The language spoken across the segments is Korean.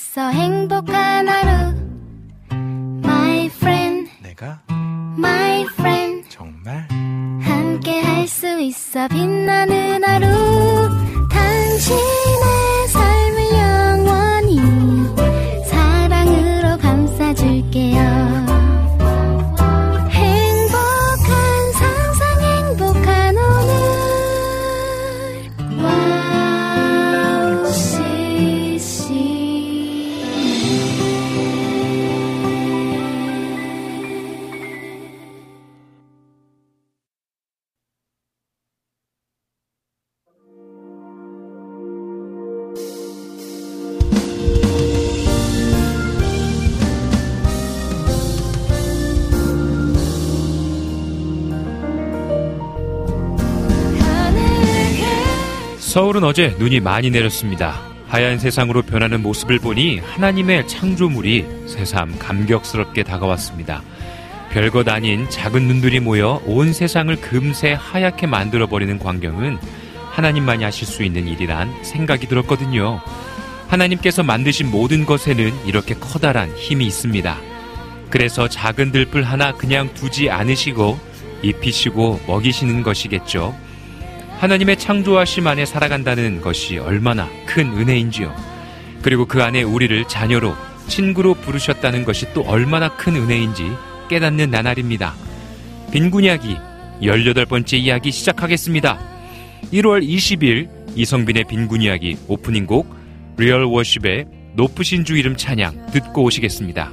있어 행복한 하루. My friend, 내가 my friend, 정말 함께 할 수 있어 빛나는 하루. 당신의 삶을 영원히 사랑으로 감싸줄게요. 서울은 어제 눈이 많이 내렸습니다. 하얀 세상으로 변하는 모습을 보니 하나님의 창조물이 새삼 감격스럽게 다가왔습니다. 별것 아닌 작은 눈들이 모여 온 세상을 금세 하얗게 만들어버리는 광경은 하나님만이 하실 수 있는 일이란 생각이 들었거든요. 하나님께서 만드신 모든 것에는 이렇게 커다란 힘이 있습니다. 그래서 작은 들불 하나 그냥 두지 않으시고 입히시고 먹이시는 것이겠죠. 하나님의 창조하심 안에 살아간다는 것이 얼마나 큰 은혜인지요. 그리고 그 안에 우리를 자녀로, 친구로 부르셨다는 것이 또 얼마나 큰 은혜인지 깨닫는 나날입니다. 빈군 이야기 18번째 이야기 시작하겠습니다. 1월 20일 이성빈의 빈군 이야기 오프닝 곡 리얼 워십의 높으신 주 이름 찬양 듣고 오시겠습니다.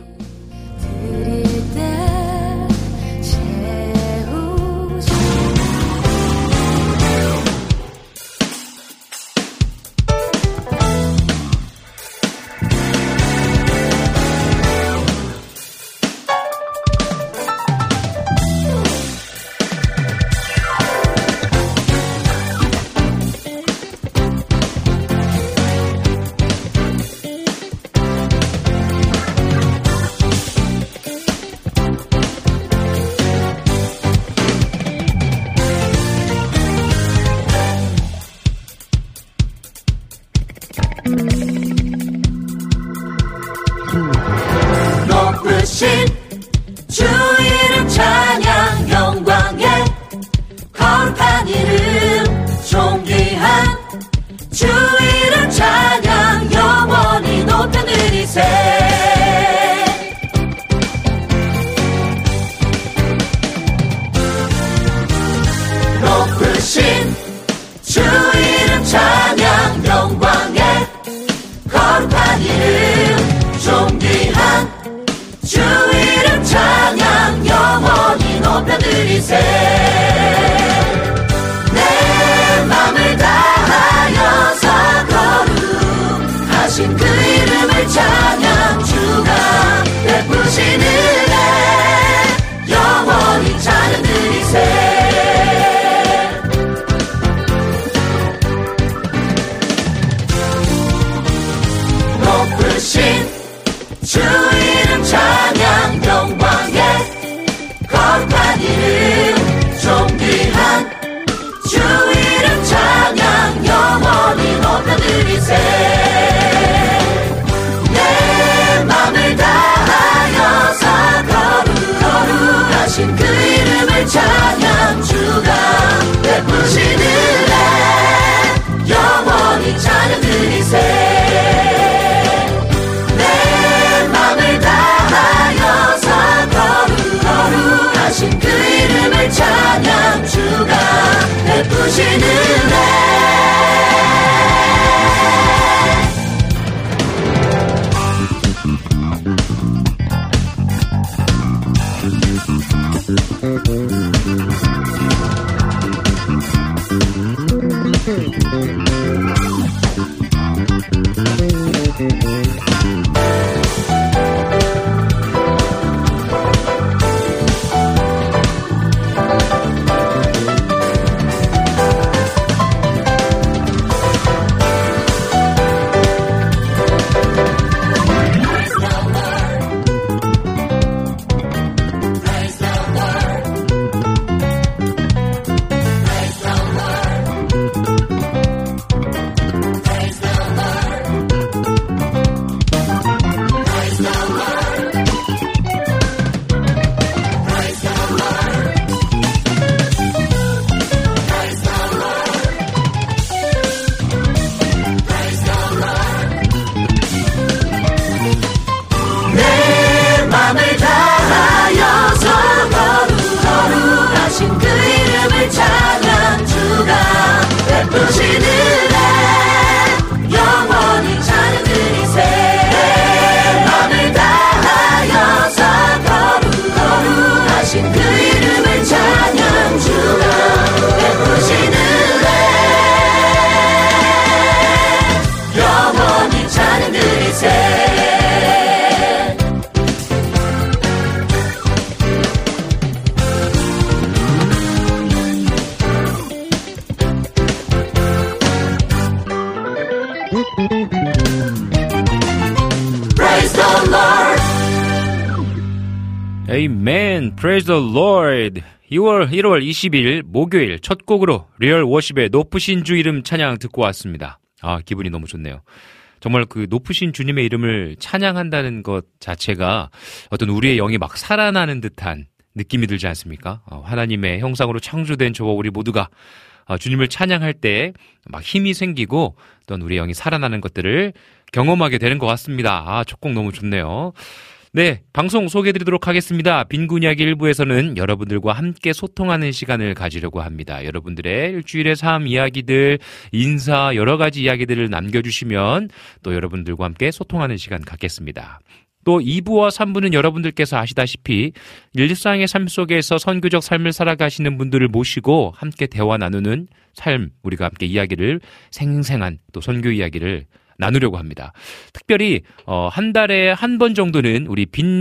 Amen. Praise the Lord. 1월 20일 목요일 첫 곡으로 리얼 워십의 높으신 주 이름 찬양 듣고 왔습니다. 아, 기분이 너무 좋네요. 정말 그 높으신 주님의 이름을 찬양한다는 것 자체가 어떤 우리의 영이 막 살아나는 듯한 느낌이 들지 않습니까? 하나님의 형상으로 창조된 저와 우리 모두가 주님을 찬양할 때 막 힘이 생기고 또한 우리의 영이 살아나는 것들을 경험하게 되는 것 같습니다. 아, 첫 곡 너무 좋네요. 네, 방송 소개해드리도록 하겠습니다. 빈곤 이야기 1부에서는 여러분들과 함께 소통하는 시간을 가지려고 합니다. 여러분들의 일주일의 삶 이야기들, 인사, 여러 가지 이야기들을 남겨주시면 또 여러분들과 함께 소통하는 시간 갖겠습니다. 또 2부와 3부는 여러분들께서 아시다시피 일상의 삶 속에서 선교적 삶을 살아가시는 분들을 모시고 함께 대화 나누는 삶, 우리가 함께 이야기를 생생한 또 선교 이야기를 나누려고 합니다. 특별히 한 달에 한 번 정도는 우리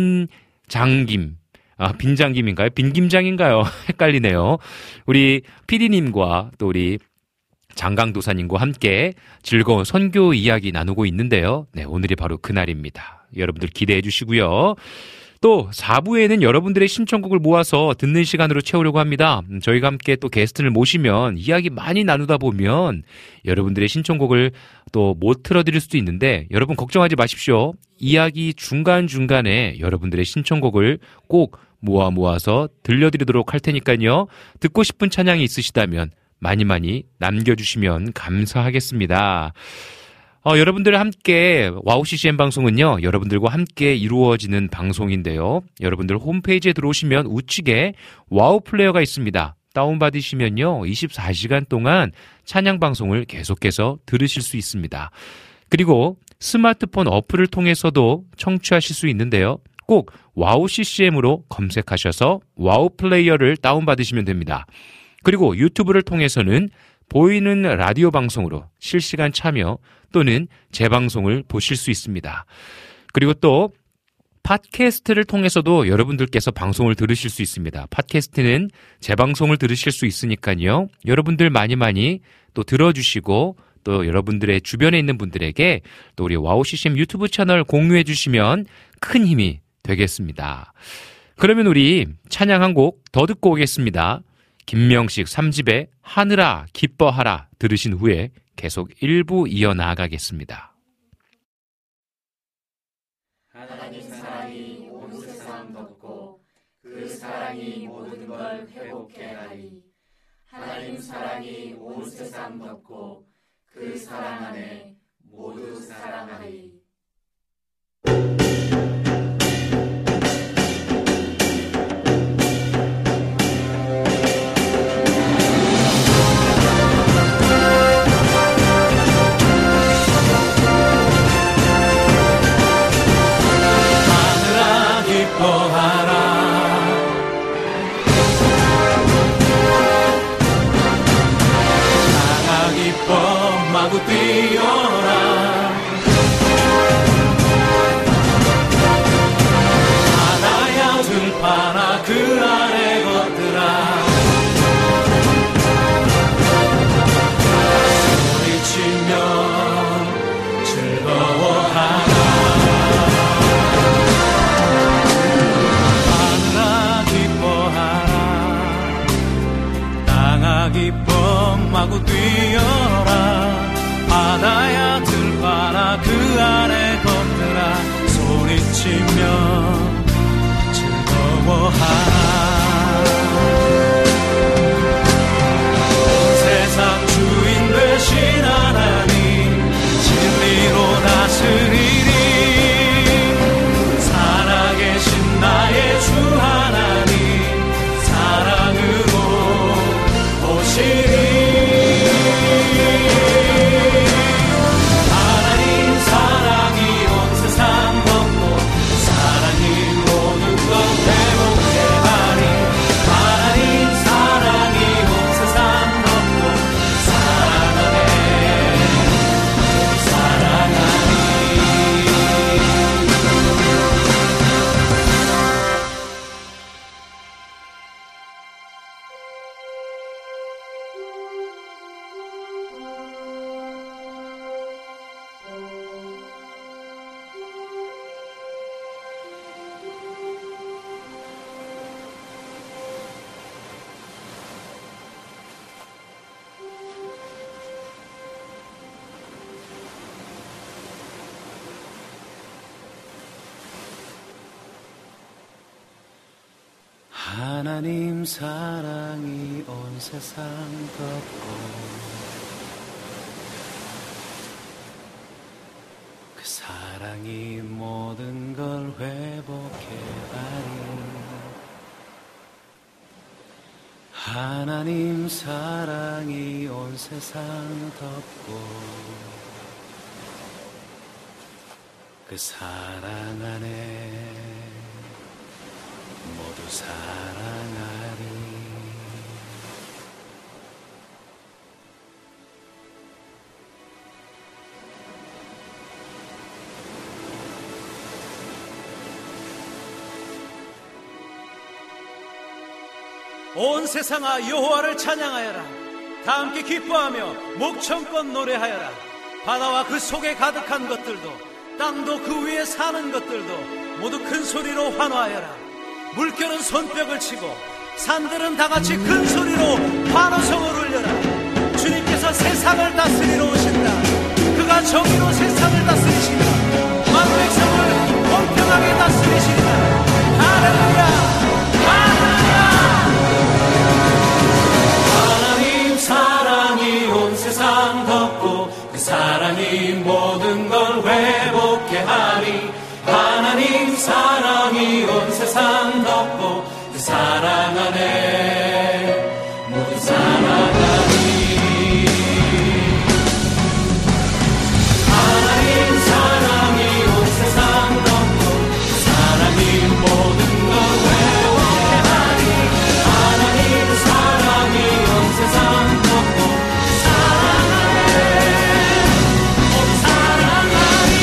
빈장김인가요? 빈김장인가요? 헷갈리네요. 우리 PD님과 또 우리 장강도사님과 함께 즐거운 선교 이야기 나누고 있는데요. 네, 오늘이 바로 그날입니다. 여러분들 기대해 주시고요. 또 4부에는 여러분들의 신청곡을 모아서 듣는 시간으로 채우려고 합니다. 저희가 함께 또 게스트를 모시면 이야기 많이 나누다 보면 여러분들의 신청곡을 또 못 틀어드릴 수도 있는데 여러분 걱정하지 마십시오. 이야기 중간중간에 여러분들의 신청곡을 꼭 모아서 들려드리도록 할 테니까요. 듣고 싶은 찬양이 있으시다면 많이 남겨주시면 감사하겠습니다. 여러분들과 함께 와우 CCM 방송은요, 여러분들과 함께 이루어지는 방송인데요. 여러분들 홈페이지에 들어오시면 우측에 와우 플레이어가 있습니다. 다운받으시면요, 24시간 동안 찬양 방송을 계속해서 들으실 수 있습니다. 그리고 스마트폰 어플을 통해서도 청취하실 수 있는데요. 꼭 와우 CCM으로 검색하셔서 와우 플레이어를 다운받으시면 됩니다. 그리고 유튜브를 통해서는 보이는 라디오 방송으로 실시간 참여 또는 재방송을 보실 수 있습니다. 그리고 또 팟캐스트를 통해서도 여러분들께서 방송을 들으실 수 있습니다. 팟캐스트는 재방송을 들으실 수 있으니까요. 여러분들 많이 또 들어주시고 또 여러분들의 주변에 있는 분들에게 또 우리 와우 CCM 유튜브 채널 공유해 주시면 큰 힘이 되겠습니다. 그러면 우리 찬양 한 곡 더 듣고 오겠습니다. 김명식 3집의 하늘아 기뻐하라 들으신 후에 계속 1부 이어나가겠습니다. 하나님 사랑이 온 세상 덮고 그 사랑이 모든 걸 회복케 하리. 하나님 사랑이 온 세상 덮고 그 사랑 안에 모두 사랑하리. 마구 뛰어라. 바다야 들판아 그 아래 걷더라. 소리치며 즐거워하라. 하늘아 기뻐하라. 땅아 기뻐 마구 뛰어라. 바다야 들바라 그 아래 걷더라. 소리치며 즐거워하라. 세상 주인 되신 하나님 진리로 다스리리. 살아계신 나의 주 하나님 사랑으로 오시리. 사랑이 하나님 사랑이 온 세상 덮고 그 사랑이 모든 걸 회복해 하리. 하나님 사랑이 온 세상 덮고 그 사랑 안에 모두 사랑하리. 온 세상아 여호와를 찬양하여라. 다 함께 기뻐하며 목청껏 노래하여라. 바다와 그 속에 가득한 것들도 땅도 그 위에 사는 것들도 모두 큰 소리로 환호하여라. 물결은 손뼉을 치고 산들은 다같이 큰 소리로 환호성을 울려라. 주님께서 세상을 다스리러 오신다. 그가 정의로 세상을 다스리신다. 만국 백성을 공평하게 다스리신다. 할렐루야, 할렐루야. 하나님 사랑이 온 세상 덮고 그 사랑이 모든 걸 회복해 하리. 하나님 사랑이 온 세상 덮고 그 사랑 안에 모두 사랑하리. 하나님 사랑이 온 세상 덮고 그 사랑이 모든 걸 회복해 하리. 하나님 사랑이 온 세상 덮고 그 사랑 안에 모두 사랑하리.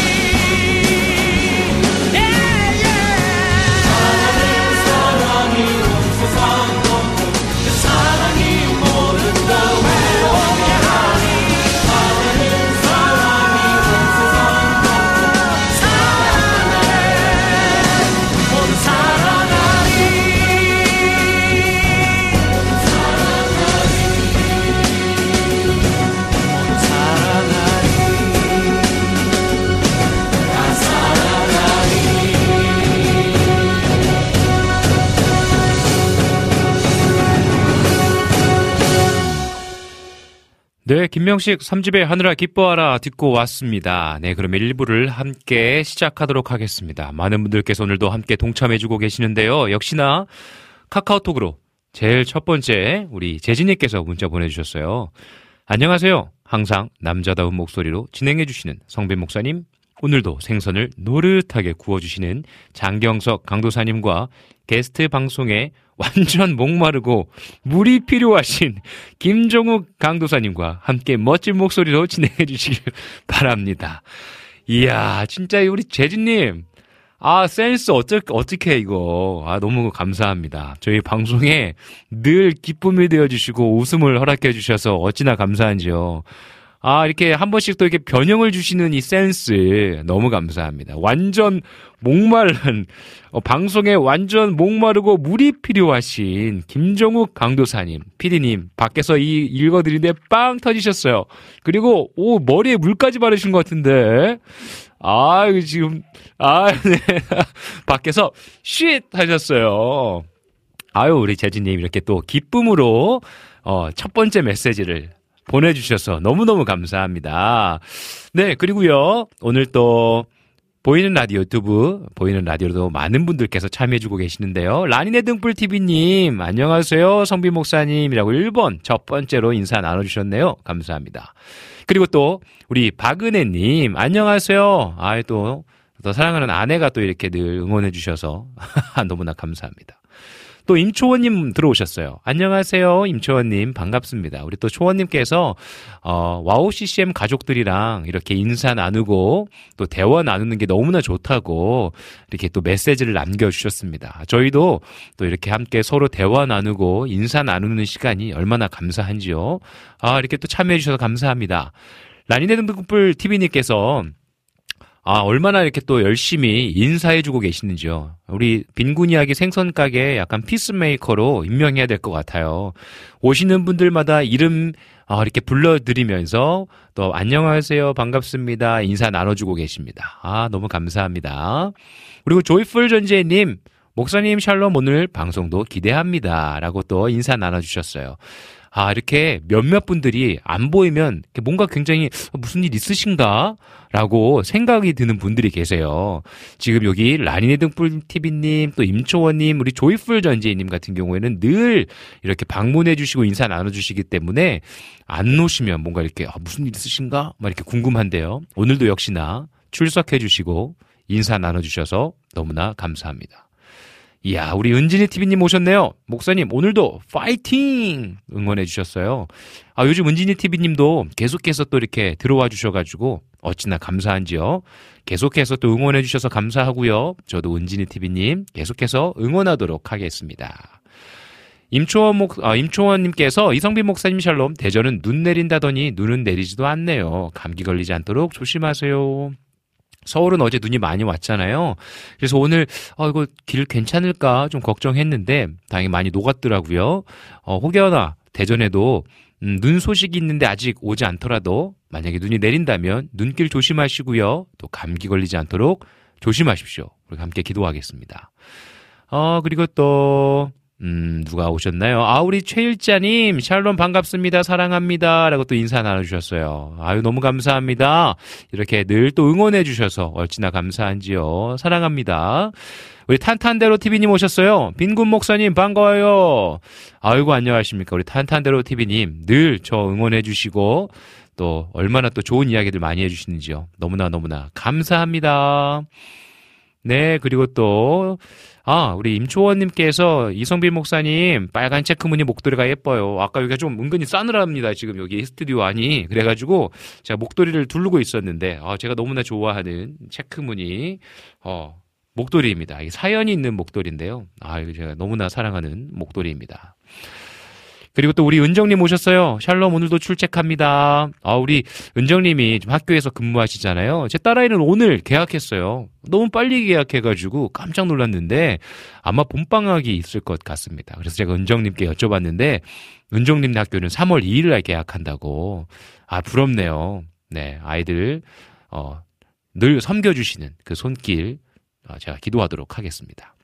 네, 김명식 3집의 하늘아 기뻐하라 듣고 왔습니다. 네, 그러면 1부를 함께 시작하도록 하겠습니다. 많은 분들께서 오늘도 함께 동참해주고 계시는데요. 역시나 카카오톡으로 제일 첫 번째 우리 재진님께서 문자 보내주셨어요. 안녕하세요. 항상 남자다운 목소리로 진행해주시는 성빈 목사님, 오늘도 생선을 노릇하게 구워주시는 장경석 강도사님과 게스트 방송에 완전 목마르고 물이 필요하신 김종욱 강도사님과 함께 멋진 목소리로 진행해 주시길 바랍니다. 이야, 진짜 우리 재진님, 센스 어떻게 이거. 너무 감사합니다. 저희 방송에 늘 기쁨이 되어주시고 웃음을 허락해 주셔서 어찌나 감사한지요. 이렇게 한 번씩 또 이렇게 변형을 주시는 이 센스 너무 감사합니다. 완전 목마른, 방송에 완전 목마르고 물이 필요하신 김정욱 강도사님, PD님, 밖에서 읽어드리는데 빵 터지셨어요. 그리고, 머리에 물까지 바르신 것 같은데. 지금, 네. 밖에서 쉿! 하셨어요. 우리 재진님 이렇게 또 기쁨으로, 첫 번째 메시지를 보내주셔서 너무너무 감사합니다. 네, 그리고요, 오늘 또, 보이는 라디오 유튜브, 보이는 라디오도 많은 분들께서 참여해주고 계시는데요. 라니네 등불TV님, 안녕하세요. 성빈 목사님이라고 1번 첫 번째로 인사 나눠주셨네요. 감사합니다. 그리고 또, 우리 박은혜님, 안녕하세요. 또 사랑하는 아내가 또 이렇게 늘 응원해주셔서 너무나 감사합니다. 또 임초원님 들어오셨어요. 안녕하세요. 임초원님 반갑습니다. 우리 또 초원님께서 와우 CCM 가족들이랑 이렇게 인사 나누고 또 대화 나누는 게 너무나 좋다고 이렇게 또 메시지를 남겨주셨습니다. 저희도 또 이렇게 함께 서로 대화 나누고 인사 나누는 시간이 얼마나 감사한지요. 이렇게 또 참여해 주셔서 감사합니다. 라니네 등불 TV님께서 얼마나 이렇게 또 열심히 인사해주고 계시는지요. 우리 빈군 이야기 생선가게 약간 피스메이커로 임명해야 될 것 같아요. 오시는 분들마다 이름 이렇게 불러드리면서 또 안녕하세요, 반갑습니다 인사 나눠주고 계십니다. 너무 감사합니다. 그리고 조이풀 전재님, 목사님 샬롬 오늘 방송도 기대합니다. 라고 또 인사 나눠주셨어요. 아, 이렇게 몇몇 분들이 안 보이면 뭔가 굉장히 무슨 일 있으신가? 라고 생각이 드는 분들이 계세요. 지금 여기 라니네 등불TV님, 또 임초원님, 우리 조이풀 전지혜님 같은 경우에는 늘 이렇게 방문해주시고 인사 나눠주시기 때문에 안 오시면 뭔가 이렇게 무슨 일 있으신가? 막 이렇게 궁금한데요. 오늘도 역시나 출석해주시고 인사 나눠주셔서 너무나 감사합니다. 이야, 우리 은진이 TV님 오셨네요. 목사님, 오늘도 파이팅! 응원해 주셨어요. 아, 요즘 은진이 TV님도 계속해서 또 이렇게 들어와 주셔가지고 어찌나 감사한지요. 계속해서 또 응원해 주셔서 감사하고요. 저도 은진이 TV님 계속해서 응원하도록 하겠습니다. 임초원님께서 이성빈 목사님 샬롬, 대전은 눈 내린다더니 눈은 내리지도 않네요. 감기 걸리지 않도록 조심하세요. 서울은 어제 눈이 많이 왔잖아요. 그래서 오늘 이거 길 괜찮을까 좀 걱정했는데 다행히 많이 녹았더라고요. 혹여나 대전에도 눈 소식이 있는데 아직 오지 않더라도 만약에 눈이 내린다면 눈길 조심하시고요. 또 감기 걸리지 않도록 조심하십시오. 우리 함께 기도하겠습니다. 그리고 또 누가 오셨나요? 우리 최일자님, 샬롬 반갑습니다. 사랑합니다. 라고 또 인사 나눠주셨어요. 아유, 너무 감사합니다. 이렇게 늘 또 응원해주셔서 얼마나 감사한지요. 사랑합니다. 우리 탄탄대로 TV님 오셨어요. 빈군 목사님 반가워요. 아이고, 안녕하십니까. 우리 탄탄대로 TV님 늘 저 응원해주시고 또 얼마나 또 좋은 이야기들 많이 해주시는지요. 너무나 감사합니다. 네, 그리고 또 우리 임초원님께서 이성빈 목사님 빨간 체크무늬 목도리가 예뻐요. 아까 여기가 좀 은근히 싸늘합니다. 지금 여기 스튜디오 안이. 그래가지고 제가 목도리를 두르고 있었는데 제가 너무나 좋아하는 체크무늬 목도리입니다. 이게 사연이 있는 목도리인데요. 이거 제가 너무나 사랑하는 목도리입니다. 그리고 또 우리 은정님 오셨어요. 샬롬 오늘도 출첵합니다. 우리 은정님이 좀 학교에서 근무하시잖아요. 제 딸아이는 오늘 개학했어요. 너무 빨리 개학해가지고 깜짝 놀랐는데 아마 봄방학이 있을 것 같습니다. 그래서 제가 은정님께 여쭤봤는데 은정님 학교는 3월 2일 날 개학한다고. 부럽네요. 네, 아이들 늘 섬겨주시는 그 손길 제가 기도하도록 하겠습니다.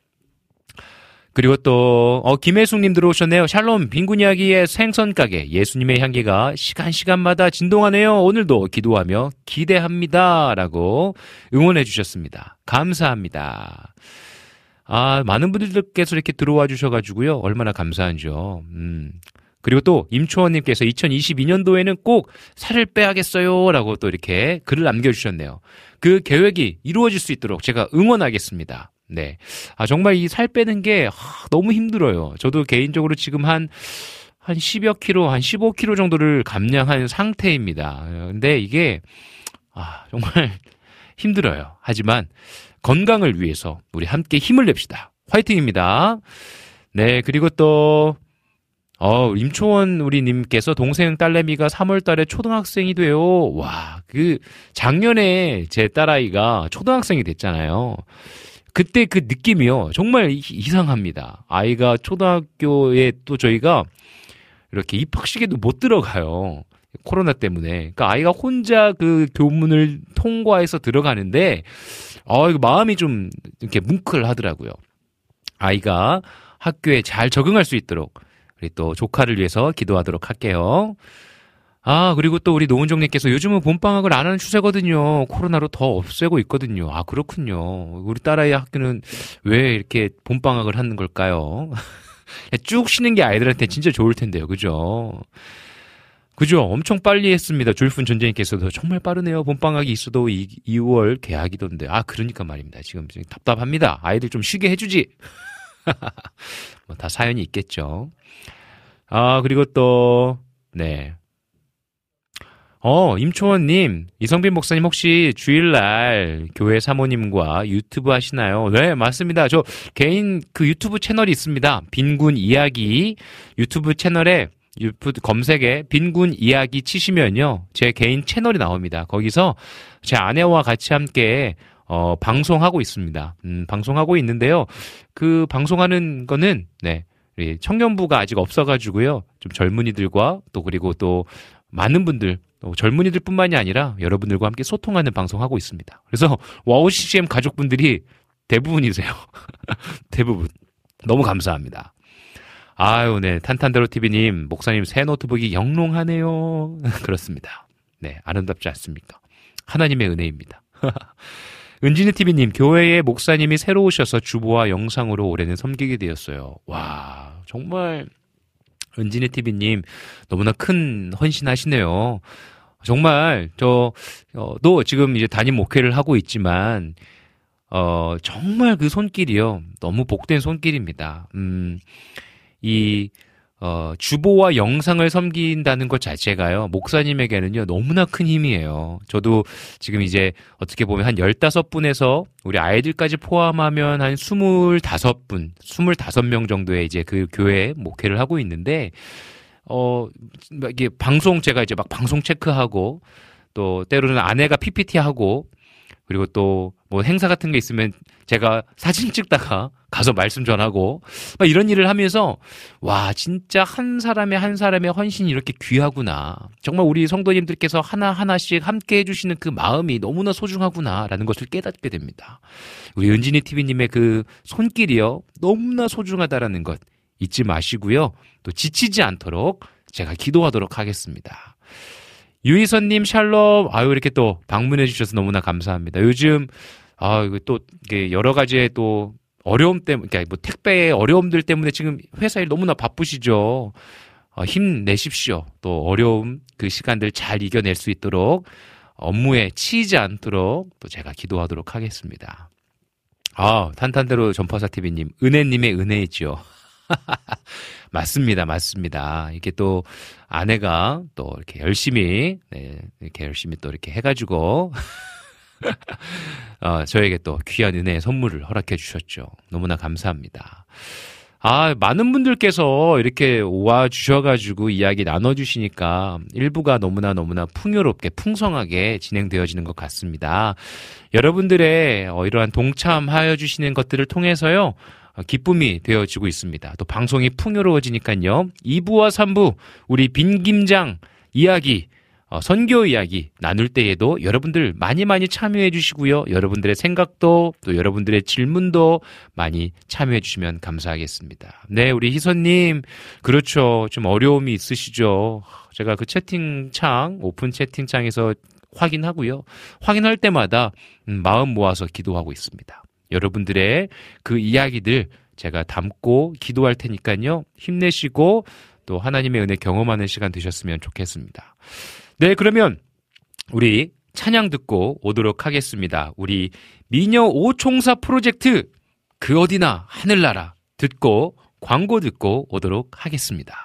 그리고 또 김혜숙님 들어오셨네요. 샬롬, 빈군 이야기의 생선가게 예수님의 향기가 시간마다 진동하네요. 오늘도 기도하며 기대합니다. 라고 응원해 주셨습니다. 감사합니다. 많은 분들께서 이렇게 들어와 주셔가지고요. 얼마나 감사한지요. 그리고 또 임초원님께서 2022년도에는 꼭 살을 빼야겠어요. 라고 또 이렇게 글을 남겨주셨네요. 그 계획이 이루어질 수 있도록 제가 응원하겠습니다. 네. 정말 이 살 빼는 게 너무 힘들어요. 저도 개인적으로 지금 한 10여 킬로, 한 15킬로 정도를 감량한 상태입니다. 근데 이게 정말 힘들어요. 하지만 건강을 위해서 우리 함께 힘을 냅시다. 화이팅입니다. 네. 그리고 또 임초원 우리 님께서 동생 딸내미가 3월 달에 초등학생이 돼요. 와, 작년에 제 딸아이가 초등학생이 됐잖아요. 그때 그 느낌이요. 정말 이상합니다. 아이가 초등학교에 또 저희가 이렇게 입학식에도 못 들어가요. 코로나 때문에. 그러니까 아이가 혼자 그 교문을 통과해서 들어가는데, 이거 마음이 좀 이렇게 뭉클하더라고요. 아이가 학교에 잘 적응할 수 있도록 우리 또 조카를 위해서 기도하도록 할게요. 그리고 또 우리 노은정님께서 요즘은 봄방학을 안 하는 추세거든요. 코로나로 더 없애고 있거든요. 그렇군요. 우리 딸아이 학교는 왜 이렇게 봄방학을 하는 걸까요? 쭉 쉬는 게 아이들한테 진짜 좋을 텐데요. 그죠? 엄청 빨리 했습니다. 졸픈 전재님께서도 정말 빠르네요. 봄방학이 있어도 2월 개학이던데. 그러니까 말입니다. 지금 답답합니다. 아이들 좀 쉬게 해주지. 다 사연이 있겠죠. 그리고 또, 네. 임초원님, 이성빈 목사님 혹시 주일날 교회 사모님과 유튜브 하시나요? 네, 맞습니다. 저 개인 유튜브 채널이 있습니다. 빈군 이야기 유튜브 채널에 유튜브 검색에 빈군 이야기 치시면요. 제 개인 채널이 나옵니다. 거기서 제 아내와 같이 함께 방송하고 있습니다. 방송하고 있는데요. 그 방송하는 거는, 네, 청년부가 아직 없어가지고요. 좀 젊은이들과 그리고 또 많은 분들, 젊은이들 뿐만이 아니라 여러분들과 함께 소통하는 방송하고 있습니다. 그래서 와우 CCM 가족분들이 대부분이세요. 대부분. 너무 감사합니다. 아유, 네. 탄탄대로TV님, 목사님 새 노트북이 영롱하네요. 그렇습니다. 네. 아름답지 않습니까? 하나님의 은혜입니다. 은진이TV님, 교회에 목사님이 새로 오셔서 주보와 영상으로 올해는 섬기게 되었어요. 와, 정말 은진이TV님 너무나 큰 헌신하시네요. 정말 또 지금 이제 담임 목회를 하고 있지만 정말 그 손길이요, 너무 복된 손길입니다. 주보와 영상을 섬긴다는 것 자체가요, 목사님에게는요, 너무나 큰 힘이에요. 저도 지금 이제 어떻게 보면 한 15분에서 우리 아이들까지 포함하면 한 25분, 25명 정도의 이제 그 교회에 목회를 하고 있는데, 이게 제가 이제 막 방송 체크하고, 또 때로는 아내가 PPT하고, 그리고 또 뭐 행사 같은 게 있으면 제가 사진 찍다가 가서 말씀 전하고 막 이런 일을 하면서, 와, 진짜 한 사람의 헌신이 이렇게 귀하구나. 정말 우리 성도님들께서 하나하나씩 함께 해주시는 그 마음이 너무나 소중하구나라는 것을 깨닫게 됩니다. 우리 은진이TV님의 그 손길이요, 너무나 소중하다라는 것 잊지 마시고요. 또 지치지 않도록 제가 기도하도록 하겠습니다. 유희선님, 샬롬. 아유, 이렇게 또 방문해 주셔서 너무나 감사합니다. 요즘 이거 또 이게 여러 가지의 또 어려움 때문에, 그러니까 뭐 택배의 어려움들 때문에 지금 회사 일 너무나 바쁘시죠. 힘내십시오. 또 어려움 그 시간들 잘 이겨낼 수 있도록, 업무에 치이지 않도록 또 제가 기도하도록 하겠습니다. 탄탄대로 전파사TV님, 은혜님의 은혜이죠. 맞습니다. 이렇게 또 아내가 또 이렇게 열심히, 이렇게 열심히 또 이렇게 해가지고, 저에게 또 귀한 은혜의 선물을 허락해 주셨죠. 너무나 감사합니다. 많은 분들께서 이렇게 와 주셔가지고 이야기 나눠주시니까 일부가 너무나 풍요롭게, 풍성하게 진행되어지는 것 같습니다. 여러분들의 이러한 동참하여 주시는 것들을 통해서요, 기쁨이 되어지고 있습니다. 또 방송이 풍요로워지니까요, 2부와 3부 우리 빈김장 이야기, 선교 이야기 나눌 때에도 여러분들 많이 참여해 주시고요, 여러분들의 생각도 또 여러분들의 질문도 많이 참여해 주시면 감사하겠습니다. 네, 우리 희선님, 그렇죠, 좀 어려움이 있으시죠. 제가 그 채팅창, 오픈 채팅창에서 확인하고요, 확인할 때마다 마음 모아서 기도하고 있습니다. 여러분들의 그 이야기들 제가 담고 기도할 테니까요, 힘내시고 또 하나님의 은혜 경험하는 시간 되셨으면 좋겠습니다. 네, 그러면 우리 찬양 듣고 오도록 하겠습니다. 우리 미녀 오총사 프로젝트 그 어디나 하늘나라 듣고 광고 듣고 오도록 하겠습니다.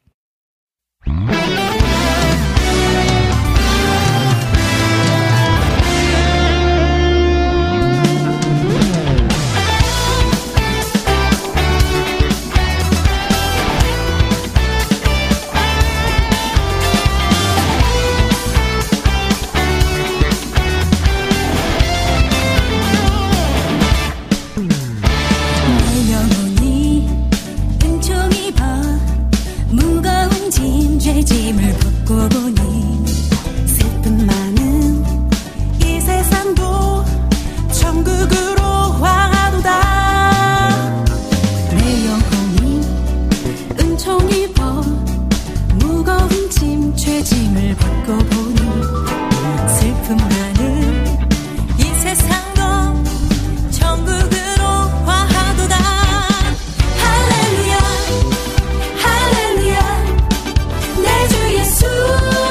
짐을 벗고 보니 슬픔 많은 이 세상도 천국으로 향하도다. 내 영혼이 은총 입어 무거운 짐 죄짐을 벗고 보니 슬픔 많은 이 세상도 천국으로 향하도다. 할렐루야 할렐루야 주 예수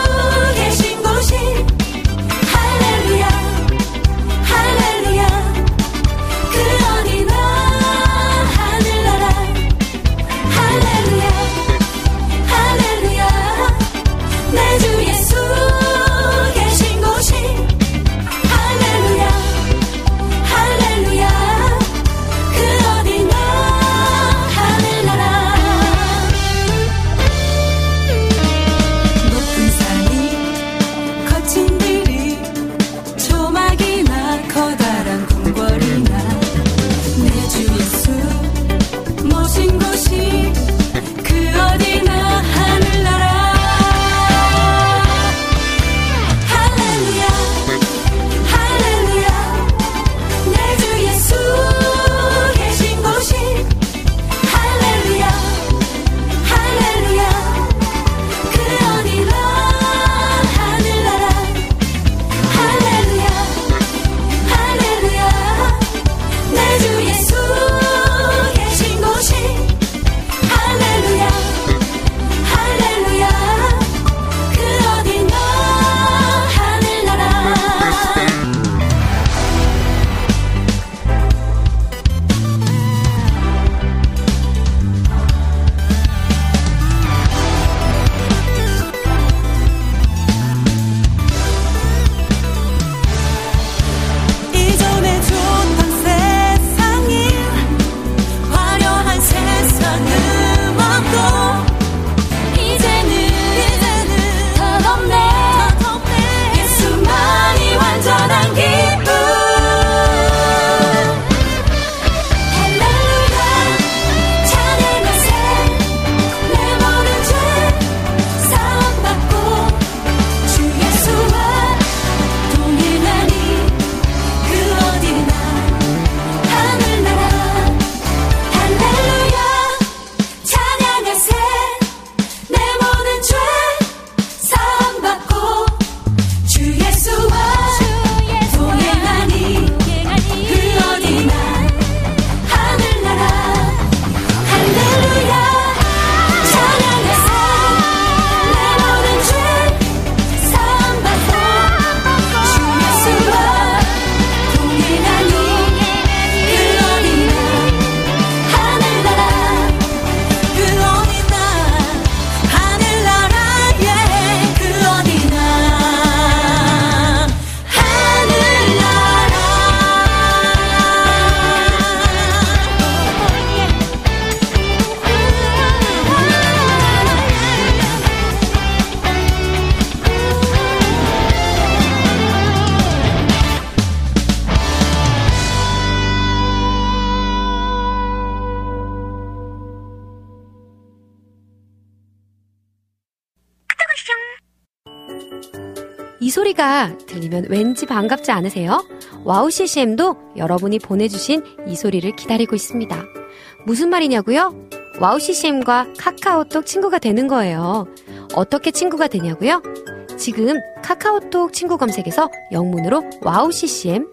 이 소리가 들리면 왠지 반갑지 않으세요? 와우 CCM도 여러분이 보내주신 이 소리를 기다리고 있습니다. 무슨 말이냐고요? 와우 CCM과 카카오톡 친구가 되는 거예요. 어떻게 친구가 되냐고요? 지금 카카오톡 친구 검색에서 영문으로 와우 CCM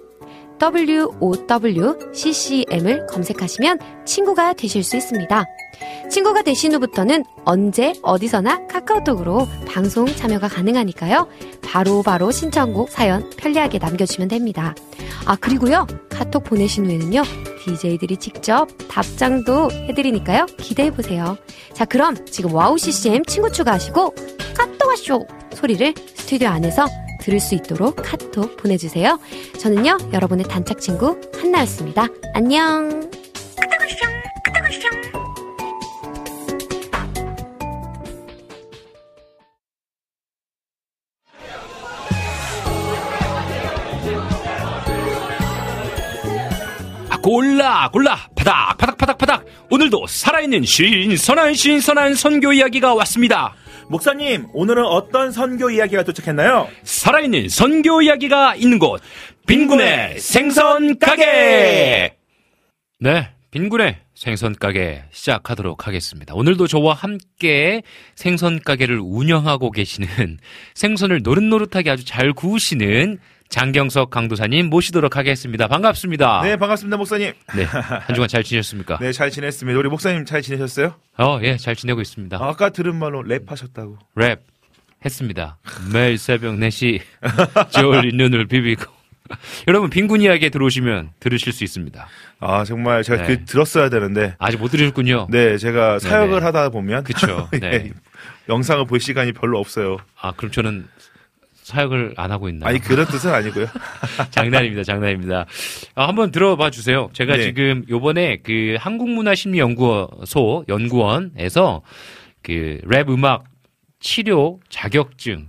WOWCCM을 검색하시면 친구가 되실 수 있습니다. 친구가 되신 후부터는 언제 어디서나 카카오톡으로 방송 참여가 가능하니까요. 바로 신청곡 사연 편리하게 남겨주시면 됩니다. 아, 그리고요, 카톡 보내신 후에는요, DJ들이 직접 답장도 해드리니까요, 기대해보세요. 자, 그럼 지금 와우 CCM 친구 추가하시고 카톡 와쇼 소리를 스튜디오 안에서 들을 수 있도록 카톡 보내주세요. 저는요, 여러분의 단짝 친구 한나였습니다. 안녕. 골라 파닥 오늘도 살아있는 신선한 선교 이야기가 왔습니다. 목사님, 오늘은 어떤 선교 이야기가 도착했나요? 살아있는 선교 이야기가 있는 곳, 빈군의 생선가게. 네, 빈군의 생선가게 시작하도록 하겠습니다. 오늘도 저와 함께 생선가게를 운영하고 계시는, 생선을 노릇노릇하게 아주 잘 구우시는 장경석 강도사님 모시도록 하겠습니다. 반갑습니다. 네, 반갑습니다, 목사님. 네, 한 주간 잘 지내셨습니까? 네, 잘 지냈습니다. 우리 목사님 잘 지내셨어요? 예, 잘 지내고 있습니다. 아까 들은 말로 랩하셨다고. 랩 했습니다. 매일 새벽 4시 저울린 눈을 비비고. 여러분, 빈군 이야기에 들어오시면 들으실 수 있습니다. 아, 정말 제가 네. 들었어야 되는데. 아직 못 들으셨군요. 네, 제가 사역을 네네. 하다 보면. 그쵸. 네. 영상을 볼 시간이 별로 없어요. 아, 그럼 저는 사역을 안 하고 있나요? 아니, 그런 뜻은 아니고요. 장난입니다. 한번 들어봐 주세요. 제가 네. 지금 요번에 그 한국문화심리연구소 연구원에서 그 랩 음악 치료 자격증을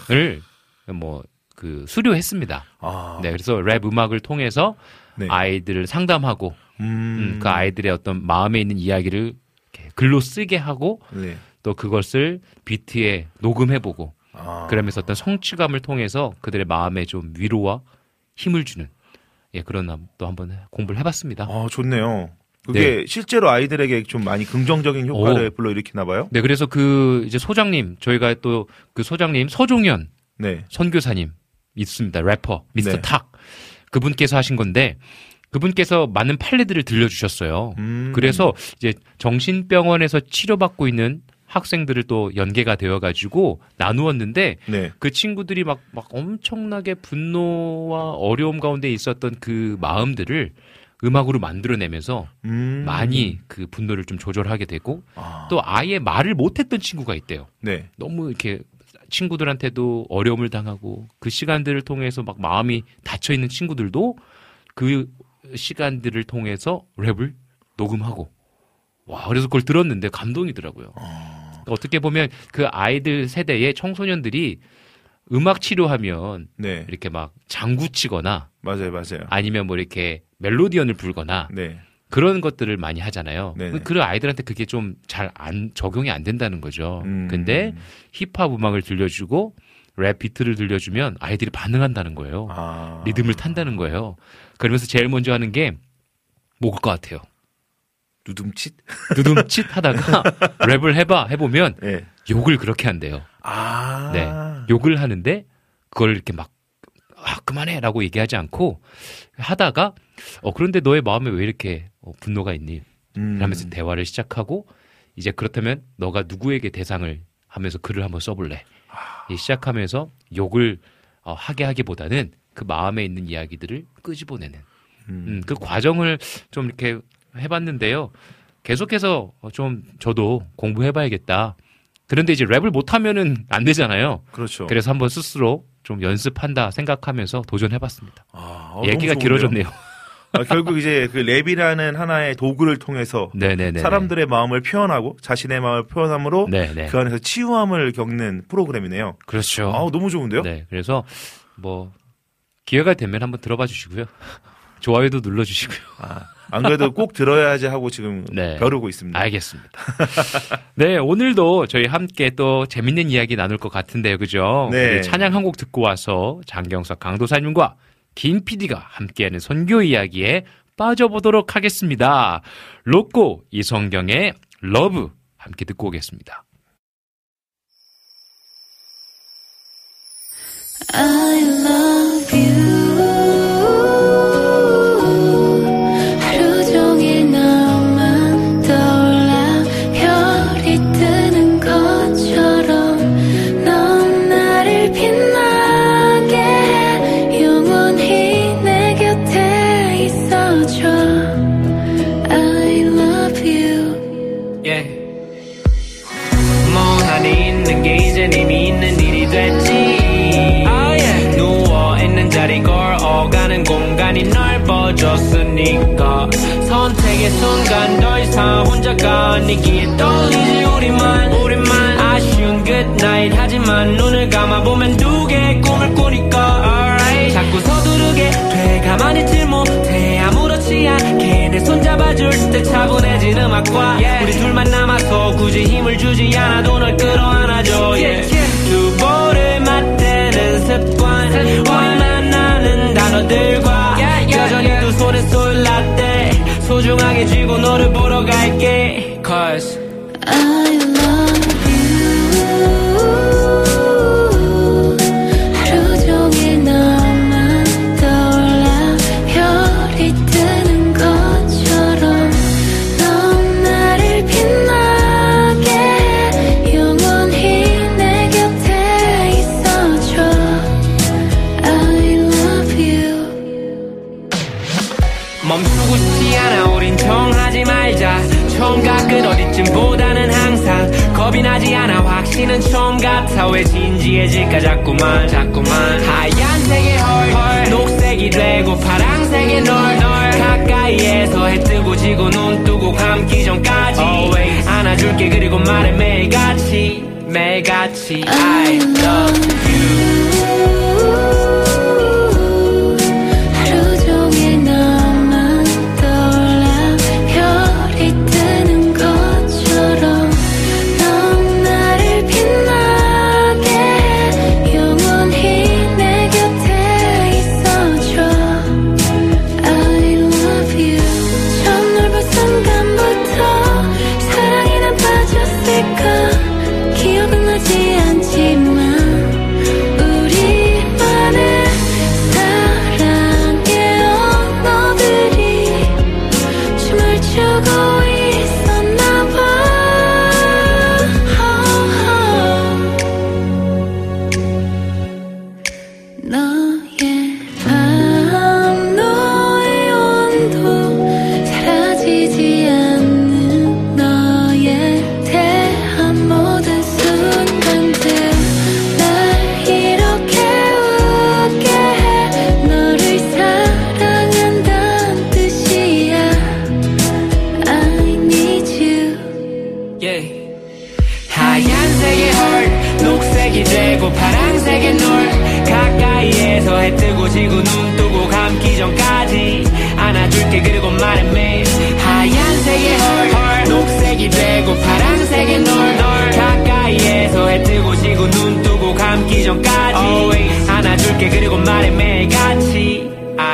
수료했습니다. 아. 네, 그래서 랩 음악을 통해서 네. 아이들을 상담하고 그 아이들의 어떤 마음에 있는 이야기를 이렇게 글로 쓰게 하고 네. 또 그것을 비트에 녹음해보고 아. 그러면서 어떤 성취감을 통해서 그들의 마음에 좀 위로와 힘을 주는 그런 또 한번 공부를 해봤습니다. 아, 좋네요. 그게 네. 실제로 아이들에게 좀 많이 긍정적인 효과를 불러일으키나 봐요? 네, 그래서 이제 소장님, 저희가 또 그 소장님 서종현 네. 선교사님 있습니다. 래퍼 미스터 네. 탁 그분께서 하신 건데 그분께서 많은 판례들을 들려주셨어요. 그래서 이제 정신병원에서 치료받고 있는 학생들을 또 연계가 되어가지고 나누었는데 네. 그 친구들이 막 엄청나게 분노와 어려움 가운데 있었던 그 마음들을 음악으로 만들어내면서 많이 그 분노를 좀 조절하게 되고 또 아예 말을 못했던 친구가 있대요. 네. 너무 이렇게 친구들한테도 어려움을 당하고 그 시간들을 통해서 막 마음이 닫혀있는 친구들도 그 시간들을 통해서 랩을 녹음하고 와, 그래서 그걸 들었는데 감동이더라고요. 어떻게 보면 그 아이들 세대의 청소년들이 음악 치료하면 네. 이렇게 막 장구 치거나 맞아요. 아니면 뭐 이렇게 멜로디언을 불거나 네. 그런 것들을 많이 하잖아요. 네네. 그 아이들한테 그게 좀 잘 적용이 안 된다는 거죠. 근데 힙합 음악을 들려주고 랩 비트를 들려주면 아이들이 반응한다는 거예요. 리듬을 탄다는 거예요. 그러면서 제일 먼저 하는 게 뭐일 것 같아요? 누둠칫 하다가 랩을 해보면 네. 욕을 그렇게 한대요. 네. 욕을 하는데 그걸 이렇게 막 그만해라고 얘기하지 않고 하다가 그런데 너의 마음에 왜 이렇게 분노가 있니? 하면서 대화를 시작하고 이제 그렇다면 너가 누구에게 대상을 하면서 글을 한번 써볼래? 시작하면서 욕을 하게 하기보다는 그 마음에 있는 이야기들을 끄집어내는 그 과정을 좀 이렇게 해봤는데요. 계속해서 좀 저도 공부해봐야겠다. 그런데 이제 랩을 못하면은 안 되잖아요. 그렇죠. 그래서 한번 스스로 좀 연습한다 생각하면서 도전해봤습니다. 얘기가 너무 길어졌네요. 결국 이제 그 랩이라는 하나의 도구를 통해서 네네네. 사람들의 마음을 표현하고 자신의 마음을 표현함으로 네네. 그 안에서 치유함을 겪는 프로그램이네요. 그렇죠. 너무 좋은데요? 네, 그래서 기회가 되면 한번 들어봐 주시고요. 좋아요도 눌러주시고요. 안 그래도 꼭 들어야지 하고 지금 네. 벼르고 있습니다. 알겠습니다. 네, 오늘도 저희 함께 또 재밌는 이야기 나눌 것 같은데요. 그죠? 네. 우리 찬양 한 곡 듣고 와서 장경석 강도사님과 김 PD가 함께하는 선교 이야기에 빠져보도록 하겠습니다. 로꼬 이성경의 러브 함께 듣고 오겠습니다. I love you. 하루 종일 너만 떠올라 별이 뜨는 것처럼 넌 나를 빛나게 해 영원히 내 곁에 있어줘. I love you. Yeah. 멍하니 있는 게 이젠 이미 있는 일이 됐지. 자리 걸어가는 공간이 넓어졌으니까 선택의 순간 더 이상 혼자가 아니기에 떨리지 우리만 아쉬운 good-night 하지만 눈을 감아보면 두 개의 꿈을 꾸니까 alright. 자꾸 서두르게 돼 가만히 있지 못해 아무렇지 않게 내 손잡아줄 때 차분해진 음악과 우리 둘만 남아서 굳이 힘을 주지 않아도 널 끌어안아줘 두 볼을 맞대는 습관 우리만 나는 단어들과 여전히 두 손에 솔라떼 소중하게 쥐고 너를 보러 갈게 Cause I love you. 하루 종일 너만 떠올라 별이 뜨는 것처럼 넌 나를 빛나게 해 영원히 내 곁에 있어줘. I love you. 멈추고 싶지 않아 우린 정하지 말자 총각은 어디쯤보다는 항상 겁이 나지 않아 확신은 처음 같아 왜 진지해질까 자꾸만 하얀색의 헐 녹색이 되고 파랑색의 널 가까이에서 해 뜨고 지고 눈 뜨고 감기 전까지 Always. 안아줄게 그리고 말해 매일같이 I love you. 하루 종일 너만 떠올라 별이 뜨는 것처럼 넌 나를 빛나게 해 영원히 내 곁에 있어줘. I love you. 처음 널 본 순간부터 사랑이 난 빠졌을까 기억은 나지 않지만 우리만의 사랑의 언어들이 춤을 추고 있었나 봐. 너의 밤 너의 온도 사라지지 않는 너에 대한 모든 순간들 날 이렇게 웃게 해 너를 사랑한다는 뜻이야. I need you. Yeah. 하얀색의 헐 녹색이 되고 파랑색의 널 가까이에서 해 뜨고 지고 눈 뜨고 감기 전까지 안아줄게 그리고 말해 매일 하얀색의 헐 녹색이 되고 파랑색의 널 가까이에서 해 뜨고 지고 눈 뜨고 감기 전까지 Always. 안아줄게 그리고 말해 매일같이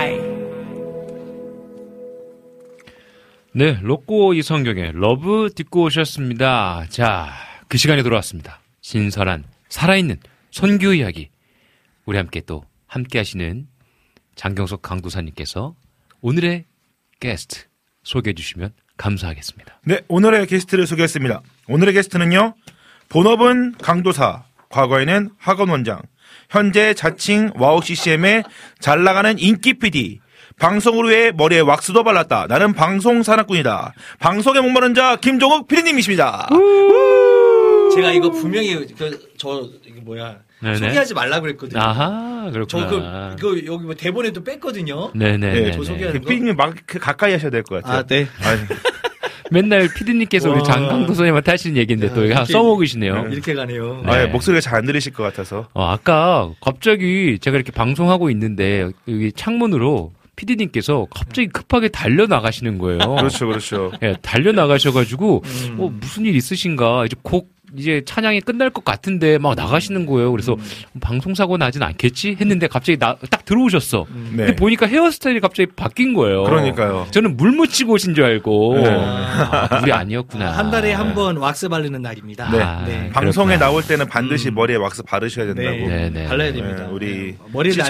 네, 로꼬 이성경의 러브 듣고 오셨습니다. 자, 그 시간이 돌아왔습니다. 신선한 살아있는 선교 이야기. 우리 함께 또 함께 하시는 장경석 강도사님께서 오늘의 게스트 소개해 주시면 감사하겠습니다. 네, 오늘의 게스트를 소개했습니다. 오늘의 게스트는요, 본업은 강도사, 과거에는 학원원장, 현재 자칭 와우 CCM의 잘 나가는 인기 PD, 방송 후에 머리에 왁스도 발랐다. 나는 방송 사나꾼이다. 방송에 목마른 자 김종욱 PD님이십니다. 제가 이거 분명히 이거 뭐야 네네. 소개하지 말라 그랬거든요. 아하, 그렇구나. 저 이거 여기 뭐 대본에도 뺐거든요. 네네. 저 소개하는 거. PD님 막 가까이 하셔야 될 것 같아요. 아, 네. 맨날 피디님께서 우리 장강도사님한테 하시는 얘기인데 또 이거 써먹으시네요. 이렇게 가네요. 네. 목소리가 잘 안 들리실 것 같아서. 아까 갑자기 제가 이렇게 방송하고 있는데 여기 창문으로 PD님께서 갑자기 급하게 달려 나가시는 거예요. 그렇죠, 그렇죠. 예, 달려 나가셔가지고 무슨 일 있으신가 이제 이제 찬양이 끝날 것 같은데 막 나가시는 거예요. 그래서 방송 사고 나진 않겠지 했는데 갑자기 딱 들어오셨어. 네. 근데 보니까 헤어스타일이 갑자기 바뀐 거예요. 그러니까요. 저는 물 묻히고 오신 줄 알고 네. 물이 아니었구나. 한 달에 한 번 왁스 바르는 날입니다. 네. 방송에 나올 때는 반드시 머리에 왁스 바르셔야 된다고. 네. 발라야 됩니다. 우리 머리를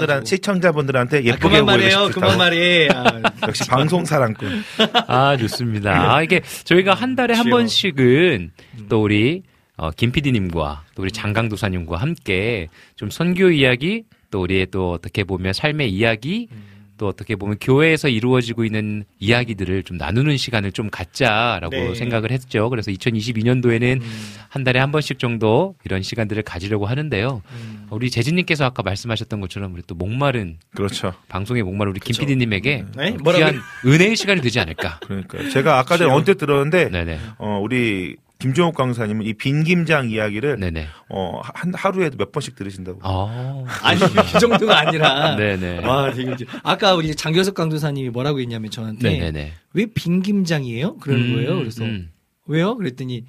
시청자분들한테 예쁘게 그만 보이고 말해요. 싶다. 그만 말해. 역시 방송 사랑꾼. 좋습니다. 이게 저희가 한 달에 한 귀여워. 번씩은 또 우리 김 PD님과 또 우리 장강도사님과 함께 좀 선교 이야기 또 우리의 또 어떻게 보면 삶의 이야기 또 어떻게 보면 교회에서 이루어지고 있는 이야기들을 좀 나누는 시간을 좀 갖자라고 생각을 했죠. 그래서 2022년도에는 한 달에 한 번씩 정도 이런 시간들을 가지려고 하는데요. 우리 재진님께서 아까 말씀하셨던 것처럼 우리 또 목마른 그렇죠. 방송에 목마른 우리 김 PD님에게 네? 귀한 은혜의 시간이 되지 않을까. 그러니까 제가 아까 전에 언뜻 들었는데 네네. 우리 김종욱 강사님은 이 빈김장 이야기를 네네. 한 하루에도 몇 번씩 들으신다고. 아니 그 정도가 아니라. 네네. 와 되게 아까 우리 장교석 강도사님이 뭐라고 했냐면 저한테 네네네. 왜 빈김장이에요? 그러는 거예요. 그래서 왜요? 그랬더니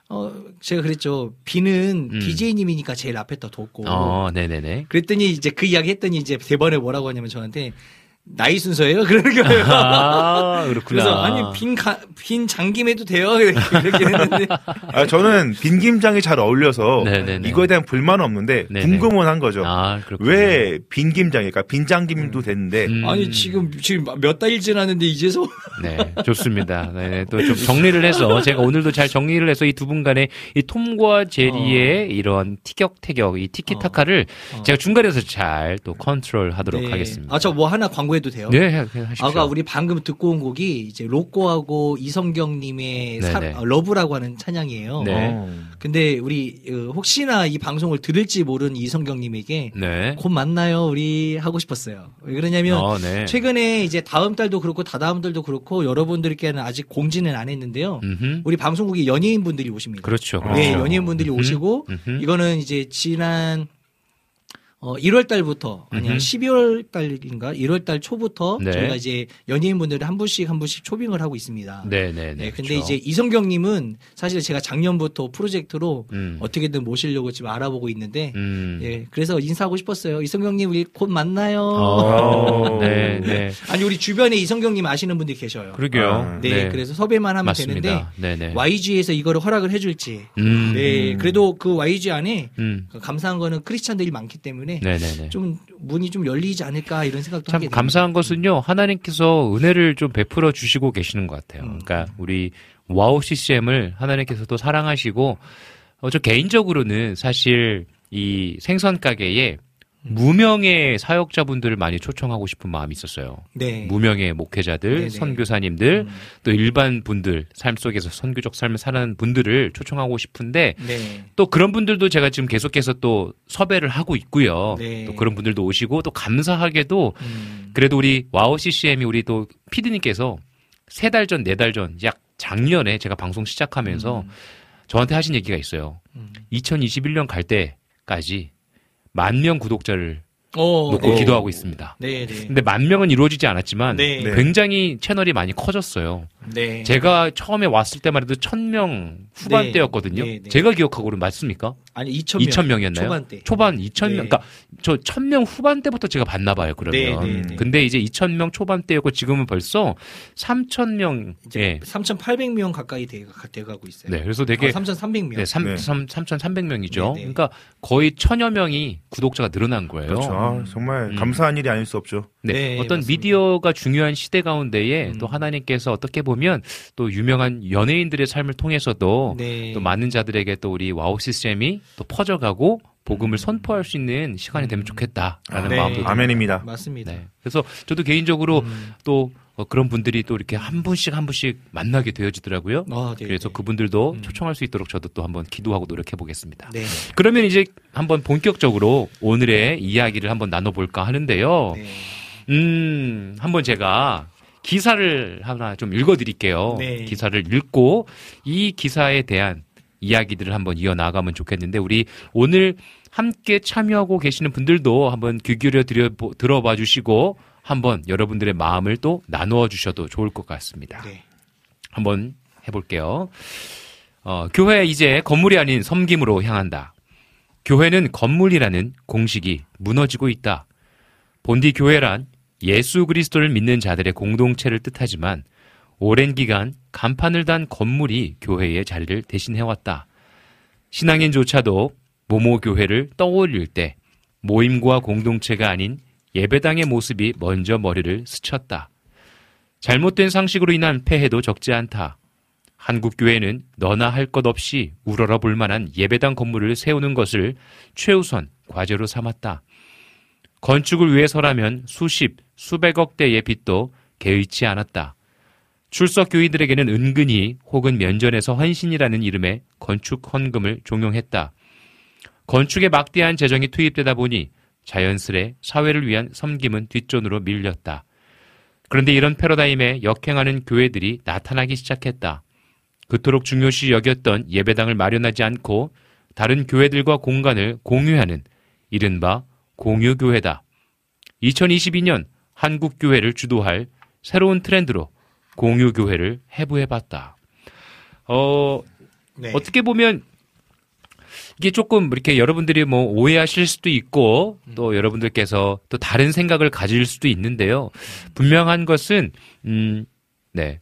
제가 그랬죠. 비는 BJ님이니까 제일 앞에다 뒀고. 네네네. 그랬더니 이제 그 이야기 했더니 이제 대번에 뭐라고 하냐면 저한테 나이 순서예요? 그러는 거예요. 그렇구나. 그래서 아니 빈 장김해도 돼요? 이렇게 했는데 저는 빈김장이 잘 어울려서 네네네. 이거에 대한 불만은 없는데 네네. 궁금은 한 거죠. 그렇구나. 왜 빈김장이, 그러니까 빈장김도 됐는데 아니 지금 몇 달일 지났는데 이제서 네, 좋습니다. 네, 또 좀 정리를 해서 제가 오늘도 잘 정리를 해서 이 두 분 간의 이 톰과 제리의 이런 티격태격, 이 티키타카를 제가 중간에서 잘 또 컨트롤하도록 하겠습니다. 저 뭐 하나 광고해도 돼요? 네, 하십시오. 아까 우리 방금 듣고 온 곡이 이제 로꼬하고 이성경님의 러브라고 하는 찬양이에요. 네. 근데 우리 혹시나 이 방송을 들을지 모르는 이성경님에게 곧 만나요 우리 하고 싶었어요. 왜 그러냐면 최근에 이제 다음 달도 그렇고 다다음 달도 그렇고 여러분들께는 아직 공지는 안 했는데요. 우리 방송국에 연예인분들이 오십니다. 그렇죠. 네, 연예인분들이 오시고 이거는 이제 지난 1월 달부터 아니야 12월 달인가 1월 달 초부터 저희가 이제 연예인분들을 한 분씩 초빙을 하고 있습니다. 네. 근데 그렇죠. 이제 이성경님은 사실 제가 작년부터 프로젝트로 어떻게든 모시려고 지금 알아보고 있는데, 그래서 인사하고 싶었어요. 이성경님 우리 곧 만나요. 네. 아니 우리 주변에 이성경님 아시는 분들이 계셔요. 그러게요. 네, 그래서 섭외만 하면 맞습니다. 되는데 네네. YG에서 이거를 허락을 해줄지. 네, 그래도 그 YG 안에 감사한 거는 크리스찬들이 많기 때문에. 네네네. 좀 문이 좀 열리지 않을까 이런 생각도 참 하게 됩니다. 감사한 것은요, 하나님께서 은혜를 좀 베풀어 주시고 계시는 것 같아요. 그러니까 우리 와우 CCM을 하나님께서도 사랑하시고, 저 개인적으로는 사실 이 생선 가게에 무명의 사역자분들을 많이 초청하고 싶은 마음이 있었어요. 네. 무명의 목회자들, 네네. 선교사님들, 또 일반 분들, 삶 속에서 선교적 삶을 사는 분들을 초청하고 싶은데, 또 그런 분들도 제가 지금 계속해서 또 섭외를 하고 있고요. 또 그런 분들도 오시고, 또 감사하게도, 그래도 우리 와우 CCM이 우리 또 PD님께서 3달 전, 4달 전, 약 작년에 제가 방송 시작하면서 저한테 하신 얘기가 있어요. 2021년 갈 때까지 10,000명 구독자를 놓고 기도하고 있습니다. 근데 10,000명은 이루어지지 않았지만 굉장히 채널이 많이 커졌어요. 제가 처음에 왔을 때만 해도 1,000명 후반대였거든요. 제가 기억하고는 맞습니까? 아니 2,000명이었나요? 초반 2,000명. 그러니까 저 1,000명 후반대부터 제가 봤나 봐요. 그러면. 근데 이제 2,000명 초반대였고 지금은 벌써 3,000명, 3,800명 가까이 돼가고 있어요. 네, 그래서 되게 3,300명. 3,300명이죠. 그러니까 거의 1,000여 명이 구독자가 늘어난 거예요. 그렇죠. 정말 감사한 일이 아닐 수 없죠. 어떤 맞습니다. 미디어가 중요한 시대 가운데에 또 하나님께서 어떻게 보면 또 유명한 연예인들의 삶을 통해서도 또 많은 자들에게 또 우리 와우 시스템이 또 퍼져가고 복음을 선포할 수 있는 시간이 되면 좋겠다라는 마음도 듭니다. 아멘입니다. 맞습니다. 그래서 저도 개인적으로 또 그런 분들이 또 이렇게 한 분씩 만나게 되어지더라고요. 그래서 그분들도 초청할 수 있도록 저도 또 한번 기도하고 노력해 보겠습니다. 그러면 이제 한번 본격적으로 오늘의 이야기를 한번 나눠볼까 하는데요. 한번 제가 기사를 하나 좀 읽어드릴게요. 기사를 읽고 이 기사에 대한 이야기들을 한번 이어나가면 좋겠는데 우리 오늘 함께 참여하고 계시는 분들도 한번 귀 기울여 들어봐 주시고 한번 여러분들의 마음을 또 나누어 주셔도 좋을 것 같습니다. 네. 한번 해볼게요. 교회 이제 건물이 아닌 섬김으로 향한다. 교회는 건물이라는 공식이 무너지고 있다. 본디 교회란 예수 그리스도를 믿는 자들의 공동체를 뜻하지만 오랜 기간 간판을 단 건물이 교회의 자리를 대신해왔다. 신앙인조차도 모모 교회를 떠올릴 때 모임과 공동체가 아닌 예배당의 모습이 먼저 머리를 스쳤다. 잘못된 상식으로 인한 폐해도 적지 않다. 한국 교회는 너나 할 것 없이 우러러 볼 만한 예배당 건물을 세우는 것을 최우선 과제로 삼았다. 건축을 위해서라면 수십, 수백억 대의 빚도 개의치 않았다. 출석 교인들에게는 은근히 혹은 면전에서 헌신이라는 이름의 건축 헌금을 종용했다. 건축에 막대한 재정이 투입되다 보니 자연스레 사회를 위한 섬김은 뒷전으로 밀렸다. 그런데 이런 패러다임에 역행하는 교회들이 나타나기 시작했다. 그토록 중요시 여겼던 예배당을 마련하지 않고 다른 교회들과 공간을 공유하는 이른바 공유교회다. 2022년 한국교회를 주도할 새로운 트렌드로 공유교회를 해부해봤다. 네. 어떻게 보면 이게 조금 이렇게 여러분들이 뭐 오해하실 수도 있고 또 여러분들께서 또 다른 생각을 가질 수도 있는데요. 분명한 것은 네.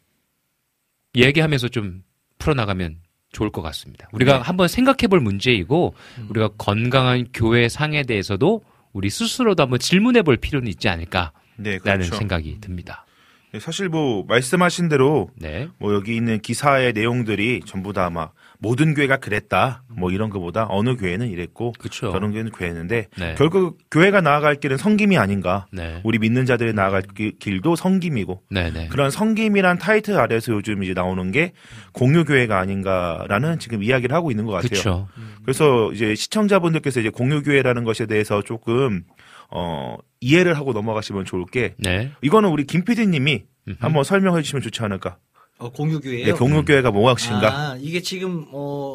얘기하면서 좀 풀어나가면 좋을 것 같습니다. 우리가 네. 한번 생각해 볼 문제이고 우리가 건강한 교회 상에 대해서도 우리 스스로도 한번 질문해 볼 필요는 있지 않을까라는 네, 그렇죠. 생각이 듭니다. 네, 사실 뭐 말씀하신 대로 네. 뭐 여기 있는 기사의 내용들이 전부 다 막 모든 교회가 그랬다 뭐 이런 것보다 어느 교회는 이랬고 그쵸. 저런 교회는 그랬는데 네. 결국 교회가 나아갈 길은 섬김이 아닌가. 네. 우리 믿는 자들이 나아갈 길도 섬김이고 네네. 그런 섬김이란 타이틀 아래서 요즘 이제 나오는 게 공유교회가 아닌가라는 지금 이야기를 하고 있는 것 같아요. 그쵸. 그래서 이제 시청자분들께서 이제 공유교회라는 것에 대해서 조금 이해를 하고 넘어가시면 좋을 게 네. 이거는 우리 김 PD님이 한번 설명해 주시면 좋지 않을까. 공유교회요? 네, 공유교회가 무엇인가? 아, 이게 지금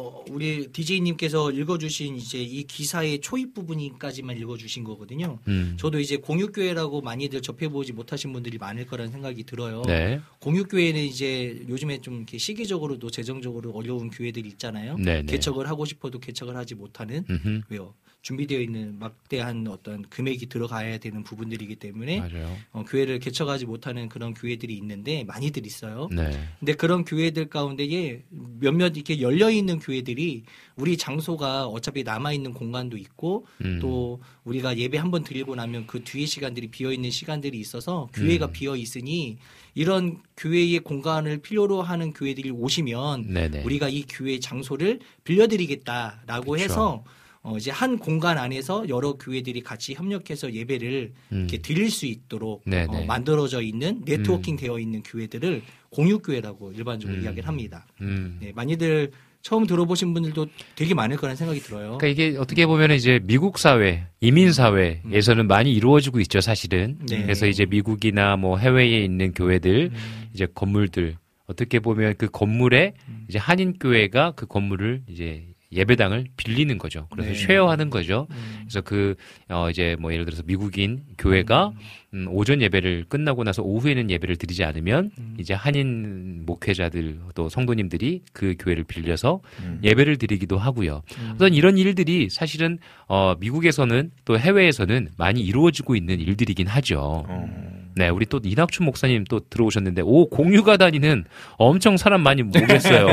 우리 DJ님께서 읽어주신 이제 이 기사의 초입 부분까지만 읽어주신 거거든요. 저도 이제 공유교회라고 많이들 접해보지 못하신 분들이 많을 거라는 생각이 들어요. 네. 공유교회는 이제 요즘에 좀 이렇게 시기적으로도 재정적으로 어려운 교회들이 있잖아요. 네네. 개척을 하고 싶어도 개척을 하지 못하는 왜요? 준비되어 있는 막대한 어떤 금액이 들어가야 되는 부분들이기 때문에 교회를 개척하지 못하는 그런 교회들이 있는데 많이들 있어요. 네. 근데 그런 교회들 가운데에 몇몇 이렇게 열려 있는 교회들이 우리 장소가 어차피 남아 있는 공간도 있고 또 우리가 예배 한번 드리고 나면 그 뒤에 시간들이 비어 있는 시간들이 있어서 교회가 비어 있으니 이런 교회의 공간을 필요로 하는 교회들이 오시면 네네. 우리가 이 교회 장소를 빌려드리겠다라고 그쵸. 해서 이제 한 공간 안에서 여러 교회들이 같이 협력해서 예배를 이렇게 드릴 수 있도록 만들어져 있는 네트워킹 되어 있는 교회들을 공유교회라고 일반적으로 이야기를 합니다. 네, 많이들 처음 들어보신 분들도 되게 많을 거라는 생각이 들어요. 그러니까 이게 어떻게 보면 이제 미국 사회, 이민 사회에서는 많이 이루어지고 있죠, 사실은. 네. 그래서 이제 미국이나 뭐 해외에 있는 교회들, 이제 건물들 어떻게 보면 그 건물에 이제 한인 교회가 그 건물을 이제 예배당을 빌리는 거죠. 그래서 쉐어하는 거죠. 그래서 이제 뭐 예를 들어서 미국인 교회가 오전 예배를 끝나고 나서 오후에는 예배를 드리지 않으면 이제 한인 목회자들 또 성도님들이 그 교회를 빌려서 예배를 드리기도 하고요. 어떤 이런 일들이 사실은 미국에서는 또 해외에서는 많이 이루어지고 있는 일들이긴 하죠. 네, 우리 또 이낙춘 목사님 또 들어오셨는데, 공유가 다니는 엄청 사람 많이 모겠어요.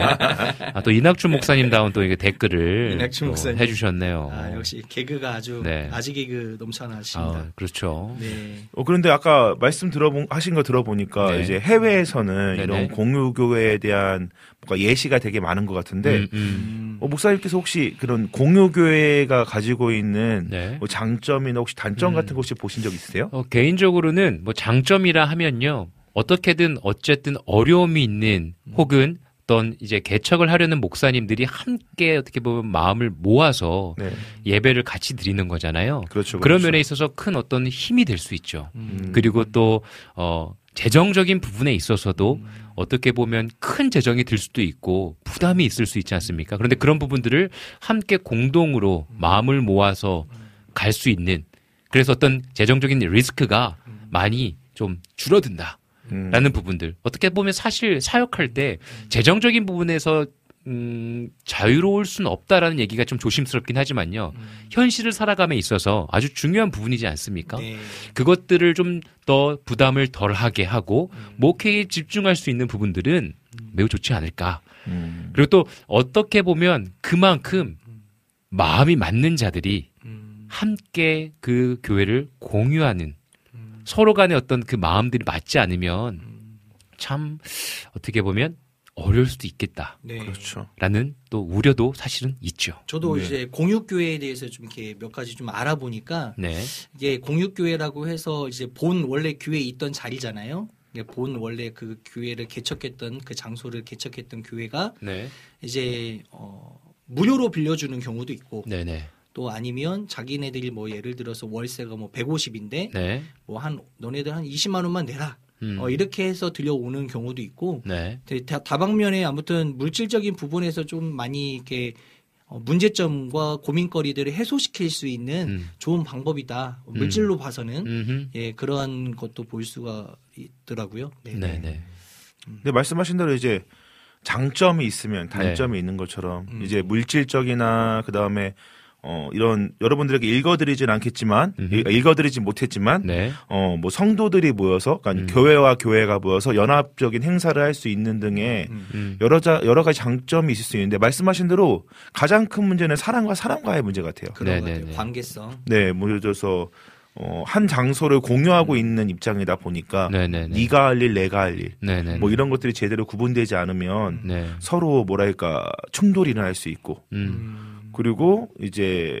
또 이낙춘 목사님다운 또 이게 댓글을 해주셨네요. 역시 개그가 아주 아지 개그 넘쳐나십니다. 그렇죠. 네. 그런데 아까 말씀 하신 거 들어보니까 이제 해외에서는 이런 공유교회에 대한 뭔가 예시가 되게 많은 것 같은데, 목사님께서 혹시 그런 공유교회가 가지고 있는 뭐 장점이나 혹시 단점 같은 거 혹시 보신 적 있으세요? 개인적으로는 뭐 장점이라 하면요. 어떻게든 어쨌든 어려움이 있는 혹은 어떤 이제 개척을 하려는 목사님들이 함께 어떻게 보면 마음을 모아서 예배를 같이 드리는 거잖아요. 그렇죠. 그런 면에 있어서 큰 어떤 힘이 될 수 있죠. 그리고 또 재정적인 부분에 있어서도 어떻게 보면 큰 재정이 들 수도 있고 부담이 있을 수 있지 않습니까? 그런데 그런 부분들을 함께 공동으로 마음을 모아서 갈 수 있는, 그래서 어떤 재정적인 리스크가 많이 좀 줄어든다. 라는 부분들. 어떻게 보면 사실 사역할 때 재정적인 부분에서 자유로울 수는 없다라는 얘기가 좀 조심스럽긴 하지만요. 현실을 살아감에 있어서 아주 중요한 부분이지 않습니까? 네. 그것들을 좀 더 부담을 덜하게 하고 목회에 집중할 수 있는 부분들은 매우 좋지 않을까. 그리고 또 어떻게 보면 그만큼 마음이 맞는 자들이 함께 그 교회를 공유하는, 서로 간의 어떤 그 마음들이 맞지 않으면 참 어떻게 보면 어려울 수도 있겠다. 네. 그렇죠. 라는 또 우려도 사실은 있죠. 저도 이제 공육교회에 대해서 좀 이렇게 몇 가지 좀 알아보니까 네. 이게 공육교회라고 해서 이제 본 원래 교회에 있던 자리잖아요. 본 원래 그 교회를 개척했던 그 장소를 개척했던 교회가 네. 이제 무료로 빌려주는 경우도 있고 네네. 또 아니면 자기네들이 뭐 예를 들어서 월세가 뭐 150인데 네. 뭐 너네들 한 20만 원만 내라. 이렇게 해서 들려오는 경우도 있고 네. 다방면에 아무튼 물질적인 부분에서 좀 많이 이렇게 문제점과 고민거리들을 해소시킬 수 있는 좋은 방법이다. 물질로 봐서는 예, 그러한 것도 볼 수가 있더라고요. 네네. 네, 말씀하신 대로 이제 장점이 있으면 단점이 있는 것처럼 이제 물질적이나 그 다음에 이런 여러분들에게 읽어드리진 않겠지만 읽어드리진 못했지만 뭐 성도들이 모여서 그러니까 교회와 교회가 모여서 연합적인 행사를 할 수 있는 등의 여러 가지 장점이 있을 수 있는데 말씀하신 대로 가장 큰 문제는 사람과 사람과의 문제 같아요. 그런 것 같아요. 관계성. 네, 뭐 예를 들어서 한 장소를 공유하고 있는 입장이다 보니까 네가 할 일, 내가 할 일, 뭐 이런 것들이 제대로 구분되지 않으면 서로 뭐랄까 충돌이 일어날 수 있고. 그리고 이제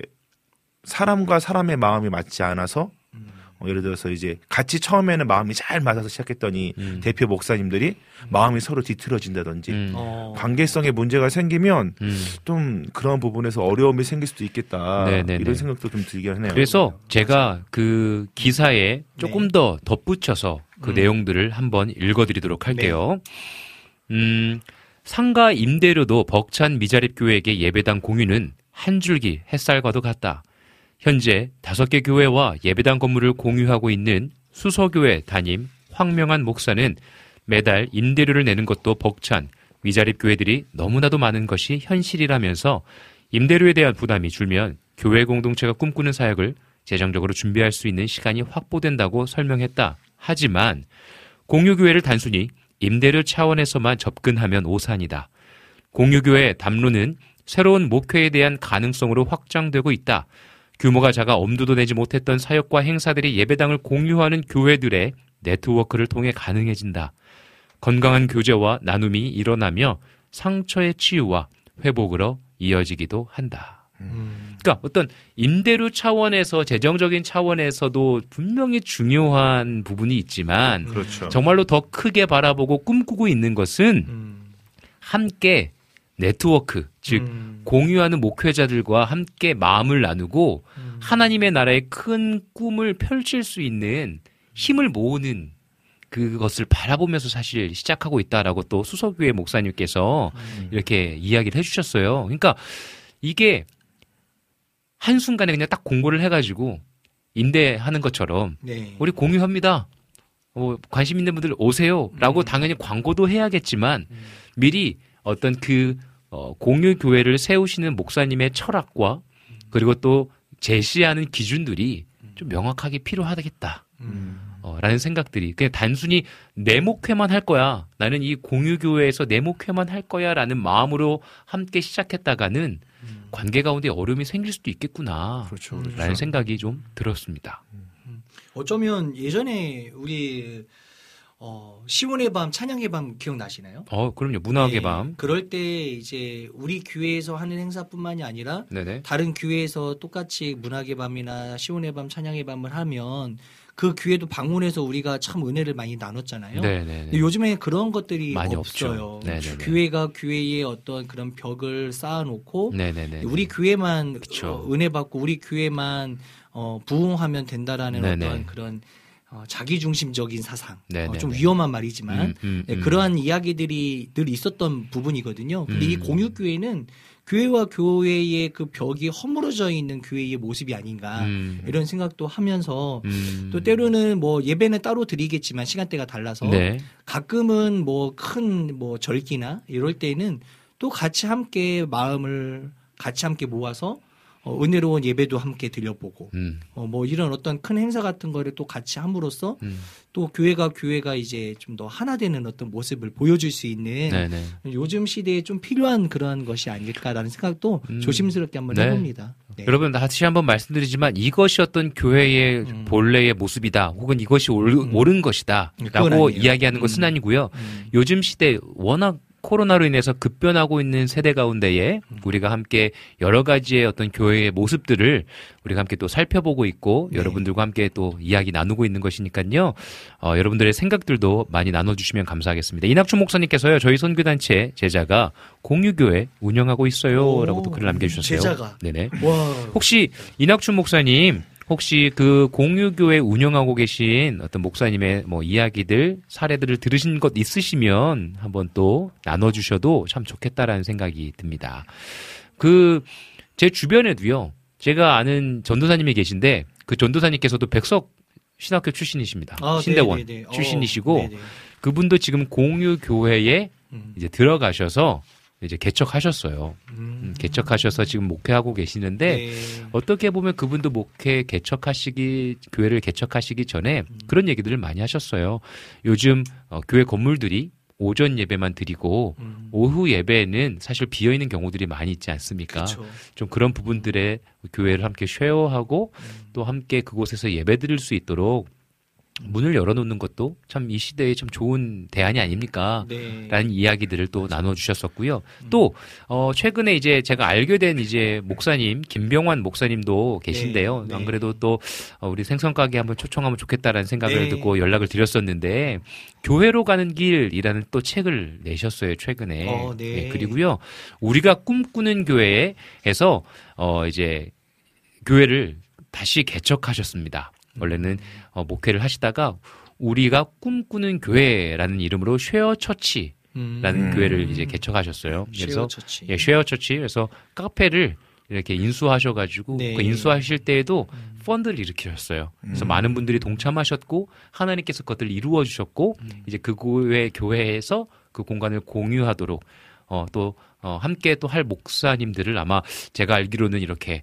사람과 사람의 마음이 맞지 않아서 예를 들어서 이제 같이 처음에는 마음이 잘 맞아서 시작했더니 대표 목사님들이 마음이 서로 뒤틀어진다든지 관계성에 문제가 생기면 좀 그런 부분에서 어려움이 생길 수도 있겠다. 이런 생각도 좀 들긴 하네요. 그래서 제가 그 기사에 조금 더 덧붙여서 그 내용들을 한번 읽어드리도록 할게요. 상가 임대료도 벅찬 미자립 교회에게 예배당 공유는 한 줄기 햇살과도 같다. 현재 5개 교회와 예배당 건물을 공유하고 있는 수서교회 담임 황명한 목사는 매달 임대료를 내는 것도 벅찬 미자립 교회들이 너무나도 많은 것이 현실이라면서 임대료에 대한 부담이 줄면 교회 공동체가 꿈꾸는 사역을 재정적으로 준비할 수 있는 시간이 확보된다고 설명했다. 하지만 공유교회를 단순히 임대료 차원에서만 접근하면 오산이다. 공유교회 담론은 새로운 목회에 대한 가능성으로 확장되고 있다. 규모가 작아 엄두도 내지 못했던 사역과 행사들이 예배당을 공유하는 교회들의 네트워크를 통해 가능해진다. 건강한 교제와 나눔이 일어나며 상처의 치유와 회복으로 이어지기도 한다. 그러니까 어떤 임대료 차원에서 재정적인 차원에서도 분명히 중요한 부분이 있지만 정말로 더 크게 바라보고 꿈꾸고 있는 것은 함께 네트워크, 즉 공유하는 목회자들과 함께 마음을 나누고 하나님의 나라의 큰 꿈을 펼칠 수 있는 힘을 모으는 그것을 바라보면서 사실 시작하고 있다라고 또 수서교회 목사님께서 이렇게 이야기를 해주셨어요. 그러니까 이게 한순간에 그냥 딱 공고를 해가지고 임대하는 것처럼 우리 공유합니다. 관심 있는 분들 오세요. 라고 당연히 광고도 해야겠지만 미리 어떤 그 공유 교회를 세우시는 목사님의 철학과 그리고 또 제시하는 기준들이 좀 명확하게 필요하겠다. 라는 생각들이 그냥 단순히 내 목회만 할 거야. 나는 이 공유 교회에서 내 목회만 할 거야 라는 마음으로 함께 시작했다가는 관계 가운데 어려움이 생길 수도 있겠구나. 라는 생각이 좀 들었습니다. 어쩌면 예전에 우리 시온의 밤, 찬양의 밤 기억나시나요? 그럼요. 문학의 밤. 그럴 때 이제 우리 교회에서 하는 행사뿐만이 아니라 다른 교회에서 똑같이 문학의 밤이나 시온의 밤, 찬양의 밤을 하면 그 교회도 방문해서 우리가 참 은혜를 많이 나눴잖아요. 근데 요즘에 그런 것들이 많이 없어요. 교회가 교회에 어떤 그런 벽을 쌓아놓고 우리 교회만 은혜 받고 우리 교회만 부흥하면 된다라는 어떤 그런 자기중심적인 사상, 좀 위험한 말이지만 그러한 이야기들이 늘 있었던 부분이거든요. 근데 이 공유교회는 교회와 교회의 그 벽이 허물어져 있는 교회의 모습이 아닌가 이런 생각도 하면서 또 때로는 뭐 예배는 따로 드리겠지만 시간대가 달라서 가끔은 뭐 큰 뭐 절기나 이럴 때는 또 같이 함께 마음을 같이 함께 모아서 은혜로운 예배도 함께 드려보고 뭐 이런 어떤 큰 행사 같은 거를 또 같이 함으로써 또 교회가 이제 좀 더 하나 되는 어떤 모습을 보여줄 수 있는 요즘 시대에 좀 필요한 그런 것이 아닐까라는 생각도 조심스럽게 한번 해봅니다. 네. 여러분 다시 한번 말씀드리지만 이것이 어떤 교회의 본래의 모습이다 혹은 이것이 옳은 것이다 라고 이야기하는 것은 아니고요. 요즘 시대 워낙 코로나로 인해서 급변하고 있는 세대 가운데에 우리가 함께 여러 가지의 어떤 교회의 모습들을 우리가 함께 또 살펴보고 있고 여러분들과 함께 또 이야기 나누고 있는 것이니까요. 여러분들의 생각들도 많이 나눠주시면 감사하겠습니다. 이낙춘 목사님께서요. 저희 선교단체 제자가 공유교회 운영하고 있어요. 라고 또 글을 남겨주셨어요. 제자가. 네네. 와. 혹시 이낙춘 목사님 혹시 그 공유교회 운영하고 계신 어떤 목사님의 뭐 이야기들, 사례들을 들으신 것 있으시면 한번 또 나눠주셔도 참 좋겠다라는 생각이 듭니다. 제 주변에도요, 제가 아는 전도사님이 계신데 그 전도사님께서도 백석 신학교 출신이십니다. 신대원 출신이시고 그분도 지금 공유교회에 이제 들어가셔서 이제 개척하셨어요. 개척하셔서 지금 목회하고 계시는데 어떻게 보면 그분도 교회를 개척하시기 전에 그런 얘기들을 많이 하셨어요. 요즘 교회 건물들이 오전 예배만 드리고 오후 예배에는 사실 비어있는 경우들이 많이 있지 않습니까? 그쵸. 좀 그런 부분들에 교회를 함께 쉐어하고 또 함께 그곳에서 예배 드릴 수 있도록 문을 열어놓는 것도 참 이 시대에 참 좋은 대안이 아닙니까? 라는 이야기들을 또 나눠주셨었고요. 또, 최근에 이제 제가 알게 된 이제 목사님, 김병환 목사님도 계신데요. 안 그래도 또, 우리 생선가게 한번 초청하면 좋겠다라는 생각을 듣고 연락을 드렸었는데, 교회로 가는 길이라는 또 책을 내셨어요, 최근에. 그리고요, 우리가 꿈꾸는 교회에서, 이제, 교회를 다시 개척하셨습니다. 원래는 목회를 하시다가 우리가 꿈꾸는 교회라는 이름으로 쉐어처치라는 교회를 이제 개척하셨어요. 그래서 쉐어처치. 그래서 카페를 이렇게 인수하셔가지고 그 인수하실 때에도 펀드를 일으키셨어요. 그래서 많은 분들이 동참하셨고 하나님께서 그것들을 이루어 주셨고 이제 그 교회에서 그 공간을 공유하도록 또 함께 또 할 목사님들을 아마 제가 알기로는 이렇게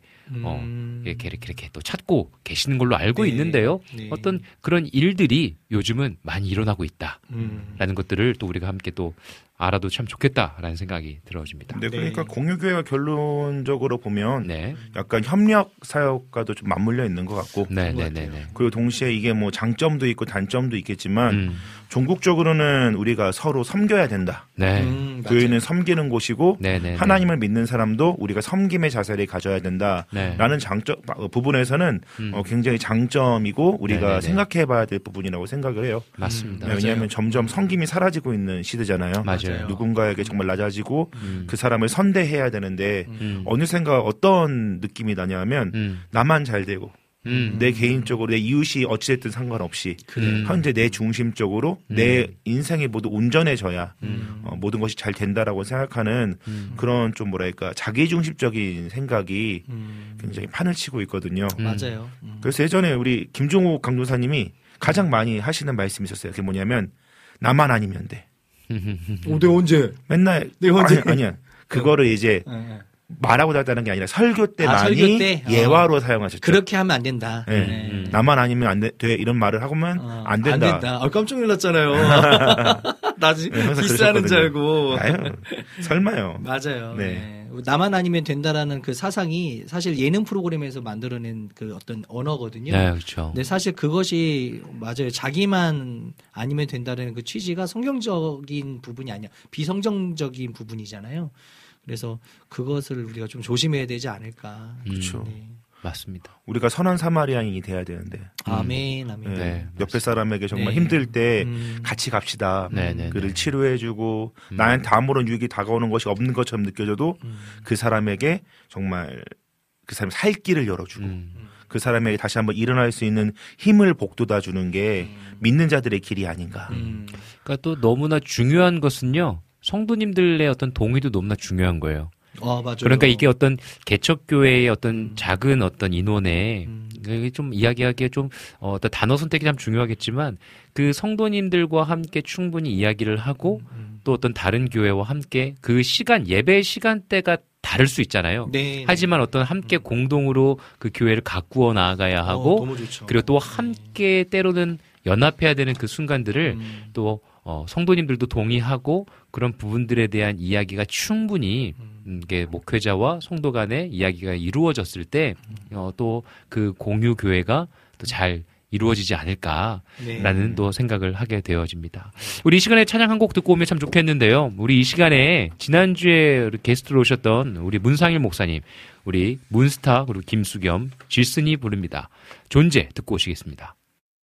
또 찾고 계시는 걸로 알고 있는데요. 어떤 그런 일들이 요즘은 많이 일어나고 있다라는 것들을 또 우리가 함께 또 알아도 참 좋겠다라는 생각이 들어집니다. 네, 그러니까 공유교회가 결론적으로 보면 약간 협력 사역과도 좀 맞물려 있는 것 같고, 그리고 동시에 이게 뭐 장점도 있고 단점도 있겠지만 종국적으로는 우리가 서로 섬겨야 된다. 교회는 섬기는 곳이고 하나님을 믿는 사람도 우리가 섬김의 자세를 가져야 된다라는 장점 부분에서는 굉장히 장점이고 우리가 생각해봐야 될 부분이라고 생각을 해요. 맞습니다. 왜냐하면 점점 섬김이 사라지고 있는 시대잖아요. 맞아요. 누군가에게 정말 낮아지고 그 사람을 선대해야 되는데 어느샌가 어떤 느낌이 나냐면 나만 잘 되고 내 개인적으로 내 이웃이 어찌됐든 상관없이 현재 내 중심적으로 내 인생이 모두 온전해져야 모든 것이 잘 된다라고 생각하는 그런 좀 뭐랄까 자기중심적인 생각이 굉장히 판을 치고 있거든요. 맞아요. 그래서 예전에 우리 김종욱 강도사님이 가장 많이 하시는 말씀이 있었어요. 그게 뭐냐면 나만 아니면 돼. 내 언제? 맨날 아니야. 그거를 이제 말하고 다다는 게 아니라 설교 때만이 설교 때? 예화로 사용하셨죠. 그렇게 하면 안 된다. 나만 아니면 안 돼 이런 말을 하고면 안 된다. 안 된다. 깜짝 놀랐잖아요. 나지 비싸는 줄 알고. 아유, 설마요. 맞아요. 나만 아니면 된다라는 그 사상이 사실 예능 프로그램에서 만들어낸 그 어떤 언어거든요. 네, 그렇죠. 근데 사실 그것이 맞아요. 자기만 아니면 된다는 그 취지가 성경적인 부분이 아니야. 비성경적인 부분이잖아요. 그래서 그것을 우리가 좀 조심해야 되지 않을까. 그렇죠. 맞습니다. 우리가 선한 사마리아인이 돼야 되는데. 아멘. 옆에 사람에게 정말 힘들 때 같이 갑시다. 그를 치료해주고 나한테 아무런 유익이 다가오는 것이 없는 것처럼 느껴져도 그 사람에게 정말 그 사람의 살 길을 열어주고 그 사람에게 다시 한번 일어날 수 있는 힘을 복돋아 주는 게 믿는 자들의 길이 아닌가. 그러니까 또 너무나 중요한 것은요. 성도님들의 어떤 동의도 너무나 중요한 거예요. 맞아요. 그러니까 이게 어떤 개척교회의 어떤 작은 어떤 인원에 좀 이야기하기에 좀 어떤 단어 선택이 참 중요하겠지만 그 성도님들과 함께 충분히 이야기를 하고 또 어떤 다른 교회와 함께 그 시간 예배 시간대가 다를 수 있잖아요. 네, 하지만 어떤 함께 공동으로 그 교회를 가꾸어 나아가야 하고 그리고 또 함께 때로는 연합해야 되는 그 순간들을 또 성도님들도 동의하고 그런 부분들에 대한 이야기가 충분히 이게 목회자와 성도 간의 이야기가 이루어졌을 때 또 그 공유 교회가 또 잘 이루어지지 않을까라는 또 생각을 하게 되어집니다. 우리 이 시간에 찬양 한 곡 듣고 오면 참 좋겠는데요. 우리 이 시간에 지난주에 게스트로 오셨던 우리 문상일 목사님, 우리 문스타 그리고 김수겸, 질슨이 부릅니다. 존재 듣고 오시겠습니다.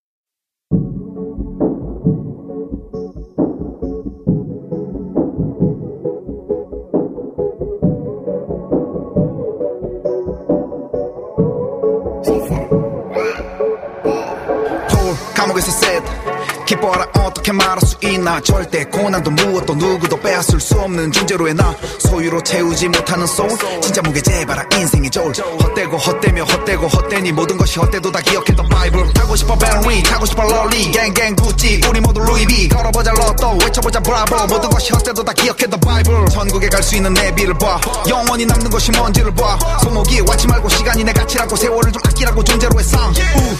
감옥에서 셋 기뻐하라 어떻게 말할 수 있나 절대 고난도 무엇도 누구도 빼앗을 수 없는 존재로의 나 소유로 채우지 못하는 소울 진짜 무게재봐라 인생의 저울 헛되고 헛되며 헛되고 헛되니 모든 것이 헛되도 다 기억했던 바이블 타고 싶어 베리 타고 싶어 롤리 갱갱 구찌 우리 모두 루이비 걸어보자 로또 외쳐보자 브라보 모든 것이 헛되도 다 기억했던 바이블 천국에 갈 수 있는 내비를 봐 영원히 남는 것이 뭔지를 봐 손목이 왔지 말고 시간이 내 가치라고 세월을 좀 아끼라고 존재로의 삶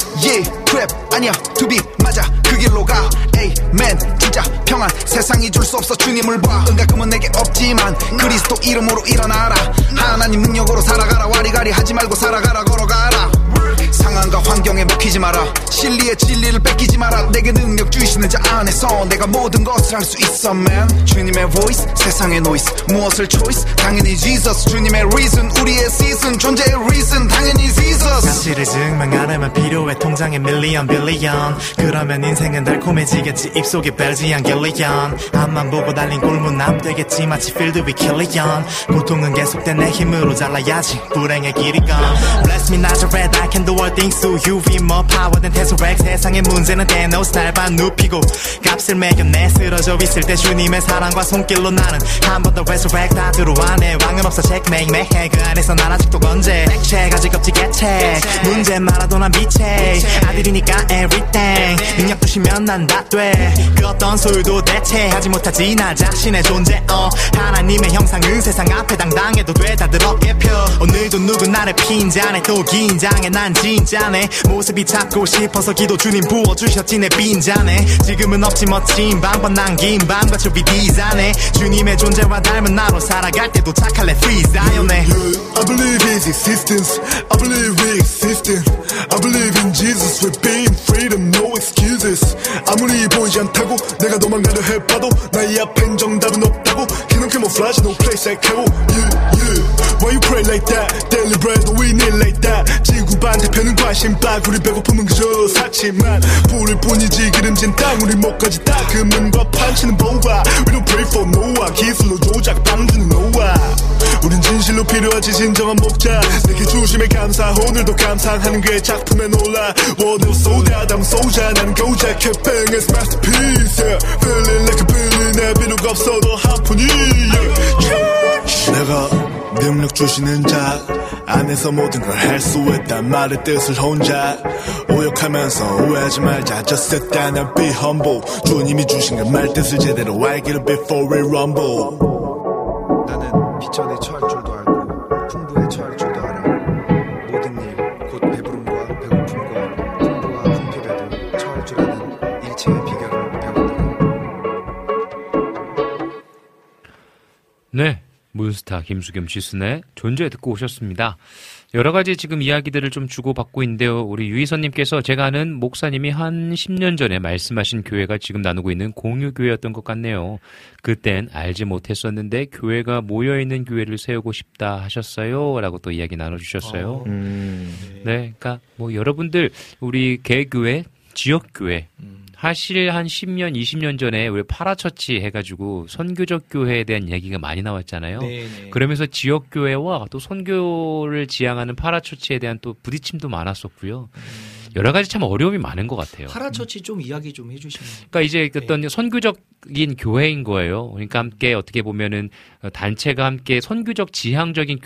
트랩 아니야 투비 맞아 그 길로 가 에이맨 진짜 평안 세상이 줄 수 없어 주님을 봐 은가금은 내게 없지만 그리스도 이름으로 일어나라 하나님 능력으로 살아가라 와리가리 하지 말고 살아가라 걸어가라 상황과 환경에 먹히지 마라 진리의 진리를 뺏기지 마라 내게 능력 주시는 자 안에서 내가 모든 것을 할 수 있어 man 주님의 voice 세상의 noise 무엇을 choice 당연히 Jesus 주님의 reason 우리의 season 존재의 reason 당연히 Jesus 가치를 증명하려면 필요해 통장에 밀리언 빌리언 그러면 인생은 달콤해지겠지 입속에 벨지안 갤리언 앞만 보고 달린 꼴문 남 되겠지 마치 필드 위 킬리언 고통은 계속된 내 힘으로 잘라야지 불행의 길이 건 Bless me Nazareth I can do all things through you be more power than Tesseract 세상의 문제는 대노스 달반 눕히고 값을 매겨내 쓰러져 있을 때 주님의 사랑과 손길로 나는 한 번 더 resurrect 다 들어와 내 왕은 없어 checkmate 매해 그 안에서 난 아직도 건재 액체 가지 껍질 개체 문제 말아도 난 빛에 아들이니까 everything 능력 주시면 난 다 돼 그 어떤 소유도 대체하지 못하지 나 자신의 존재 하나님의 형상은 세상 앞에 당당해도 돼 다들 어깨 펴 오늘도 누군 나를 핀잔해 또 긴장해 난 진짜네 모습이 찾고 싶어서 기도 주님 부어주셨지 내 빈잔에 지금은 없지 멋진 방법 남긴 밤과 좁이 디자네 주님의 존재와 닮은 나로 살아갈 때도 착할래 free Zion에 I believe his existence I believe we existing I believe in Jesus with being freedom no excuses 아무리 보이지 않다고 내가 도망가려 해봐도 나의 앞엔 정답은 없다고 그냥 camouflage no place like 하고 Why you pray like that daily bread we need like that 지구 반대편은 관심 딱 우리 배고픔은 그저 사치만 부를 뿐이지 기름진 땅 우리 목까지 닦으면과 판치는 보아 We don't pray for Noah 기술로 조작 방주는 Noah 우린 진실로 필요하지 진정한 목자 내게 주심에 감사 오늘도 감상하는 그의 작품에 놀라 원을 쏟아 담은 소자 나는 고작 캡뱅 as masterpiece yeah. Feeling like a villain 내 필요가 없어도 한 푼이 yeah. 내가 능력 주시는 자 안에서 모든 걸 할 수 있단 말의 뜻을 혼자 오역하면서 오해하지 말자 Just sit down and be humble 주님이 주신 그 말 뜻을 제대로 알기를 before we rumble 나는 비천에 처할 줄도 알고 풍부에 처할 줄도 알아 모든 일 곧 배부름과 배고픔과 풍부와 궁핍에도 처할 줄 아는 일체의 비결을 배웠노라. 네, 문스타 김수겸 지순의 존재 듣고 오셨습니다. 여러 가지 지금 이야기들을 좀 주고받고 있는데요. 우리 유희선님께서 제가 아는 목사님이 한 10년 전에 말씀하신 교회가 지금 나누고 있는 공유교회였던 것 같네요. 그땐 알지 못했었는데 교회가 모여있는 교회를 세우고 싶다 하셨어요. 라고 또 이야기 나눠주셨어요. 네, 그러니까 뭐 여러분들 우리 개교회, 지역교회 사실 한 10년, 20년 전에 우리 파라처치 해가지고 선교적 교회에 대한 얘기가 많이 나왔잖아요. 네네. 그러면서 지역교회와 또 선교를 지향하는 파라처치에 대한 또 부딪힘도 많았었고요. 여러 가지 참 어려움이 많은 것 같아요. 파라처치 좀 이야기 좀 해주시면. 그러니까 이제 어떤 선교적인 교회인 거예요. 그러니까 함께 어떻게 보면은 단체가 함께 선교적 지향적인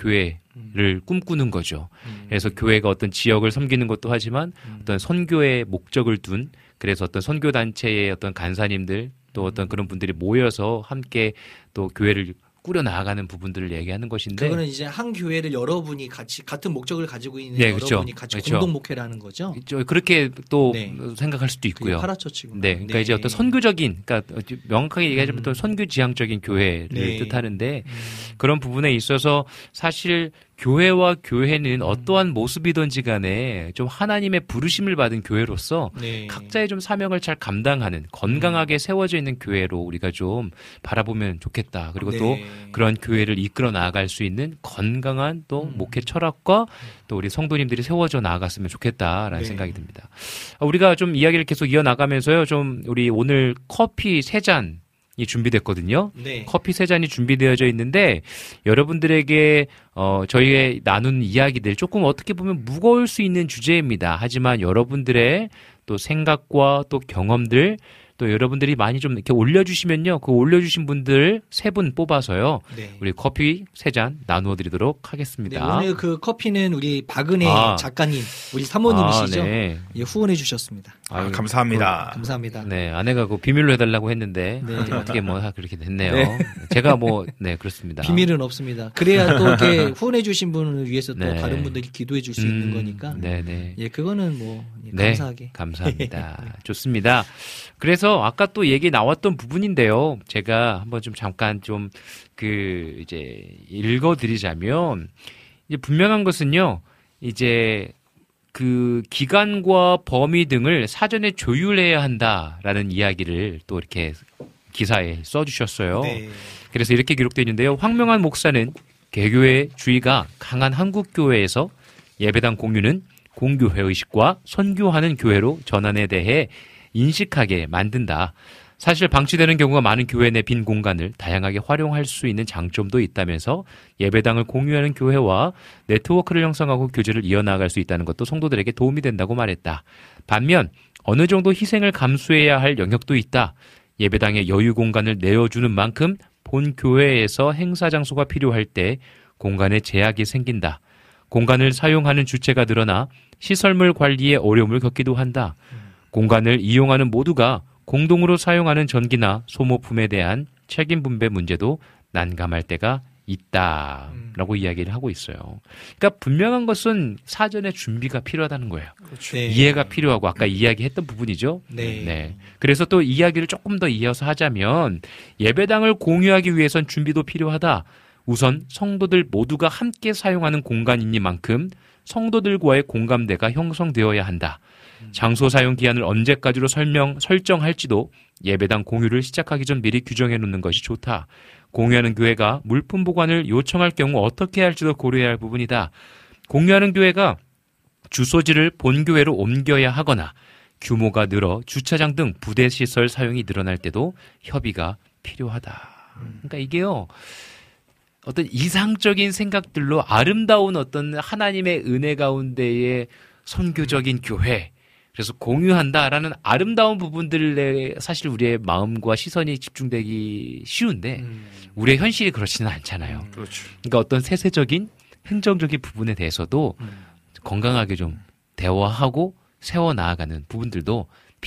교회를 꿈꾸는 거죠. 그래서 교회가 어떤 지역을 섬기는 것도 하지만 어떤 선교의 목적을 둔 그래서 어떤 선교단체의 어떤 간사님들 또 어떤 그런 분들이 모여서 함께 또 교회를 꾸려 나아가는 부분들을 얘기하는 것인데 그거는 이제 한 교회를 여러분이 같이 같은 목적을 가지고 있는 네, 여러분이 그렇죠. 같이 그렇죠. 공동 목회라는 거죠. 그렇게 또 생각할 수도 있고요. 파라처치구나. 네, 그러니까 이제 어떤 선교적인, 그러니까 명확하게 얘기하자면 어떤 선교 지향적인 교회를 뜻하는데 그런 부분에 있어서 사실 교회와 교회는 어떠한 모습이든지 간에 좀 하나님의 부르심을 받은 교회로서 각자의 좀 사명을 잘 감당하는 건강하게 세워져 있는 교회로 우리가 좀 바라보면 좋겠다. 그리고 또 그런 교회를 이끌어 나아갈 수 있는 건강한 또 목회 철학과 또 우리 성도님들이 세워져 나아갔으면 좋겠다라는 생각이 듭니다. 우리가 좀 이야기를 계속 이어나가면서요. 좀 우리 오늘 커피 3잔 이 준비됐거든요. 커피 3잔이 준비되어져 있는데 여러분들에게 저희의 나눈 이야기들 조금 어떻게 보면 무거울 수 있는 주제입니다. 하지만 여러분들의 또 생각과 또 경험들 또 여러분들이 많이 좀 이렇게 올려주시면요. 그 올려주신 분들 3분 뽑아서요. 우리 커피 3잔 나누어 드리도록 하겠습니다. 오늘 그 커피는 우리 박은혜 작가님, 우리 사모님이시죠? 후원해 주셨습니다. 감사합니다. 감사합니다. 네, 아내가 그 비밀로 해달라고 했는데 어떻게 뭐 그렇게 됐네요. 제가 뭐 그렇습니다. 비밀은 없습니다. 그래야 또 이렇게 후원해 주신 분을 위해서 또 다른 분들이 기도해 줄 수 있는 거니까. 예, 그거는 뭐 감사하게. 감사합니다. 좋습니다. 그래서 아까 또 얘기 나왔던 부분인데요. 제가 한번 좀 잠깐 좀 이제 읽어드리자면 이제 분명한 것은요. 이제 그 기간과 범위 등을 사전에 조율해야 한다라는 이야기를 또 이렇게 기사에 써주셨어요. 그래서 이렇게 기록되어 있는데요. 황명한 목사는 개교의 주의가 강한 한국교회에서 예배당 공유는 공교회의식과 선교하는 교회로 전환에 대해 인식하게 만든다. 사실 방치되는 경우가 많은 교회 내 빈 공간을 다양하게 활용할 수 있는 장점도 있다면서 예배당을 공유하는 교회와 네트워크를 형성하고 교제를 이어나갈 수 있다는 것도 성도들에게 도움이 된다고 말했다. 반면 어느 정도 희생을 감수해야 할 영역도 있다. 예배당의 여유 공간을 내어주는 만큼 본 교회에서 행사 장소가 필요할 때 공간에 제약이 생긴다. 공간을 사용하는 주체가 늘어나 시설물 관리에 어려움을 겪기도 한다. 공간을 이용하는 모두가 공동으로 사용하는 전기나 소모품에 대한 책임 분배 문제도 난감할 때가 있다라고 이야기를 하고 있어요. 그러니까 분명한 것은 사전에 준비가 필요하다는 거예요. 그렇죠. 이해가 필요하고 아까 이야기했던 부분이죠. 그래서 또 이야기를 조금 더 이어서 하자면 예배당을 공유하기 위해선 준비도 필요하다. 우선 성도들 모두가 함께 사용하는 공간이니만큼 성도들과의 공감대가 형성되어야 한다. 장소 사용 기한을 언제까지로 설정할지도 예배당 공유를 시작하기 전 미리 규정해 놓는 것이 좋다. 공유하는 교회가 물품 보관을 요청할 경우 어떻게 할지도 고려해야 할 부분이다. 공유하는 교회가 주소지를 본 교회로 옮겨야 하거나 규모가 늘어 주차장 등 부대 시설 사용이 늘어날 때도 협의가 필요하다. 그러니까 이게요. 어떤 이상적인 생각들로 아름다운 어떤 하나님의 은혜 가운데의 선교적인 교회, 그래서 공유한다라는 아름다운 부분들에 사실 우리의 마음과 시선이 집중되기 쉬운데 우리의 현실이 그렇지는 않잖아요. 그렇죠. 그러니까 어떤 세세적인 행정적인 부분에 대해서도 건강하게 좀 대화하고 세워나가는 부분들도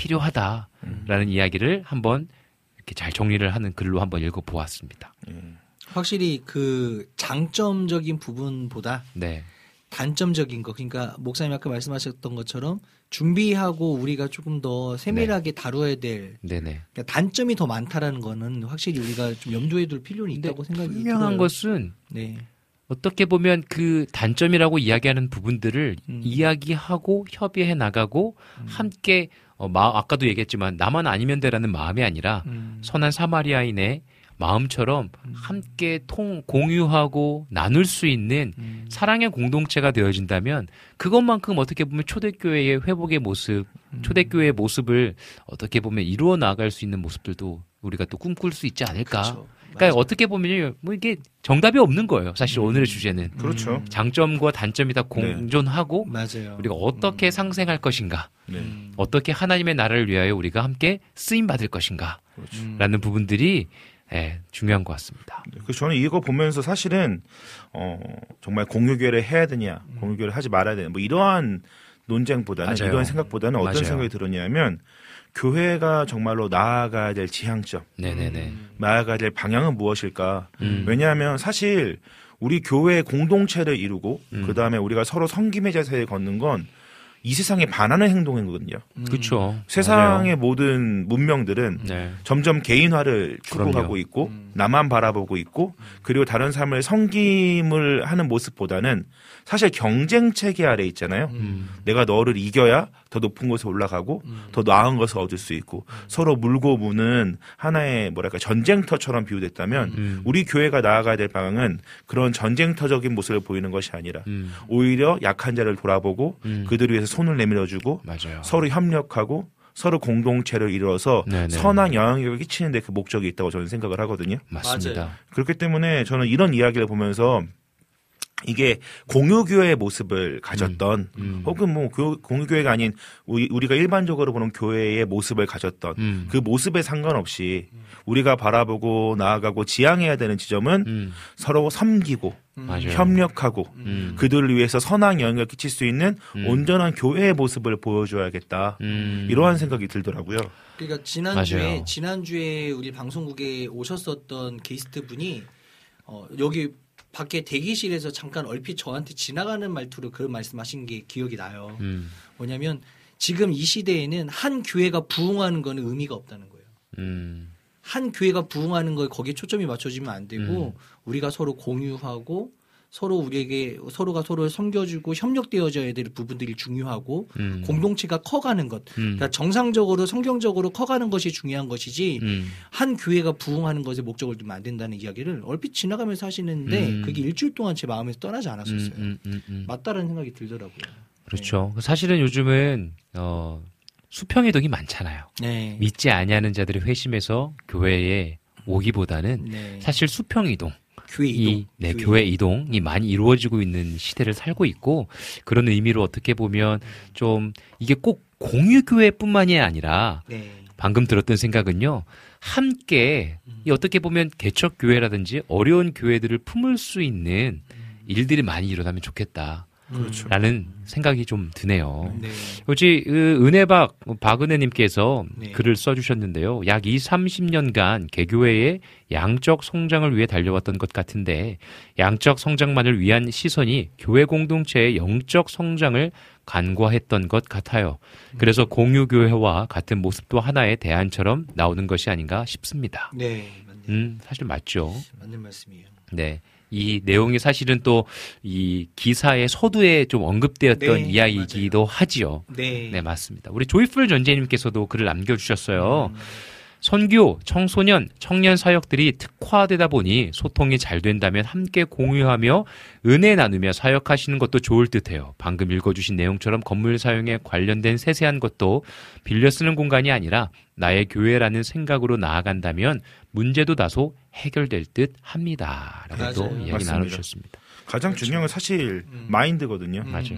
필요하다라는 이야기를 한번 이렇게 잘 정리를 하는 글로 한번 읽어보았습니다. 확실히 그 장점적인 부분보다 단점적인 거, 그러니까 목사님 아까 말씀하셨던 것처럼 준비하고 우리가 조금 더 세밀하게 다루어야 될 그러니까 단점이 더 많다라는 거는 확실히 우리가 좀 염두에 둘 필요는 있다고 생각이 들어요. 분명한 것은 어떻게 보면 그 단점이라고 이야기하는 부분들을 이야기하고 협의해 나가고 함께 아까도 얘기했지만 나만 아니면 돼라는 마음이 아니라 선한 사마리아인의 마음처럼 함께 공유하고 나눌 수 있는 사랑의 공동체가 되어진다면 그것만큼 어떻게 보면 초대교회의 회복의 모습, 초대교회의 모습을 어떻게 보면 이루어 나갈 수 있는 모습들도 우리가 또 꿈꿀 수 있지 않을까. 그렇죠. 그러니까 맞아요. 어떻게 보면 뭐 이게 정답이 없는 거예요. 사실 오늘의 주제는. 그렇죠. 장점과 단점이 다 공존하고 맞아요. 우리가 어떻게 상생할 것인가. 어떻게 하나님의 나라를 위하여 우리가 함께 쓰임 받을 것인가. 라는 부분들이 중요한 것 같습니다. 그래서 저는 이거 보면서 사실은 정말 공유교회를 해야 되냐, 공유교회를 하지 말아야 되냐, 뭐 이러한 논쟁보다는 맞아요. 이런 생각보다는 어떤 맞아요. 생각이 들었냐면 교회가 정말로 나아가야 될 지향점, 나아가야 될 방향은 무엇일까? 왜냐하면 사실 우리 교회의 공동체를 이루고 그 다음에 우리가 서로 섬김의 자세에 걷는 건 이 세상에 반하는 행동이거든요. 그렇죠. 세상의 모든 문명들은 점점 개인화를 추구하고 있고 나만 바라보고 있고 그리고 다른 사람을 섬김을 하는 모습보다는 사실 경쟁 체계 아래 있잖아요. 내가 너를 이겨야 더 높은 곳에 올라가고 더 나은 것을 얻을 수 있고 서로 물고 무는 하나의 뭐랄까 전쟁터처럼 비유됐다면 우리 교회가 나아가야 될 방향은 그런 전쟁터적인 모습을 보이는 것이 아니라 오히려 약한 자를 돌아보고 그들을 위해서 손을 내밀어주고 서로 협력하고 서로 공동체를 이루어서 선한 영향력을 끼치는 데 그 목적이 있다고 저는 생각을 하거든요. 맞습니다. 그렇기 때문에 저는 이런 이야기를 보면서 이게 공유교회의 모습을 가졌던 혹은 뭐 공유교회가 아닌 우리가 일반적으로 보는 교회의 모습을 가졌던 그 모습에 상관없이 우리가 바라보고 나아가고 지향해야 되는 지점은 서로 섬기고 협력하고 그들을 위해서 선한 영향을 끼칠 수 있는 온전한 교회의 모습을 보여줘야겠다. 이러한 생각이 들더라고요. 그러니까 지난주에 우리 방송국에 오셨었던 게스트 분이 여기 밖에 대기실에서 잠깐 얼핏 저한테 지나가는 말투로 그런 말씀하신 게 기억이 나요. 뭐냐면 지금 이 시대에는 한 교회가 부흥하는 거는 의미가 없다는 거예요. 한 교회가 부흥하는 거에 거기에 초점이 맞춰지면 안 되고 우리가 서로 공유하고 서로가 서로를 섬겨주고 협력되어져야 될 부분들이 중요하고 공동체가 커가는 것. 그러니까 정상적으로 성경적으로 커가는 것이 중요한 것이지 한 교회가 부흥하는 것에 목적을 두면 안 된다는 이야기를 얼핏 지나가면서 하시는데 그게 일주일 동안 제 마음에서 떠나지 않았었어요. 맞다라는 생각이 들더라고요. 그렇죠. 사실은 요즘은 수평이동이 많잖아요. 믿지 아니하는 자들이 회심해서 교회에 오기보다는 사실 수평이동. 교회 이동이 많이 이루어지고 있는 시대를 살고 있고 그런 의미로 어떻게 보면 좀 이게 꼭 공유교회뿐만이 아니라 방금 들었던 생각은요. 함께 어떻게 보면 개척교회라든지 어려운 교회들을 품을 수 있는 일들이 많이 일어나면 좋겠다. 그렇죠. 라는 생각이 좀 드네요. 어제 은혜박 박은혜님께서 글을 써주셨는데요. 약 30년간 개교회의 양적 성장을 위해 달려왔던 것 같은데 양적 성장만을 위한 시선이 교회 공동체의 영적 성장을 간과했던 것 같아요. 그래서 공유교회와 같은 모습도 하나의 대안처럼 나오는 것이 아닌가 싶습니다. 네, 맞네요. 사실 맞죠. 맞는 말씀이에요. 네. 이 내용이 사실은 또 이 기사의 서두에 좀 언급되었던 이야기이기도 하지요. 네, 맞습니다. 우리 조이풀 전재님께서도 글을 남겨주셨어요. 선교, 청소년, 청년 사역들이 특화되다 보니 소통이 잘 된다면 함께 공유하며 은혜 나누며 사역하시는 것도 좋을 듯해요. 방금 읽어주신 내용처럼 건물 사용에 관련된 세세한 것도 빌려 쓰는 공간이 아니라 나의 교회라는 생각으로 나아간다면 문제도 다소 해결될 듯 합니다. 라고 또 이야기 맞습니다. 나눠주셨습니다. 가장 중요한 건 사실 마인드거든요. 맞아요.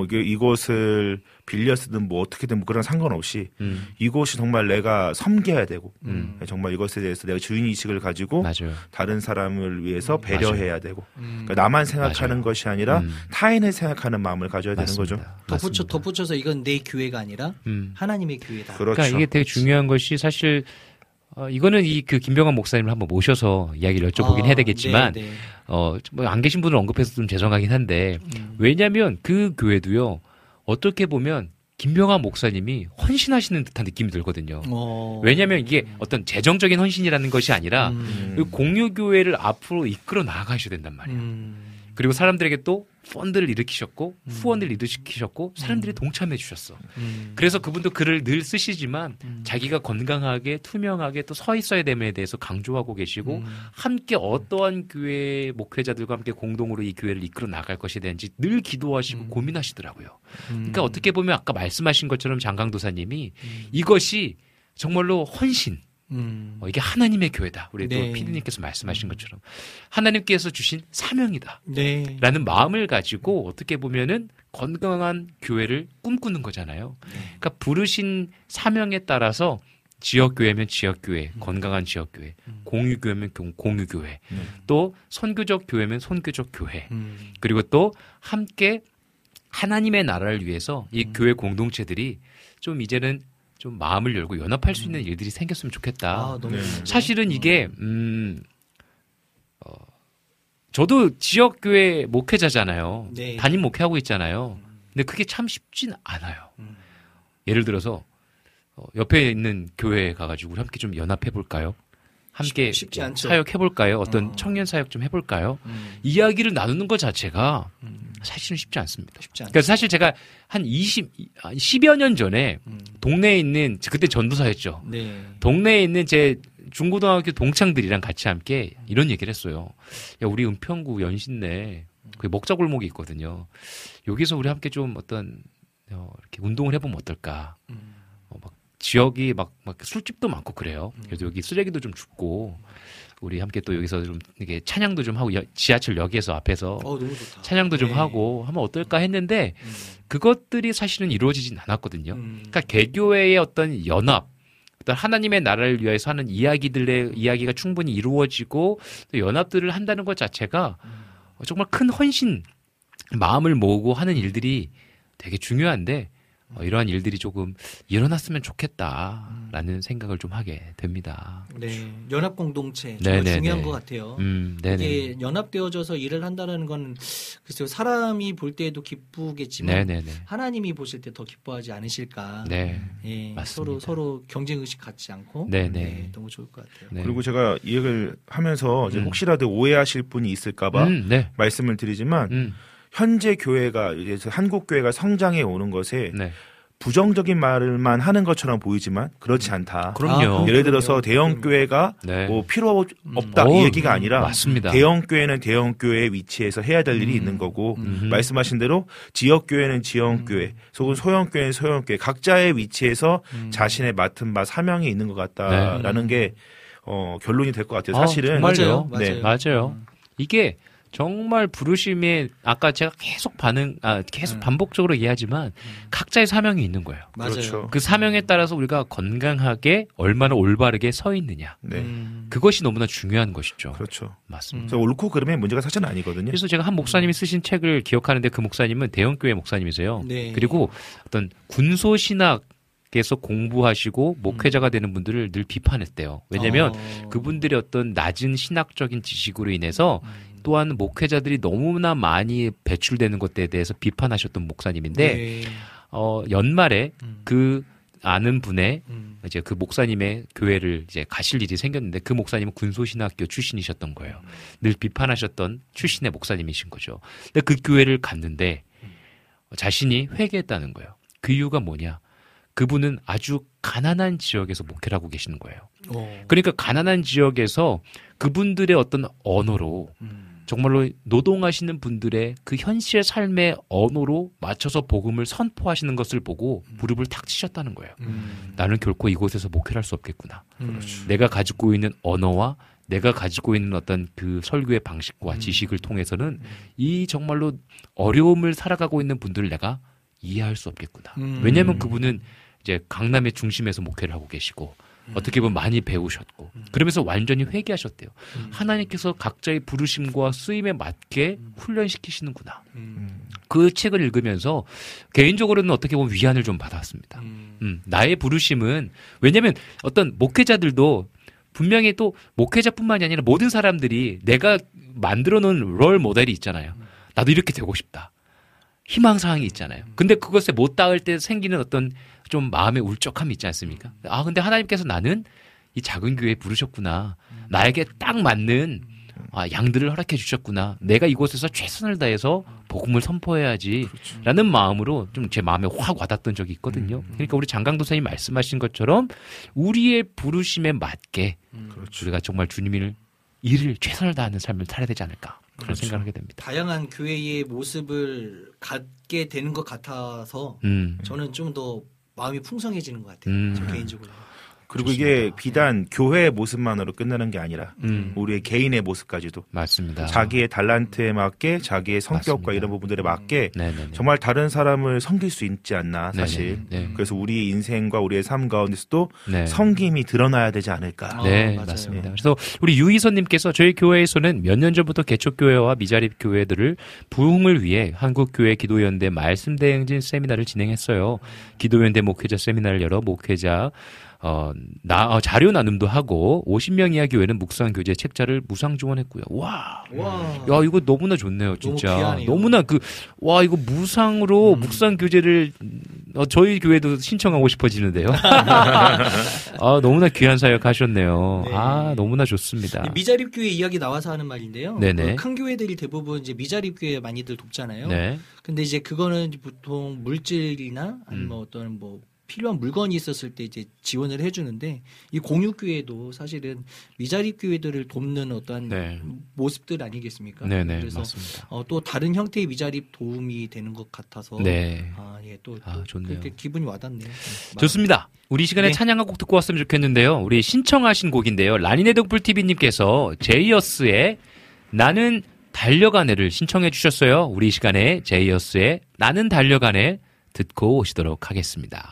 이곳을 빌려 쓰든 뭐 어떻게든 뭐 그런 상관없이 이곳이 정말 내가 섬겨야 되고 정말 이것에 대해서 내가 주인의식을 가지고 다른 사람을 위해서 배려해야 되고 그러니까 나만 생각하는 것이 아니라 타인을 생각하는 마음을 가져야 되는 거죠. 덧붙여서 이건 내 교회가 아니라 하나님의 교회다. 그렇죠. 그러니까 이게 되게 중요한 것이 사실 이거는 그 김병환 목사님을 한번 모셔서 이야기를 여쭤보긴 해야 되겠지만, 뭐 안 계신 분을 언급해서 좀 죄송하긴 한데, 왜냐면 그 교회도요, 어떻게 보면 김병환 목사님이 헌신하시는 듯한 느낌이 들거든요. 왜냐면 이게 어떤 재정적인 헌신이라는 것이 아니라, 공유교회를 앞으로 이끌어 나가셔야 된단 말이에요. 그리고 사람들에게 또 펀드를 일으키셨고 후원을 일으키셨고 사람들이 동참해 주셨어. 그래서 그분도 글을 늘 쓰시지만 자기가 건강하게 투명하게 또 서 있어야 됨에 대해서 강조하고 계시고 함께 어떠한 교회 목회자들과 함께 공동으로 이 교회를 이끌어 나갈 것에 대한지 늘 기도하시고 고민하시더라고요. 그러니까 어떻게 보면 아까 말씀하신 것처럼 장강도사님이 이것이 정말로 헌신 이게 하나님의 교회다. 우리 또 피디님께서 말씀하신 것처럼 하나님께서 주신 사명이다. 라는 마음을 가지고 어떻게 보면은 건강한 교회를 꿈꾸는 거잖아요. 그러니까 부르신 사명에 따라서 지역교회면 지역교회, 건강한 지역교회, 공유교회면 공유교회, 또 선교적 교회면 선교적 교회, 그리고 또 함께 하나님의 나라를 위해서 이 교회 공동체들이 좀 이제는 좀 마음을 열고 연합할 수 있는 일들이 생겼으면 좋겠다. 사실은 이게 저도 지역교회 목회자잖아요. 담임 목회하고 있잖아요. 근데 그게 참 쉽진 않아요. 예를 들어서 옆에 있는 교회에 가가지고 우리 함께 좀 연합해 볼까요? 함께 쉽지 않죠. 사역해 볼까요? 어떤 청년 사역 좀 해볼까요? 이야기를 나누는 것 자체가 사실은 쉽지 않습니다. 그러니까 사실 제가 한 10여 년 전에 동네에 있는, 그때 전도사였죠. 동네에 있는 제 중고등학교 동창들이랑 같이 함께 이런 얘기를 했어요. 야, 우리 은평구 연신내 그 먹자골목이 있거든요. 여기서 우리 함께 좀 어떤 이렇게 운동을 해보면 어떨까? 막 지역이 막 술집도 많고 그래요. 그래서 여기 쓰레기도 좀 줍고 우리 함께 또 여기서 좀 이게 찬양도 좀 하고 지하철역에서 앞에서 너무 좋다. 찬양도 좀 하고 하면 어떨까 했는데 그것들이 사실은 이루어지진 않았거든요. 그러니까 개교회의 어떤 연합, 어떤 하나님의 나라를 위해서 하는 이야기가 충분히 이루어지고 또 연합들을 한다는 것 자체가 정말 큰 헌신, 마음을 모으고 하는 일들이 되게 중요한데 이러한 일들이 조금 일어났으면 좋겠다라는 생각을 좀 하게 됩니다. 네, 연합 공동체 정말 중요한 것 같아요. 이게 연합되어져서 일을 한다는 건 글쎄요, 사람이 볼 때에도 기쁘겠지만 하나님이 보실 때 더 기뻐하지 않으실까. 서로 경쟁 의식 갖지 않고 너무 좋을 것 같아요. 그리고 제가 이 얘기를 하면서 이제 혹시라도 오해하실 분이 있을까봐 말씀을 드리지만. 현재 교회가 이제 한국 교회가 성장해 오는 것에 부정적인 말을만 하는 것처럼 보이지만 그렇지 않다. 그럼요. 예를 들어서 대형 교회가 뭐 필요 없다 이 얘기가 아니라 맞습니다. 대형 교회는 대형 교회의 위치에서 해야 될 일이 있는 거고 말씀하신 대로 지역 교회는 지역 교회, 혹은 소형 교회는 소형 교회 각자의 위치에서 자신의 맡은 바 사명이 있는 것 같다라는 게 결론이 될 것 같아요. 사실은 맞아요. 맞아요. 이게 정말 부르심에 아까 제가 계속 반복적으로 얘기하지만 각자의 사명이 있는 거예요. 맞아요. 그렇죠. 그 사명에 따라서 우리가 건강하게 얼마나 올바르게 서 있느냐. 그것이 너무나 중요한 것이죠. 그렇죠. 맞습니다. 옳고 그름의 문제가 사실은 아니거든요. 그래서 제가 한 목사님이 쓰신 책을 기억하는데 그 목사님은 대형교회 목사님이세요. 그리고 어떤 군소신학 에서 공부하시고 목회자가 되는 분들을 늘 비판했대요. 왜냐하면 그분들의 어떤 낮은 신학적인 지식으로 인해서 또한 목회자들이 너무나 많이 배출되는 것에 대해서 비판하셨던 목사님인데 연말에 그 아는 분의 이제 그 목사님의 교회를 이제 가실 일이 생겼는데 그 목사님은 군소신학교 출신이셨던 거예요. 늘 비판하셨던 출신의 목사님이신 거죠. 근데 그 교회를 갔는데 자신이 회개했다는 거예요. 그 이유가 뭐냐? 그분은 아주 가난한 지역에서 목회를 하고 계시는 거예요. 그러니까 가난한 지역에서 그분들의 어떤 언어로 정말로 노동하시는 분들의 그 현실의 삶의 언어로 맞춰서 복음을 선포하시는 것을 보고 무릎을 탁 치셨다는 거예요. 나는 결코 이곳에서 목회를 할 수 없겠구나. 내가 가지고 있는 언어와 내가 가지고 있는 어떤 그 설교의 방식과 지식을 통해서는 이 정말로 어려움을 살아가고 있는 분들을 내가 이해할 수 없겠구나. 왜냐하면 그분은 이제 강남의 중심에서 목회를 하고 계시고 어떻게 보면 많이 배우셨고 그러면서 완전히 회개하셨대요. 하나님께서 각자의 부르심과 쓰임에 맞게 훈련시키시는구나. 그 책을 읽으면서 개인적으로는 어떻게 보면 위안을 좀 받았습니다. 나의 부르심은 왜냐하면 어떤 목회자들도 분명히 또 목회자뿐만이 아니라 모든 사람들이 내가 만들어 놓은 롤 모델이 있잖아요. 나도 이렇게 되고 싶다. 희망사항이 있잖아요. 근데 그것에 못 닿을 때 생기는 어떤 좀 마음의 울적함이 있지 않습니까? 근데 하나님께서 나는 이 작은 교회에 부르셨구나. 나에게 딱 맞는 양들을 허락해 주셨구나. 내가 이곳에서 최선을 다해서 복음을 선포해야지라는 마음으로 좀 제 마음에 확 와닿던 적이 있거든요. 그러니까 우리 장강도사님 말씀하신 것처럼 우리의 부르심에 맞게 우리가 정말 주님을 일을 최선을 다하는 삶을 살아야 되지 않을까 그런 생각을 하게 됩니다. 다양한 교회의 모습을 갖게 되는 것 같아서 저는 좀 더 마음이 풍성해지는 것 같아요. 저 개인적으로. 그리고 이게 비단 교회의 모습만으로 끝나는 게 아니라 우리의 개인의 모습까지도 맞습니다. 자기의 달란트에 맞게 자기의 성격과 맞습니다. 이런 부분들에 맞게 네네네. 정말 다른 사람을 섬길 수 있지 않나 사실. 네네. 그래서 우리 인생과 우리의 삶 가운데서도 네. 섬김이 드러나야 되지 않을까. 네, 맞습니다. 그래서 우리 유희선님께서 저희 교회에서는 몇 년 전부터 개척교회와 미자립 교회들을 부흥을 위해 한국교회 기도연대 말씀대행진 세미나를 진행했어요. 기도연대 목회자 세미나를 열어 목회자 자료 나눔도 하고 50명 이하 교회는 묵상 교재 책자를 무상 지원했고요. 와. 야, 이거 너무나 좋네요, 진짜. 너무나 이거 무상으로 묵상 교재를 저희 교회도 신청하고 싶어지는데요. 너무나 귀한 사역 하셨네요. 네. 너무나 좋습니다. 미자립 교회 이야기 나와서 하는 말인데요. 네네. 큰 교회들이 대부분 이제 미자립 교회 많이들 돕잖아요. 네. 근데 이제 그거는 보통 물질이나 아니면 어떤 필요한 물건이 있었을 때 이제 지원을 해주는데 이 공유교회도 사실은 미자립 교회들을 돕는 어떠한 모습들 아니겠습니까? 네네, 그래서 맞습니다. 또 다른 형태의 미자립 도움이 되는 것 같아서 좋네요. 기분이 와닿네요. 좋습니다. 우리 시간에 찬양한 곡 듣고 왔으면 좋겠는데요. 우리 신청하신 곡인데요. 라니네 동풀 TV님께서 제이어스의 나는 달려가네를 신청해 주셨어요. 우리 시간에 제이어스의 나는 달려가네 듣고 오시도록 하겠습니다.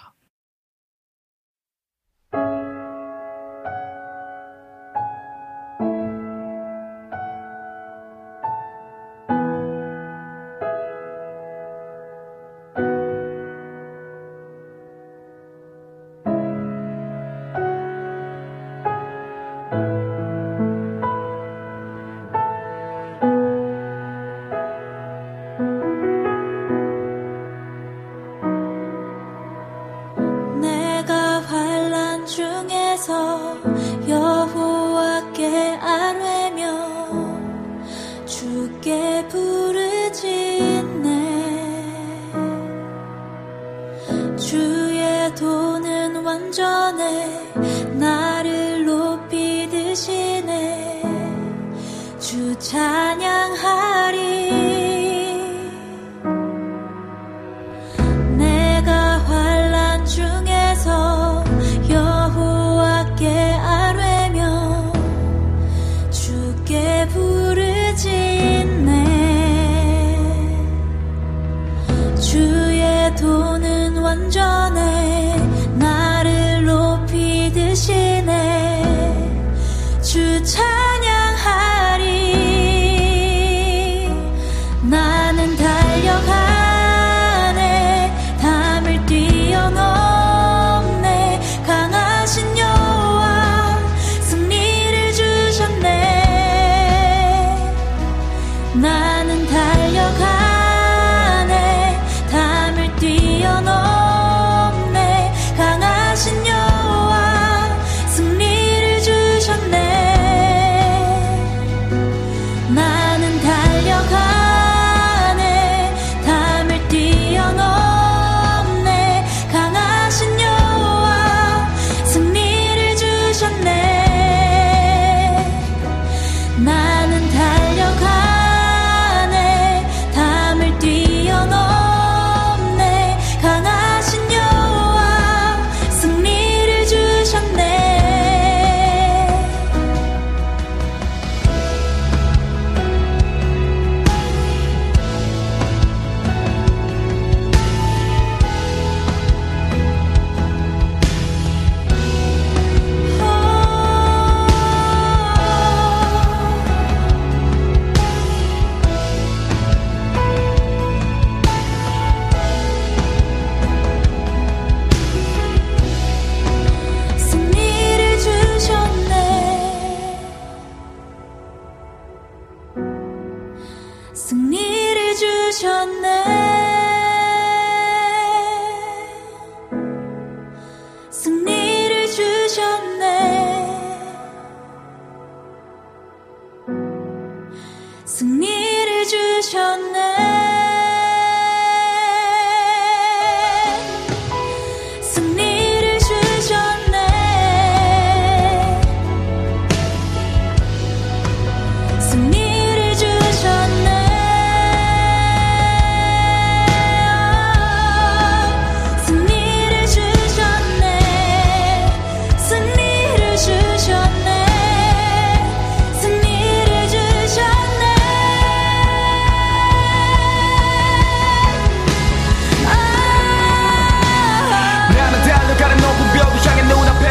강하신 여호와 승리를 주셨네.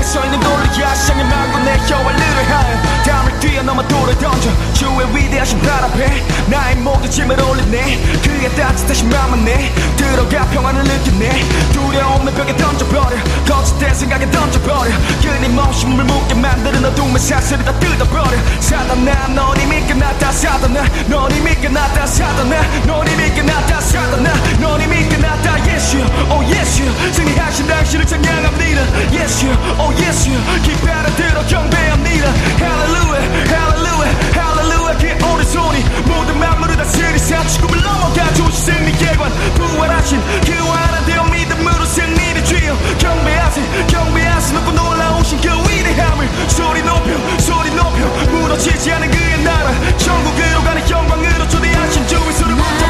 서 있는 돌리야 시장에 망고 내 혀와 르르 하여 땀을 뛰어넘어 돌을 던져 주의 위대하신 발 앞에 나의 모든 짐을 올리네 그의 따뜻하신 맘은 내 들어가 평안을 느끼네 두려움의 벽에 던져버려 거짓된 생각에 던져버려 끊임없이 물 묻게 만드는 어둠의 사슬을 다 뜯어버려 사단아 넌 이미 끝났다 사단아 넌 이미 끝났다 사단아 넌 이미 끝났다 사단아 넌 이미 끝났다 yes you oh yes you 승리하신 당신을 찬양합니다 yes you oh yes you 깃발을 들어 경배합니다 hallelujah hallelujah hallelujah 그 오른손이 모든 만물을 다스리사 죽음을 넘어가 주신 승리 계관 부활하신 그 완화되어 믿음으로 승리를 쥐어 경배하세 높고 놀라우신 그 위대함을 소리 높여 무너지지 않은 그의 나라 천국으로 가는 영광으로 초대하신 주 의소를 붙잡으리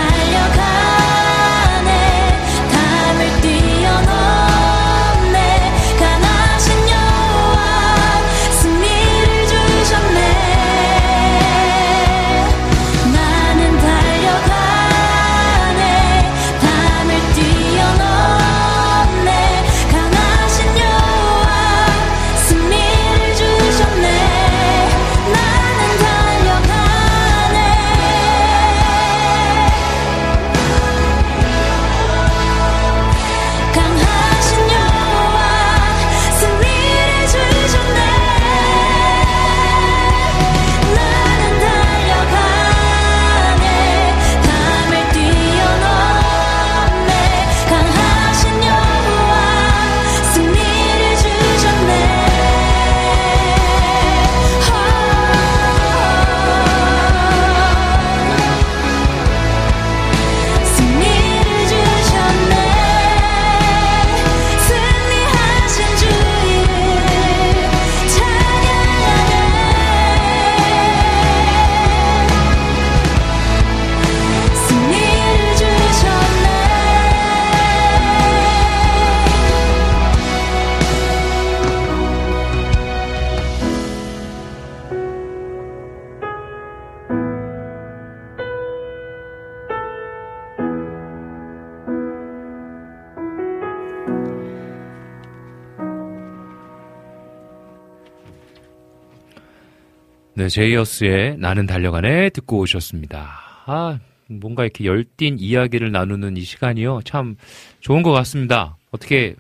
네, 제이어스의 나는 달려가네 듣고 오셨습니다. 아, 뭔가 이렇게 열띤 이야기를 나누는 이 시간이요. 참 좋은 것 같습니다. 어떻게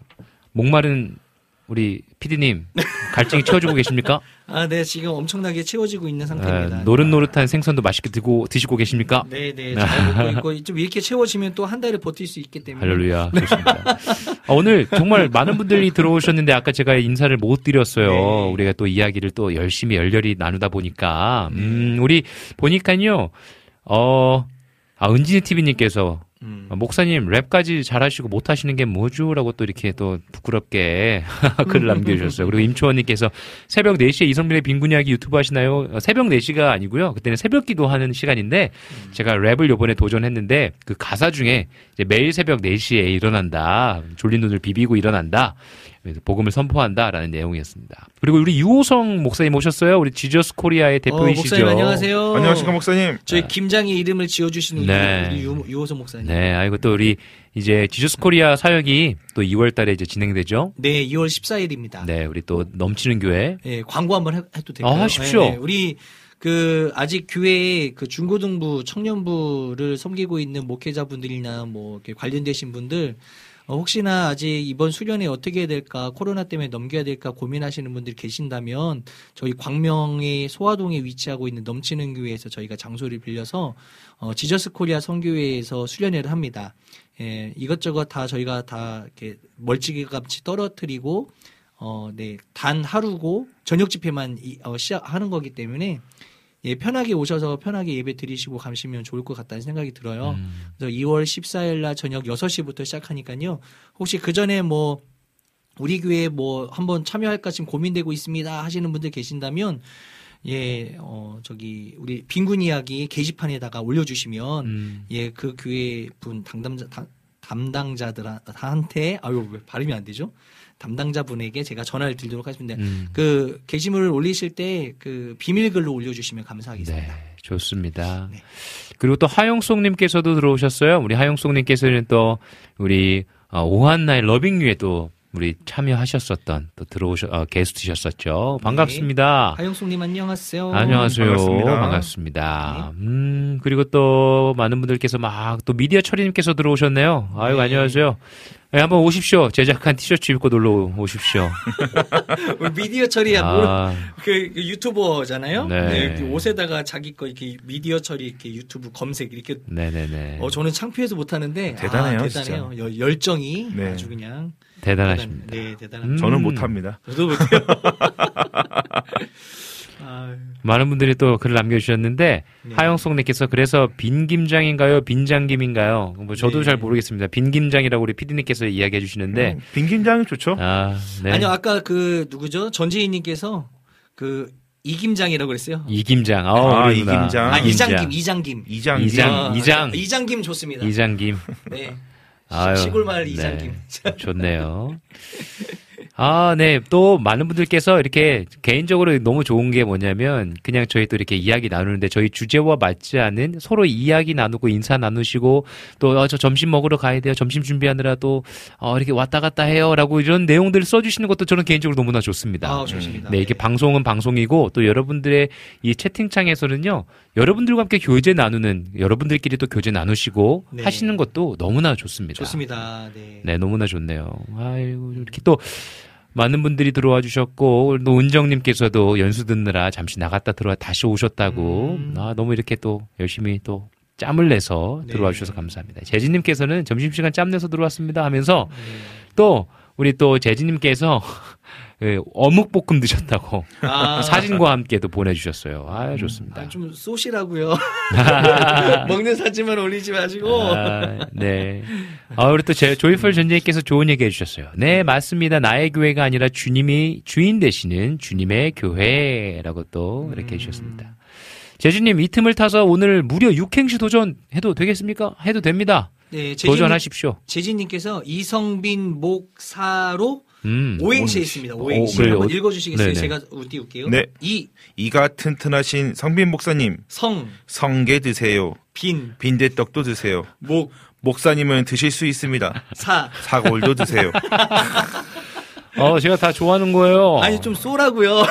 목마른 우리 PD님 갈증이 채워지고 계십니까? 아, 네, 지금 엄청나게 채워지고 있는 상태입니다. 노릇노릇한 생선도 맛있게 드시고 계십니까? 네, 잘 먹고 있고 좀 이렇게 채워지면 또 한 달을 버틸 수 있기 때문에. 할렐루야, 좋습니다. 오늘 정말 많은 분들이 들어오셨는데 아까 제가 인사를 못 드렸어요. 네. 우리가 또 이야기를 또 열렬히 나누다 보니까 우리 보니까요, 은진이 TV님께서 목사님 랩까지 잘하시고 못하시는 게 뭐죠? 라고 또 이렇게 또 부끄럽게 글을 남겨주셨어요. 그리고 임초원님께서 새벽 4시에 이성빈의 빈곤 이야기 유튜브 하시나요? 새벽 4시가 아니고요. 그때는 새벽 기도하는 시간인데 제가 랩을 요번에 도전했는데 그 가사 중에 이제 매일 새벽 4시에 일어난다. 졸린 눈을 비비고 일어난다. 복음을 선포한다라는 내용이었습니다. 그리고 우리 유호성 목사님 오셨어요. 우리 지저스 코리아의 대표이시죠. 목사님 안녕하세요. 안녕하십니까 목사님. 저희 김장의 이름을 지어주신 우리 유호성 목사님. 네, 아이고 또 우리 이제 지저스 코리아 사역이 또 2월달에 이제 진행되죠. 네, 2월 14일입니다. 네, 우리 또 넘치는 교회. 네, 광고 한번 해도 될까요? 하십시오. 네, 우리 아직 교회에 중고등부, 청년부를 섬기고 있는 목회자분들이나 이렇게 관련되신 분들, 혹시나 아직 이번 수련회 어떻게 해야 될까, 코로나 때문에 넘겨야 될까 고민하시는 분들이 계신다면 저희 광명의 소화동에 위치하고 있는 넘치는 교회에서 저희가 장소를 빌려서 지저스 코리아 선교회에서 수련회를 합니다. 예, 이것저것 다 저희가 다 이렇게 멀찌감치 떨어뜨리고 단 하루고 저녁 집회만 시작하는 거기 때문에 예, 편하게 오셔서 편하게 예배 드리시고 가시면 좋을 것 같다는 생각이 들어요. 그래서 2월 14일 날 저녁 6시부터 시작하니까요. 혹시 그 전에 우리 교회에 한번 참여할까 지금 고민되고 있습니다 하시는 분들 계신다면 예, 우리 빈군 이야기 게시판에다가 올려주시면 예, 그 교회 분 담당자들한테 왜 발음이 안 되죠? 담당자분에게 제가 전화를 드리도록 하겠습니다. 그 게시물을 올리실 때 그 비밀글로 올려주시면 감사하겠습니다. 네, 좋습니다. 네. 그리고 또 하용송님께서도 들어오셨어요. 우리 하용송님께서는 또 우리 오한나의 러빙유에 또 우리 참여하셨었던 또 게스트셨었죠. 반갑습니다. 하영숙님 안녕하세요. 안녕하세요. 반갑습니다. 그리고 또 많은 분들께서 막 또 미디어 처리님께서 들어오셨네요. 아유 안녕하세요. 네, 한번 오십시오. 제작한 티셔츠 입고 놀러 오십시오. 미디어 처리야. 그 유튜버잖아요. 네. 네, 옷에다가 자기 거 이렇게 미디어 처리 이렇게 유튜브 검색 이렇게. 네네네. 저는 창피해서 못하는데 대단해요. 대단해요. 열정이 네. 아주 그냥 대단하십니다. 네, 대단한. 저는 못합니다. 저도 못해요. 많은 분들이 또 글을 남겨주셨는데 네. 하영송님께서 그래서 빈김장인가요? 빈장김인가요? 뭐 저도 네. 잘 모르겠습니다. 빈김장이라고 우리 PD님께서 이야기해 주시는데 빈김장이 좋죠. 네. 아니요 아까 그 누구죠? 전지희님께서 그 이김장이라고 그랬어요. 이김장. 이김장. 이장김. 이장김 좋습니다. 이장김. 네. 아유, 시골 마을 이장김. 네. 좋네요. 네. 또 많은 분들께서 이렇게 개인적으로 너무 좋은 게 뭐냐면 그냥 저희 또 이렇게 이야기 나누는데 저희 주제와 맞지 않은 서로 이야기 나누고 인사 나누시고 또 저 점심 먹으러 가야 돼요. 점심 준비하느라 또 이렇게 왔다 갔다 해요라고 이런 내용들을 써주시는 것도 저는 개인적으로 너무나 좋습니다. 좋습니다. 네. 이게 방송은 방송이고 또 여러분들의 이 채팅창에서는요. 여러분들과 함께 교제 나누는 여러분들끼리 또 교제 나누시고 네. 하시는 것도 너무나 좋습니다. 좋습니다. 네, 너무나 좋네요. 아이고 이렇게 또 많은 분들이 들어와 주셨고 또 은정님께서도 연수 듣느라 잠시 나갔다 들어와 다시 오셨다고 너무 이렇게 또 열심히 또 짬을 내서 들어와 주셔서 감사합니다. 재진님께서는 점심시간 짬 내서 들어왔습니다 하면서 또 우리 또 재진님께서 어묵볶음 드셨다고 사진과 함께도 보내주셨어요. 좋습니다. 좀 쏘시라고요. 먹는 사진만 올리지 마시고. 네. 우리 또 조이풀 전재님께서 좋은 얘기 해주셨어요. 네, 맞습니다. 나의 교회가 아니라 주님이 주인 되시는 주님의 교회라고 또 이렇게 해주셨습니다. 재주님 이 틈을 타서 오늘 무려 6행시 도전해도 되겠습니까? 해도 됩니다. 네, 도전하십시오. 재진님께서 이성빈 목사로 오행시 있습니다. 오행시 한번 읽어주시겠어요? 네네. 제가 띄울게요. 네. 이가 튼튼하신 성빈 목사님. 성게 드세요. 빈대떡도 드세요. 목사님은 드실 수 있습니다. 사골도 드세요. 제가 다 좋아하는 거예요. 아니, 좀 쏘라고요.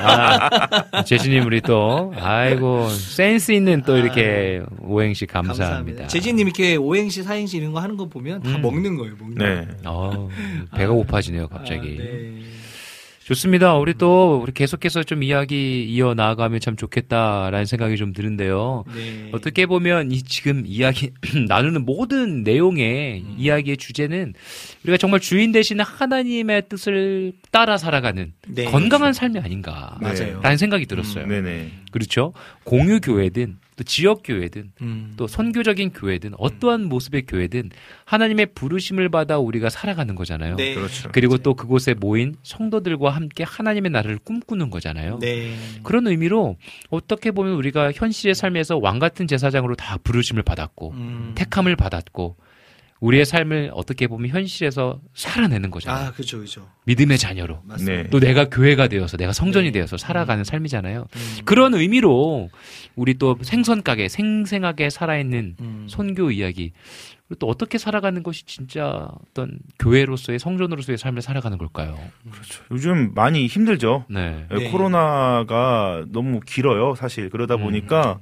재진님, 우리 또, 아이고, 센스 있는 또 이렇게 오행시 감사합니다. 재진님 이렇게 오행시, 사행시 이런 거 하는 거 보면 다 먹는 거예요, 네. 배가 고파지네요, 갑자기. 네. 좋습니다. 우리 계속해서 좀 이야기 이어 나아가면 참 좋겠다라는 생각이 좀 드는데요. 네. 어떻게 보면 지금 이야기 나누는 모든 내용의 이야기의 주제는 우리가 정말 주인 되시는 하나님의 뜻을 따라 살아가는 건강한 삶이 아닌가. 맞아요. 라는 생각이 들었어요. 네네. 그렇죠. 공유 교회든 또 지역 교회든 또 선교적인 교회든 어떠한 모습의 교회든 하나님의 부르심을 받아 우리가 살아가는 거잖아요. 네. 그렇죠. 그리고 또 그곳에 모인 성도들과 함께 하나님의 나라를 꿈꾸는 거잖아요. 네. 그런 의미로 어떻게 보면 우리가 현실의 삶에서 왕 같은 제사장으로 다 부르심을 받았고 택함을 받았고 우리의 삶을 어떻게 보면 현실에서 살아내는 거잖아요. 그렇죠. 믿음의 자녀로. 맞습니다. 또 내가 교회가 되어서 내가 성전이 되어서 살아가는 삶이잖아요. 그런 의미로 우리 또 생선가게 생생하게 살아있는 선교 이야기 그리고 또 어떻게 살아가는 것이 진짜 어떤 교회로서의 성전으로서의 삶을 살아가는 걸까요? 그렇죠. 요즘 많이 힘들죠. 네. 코로나가 너무 길어요. 사실 그러다 보니까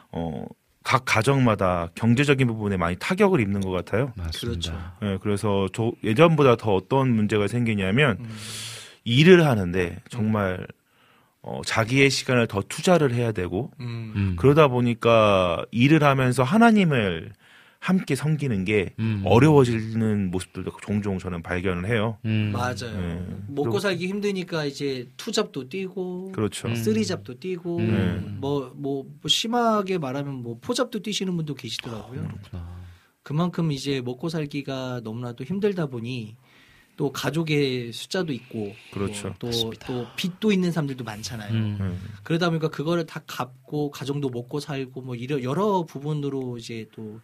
각 가정마다 경제적인 부분에 많이 타격을 입는 것 같아요. 맞습니다. 그렇죠. 네, 그래서 예전보다 더 어떤 문제가 생기냐면 일을 하는데 정말 자기의 시간을 더 투자를 해야 되고 그러다 보니까 일을 하면서 하나님을 함께 섬기는 게 어려워지는 모습들도 종종 저는 발견을 해요. 맞아요. 네. 먹고 살기 힘드니까 이제 투잡도 뛰고, 그렇죠. 쓰리잡도 뛰고, 뭐 심하게 말하면 뭐 포잡도 뛰시는 분도 계시더라고요. 그만큼 이제 먹고 살기가 너무나도 힘들다 보니 또 가족의 숫자도 있고, 그렇죠. 또 빚도 있는 사람들도 많잖아요. 그러다 보니까 그거를 다 갚고 가정도 먹고 살고 뭐 여러 부분으로 이제 또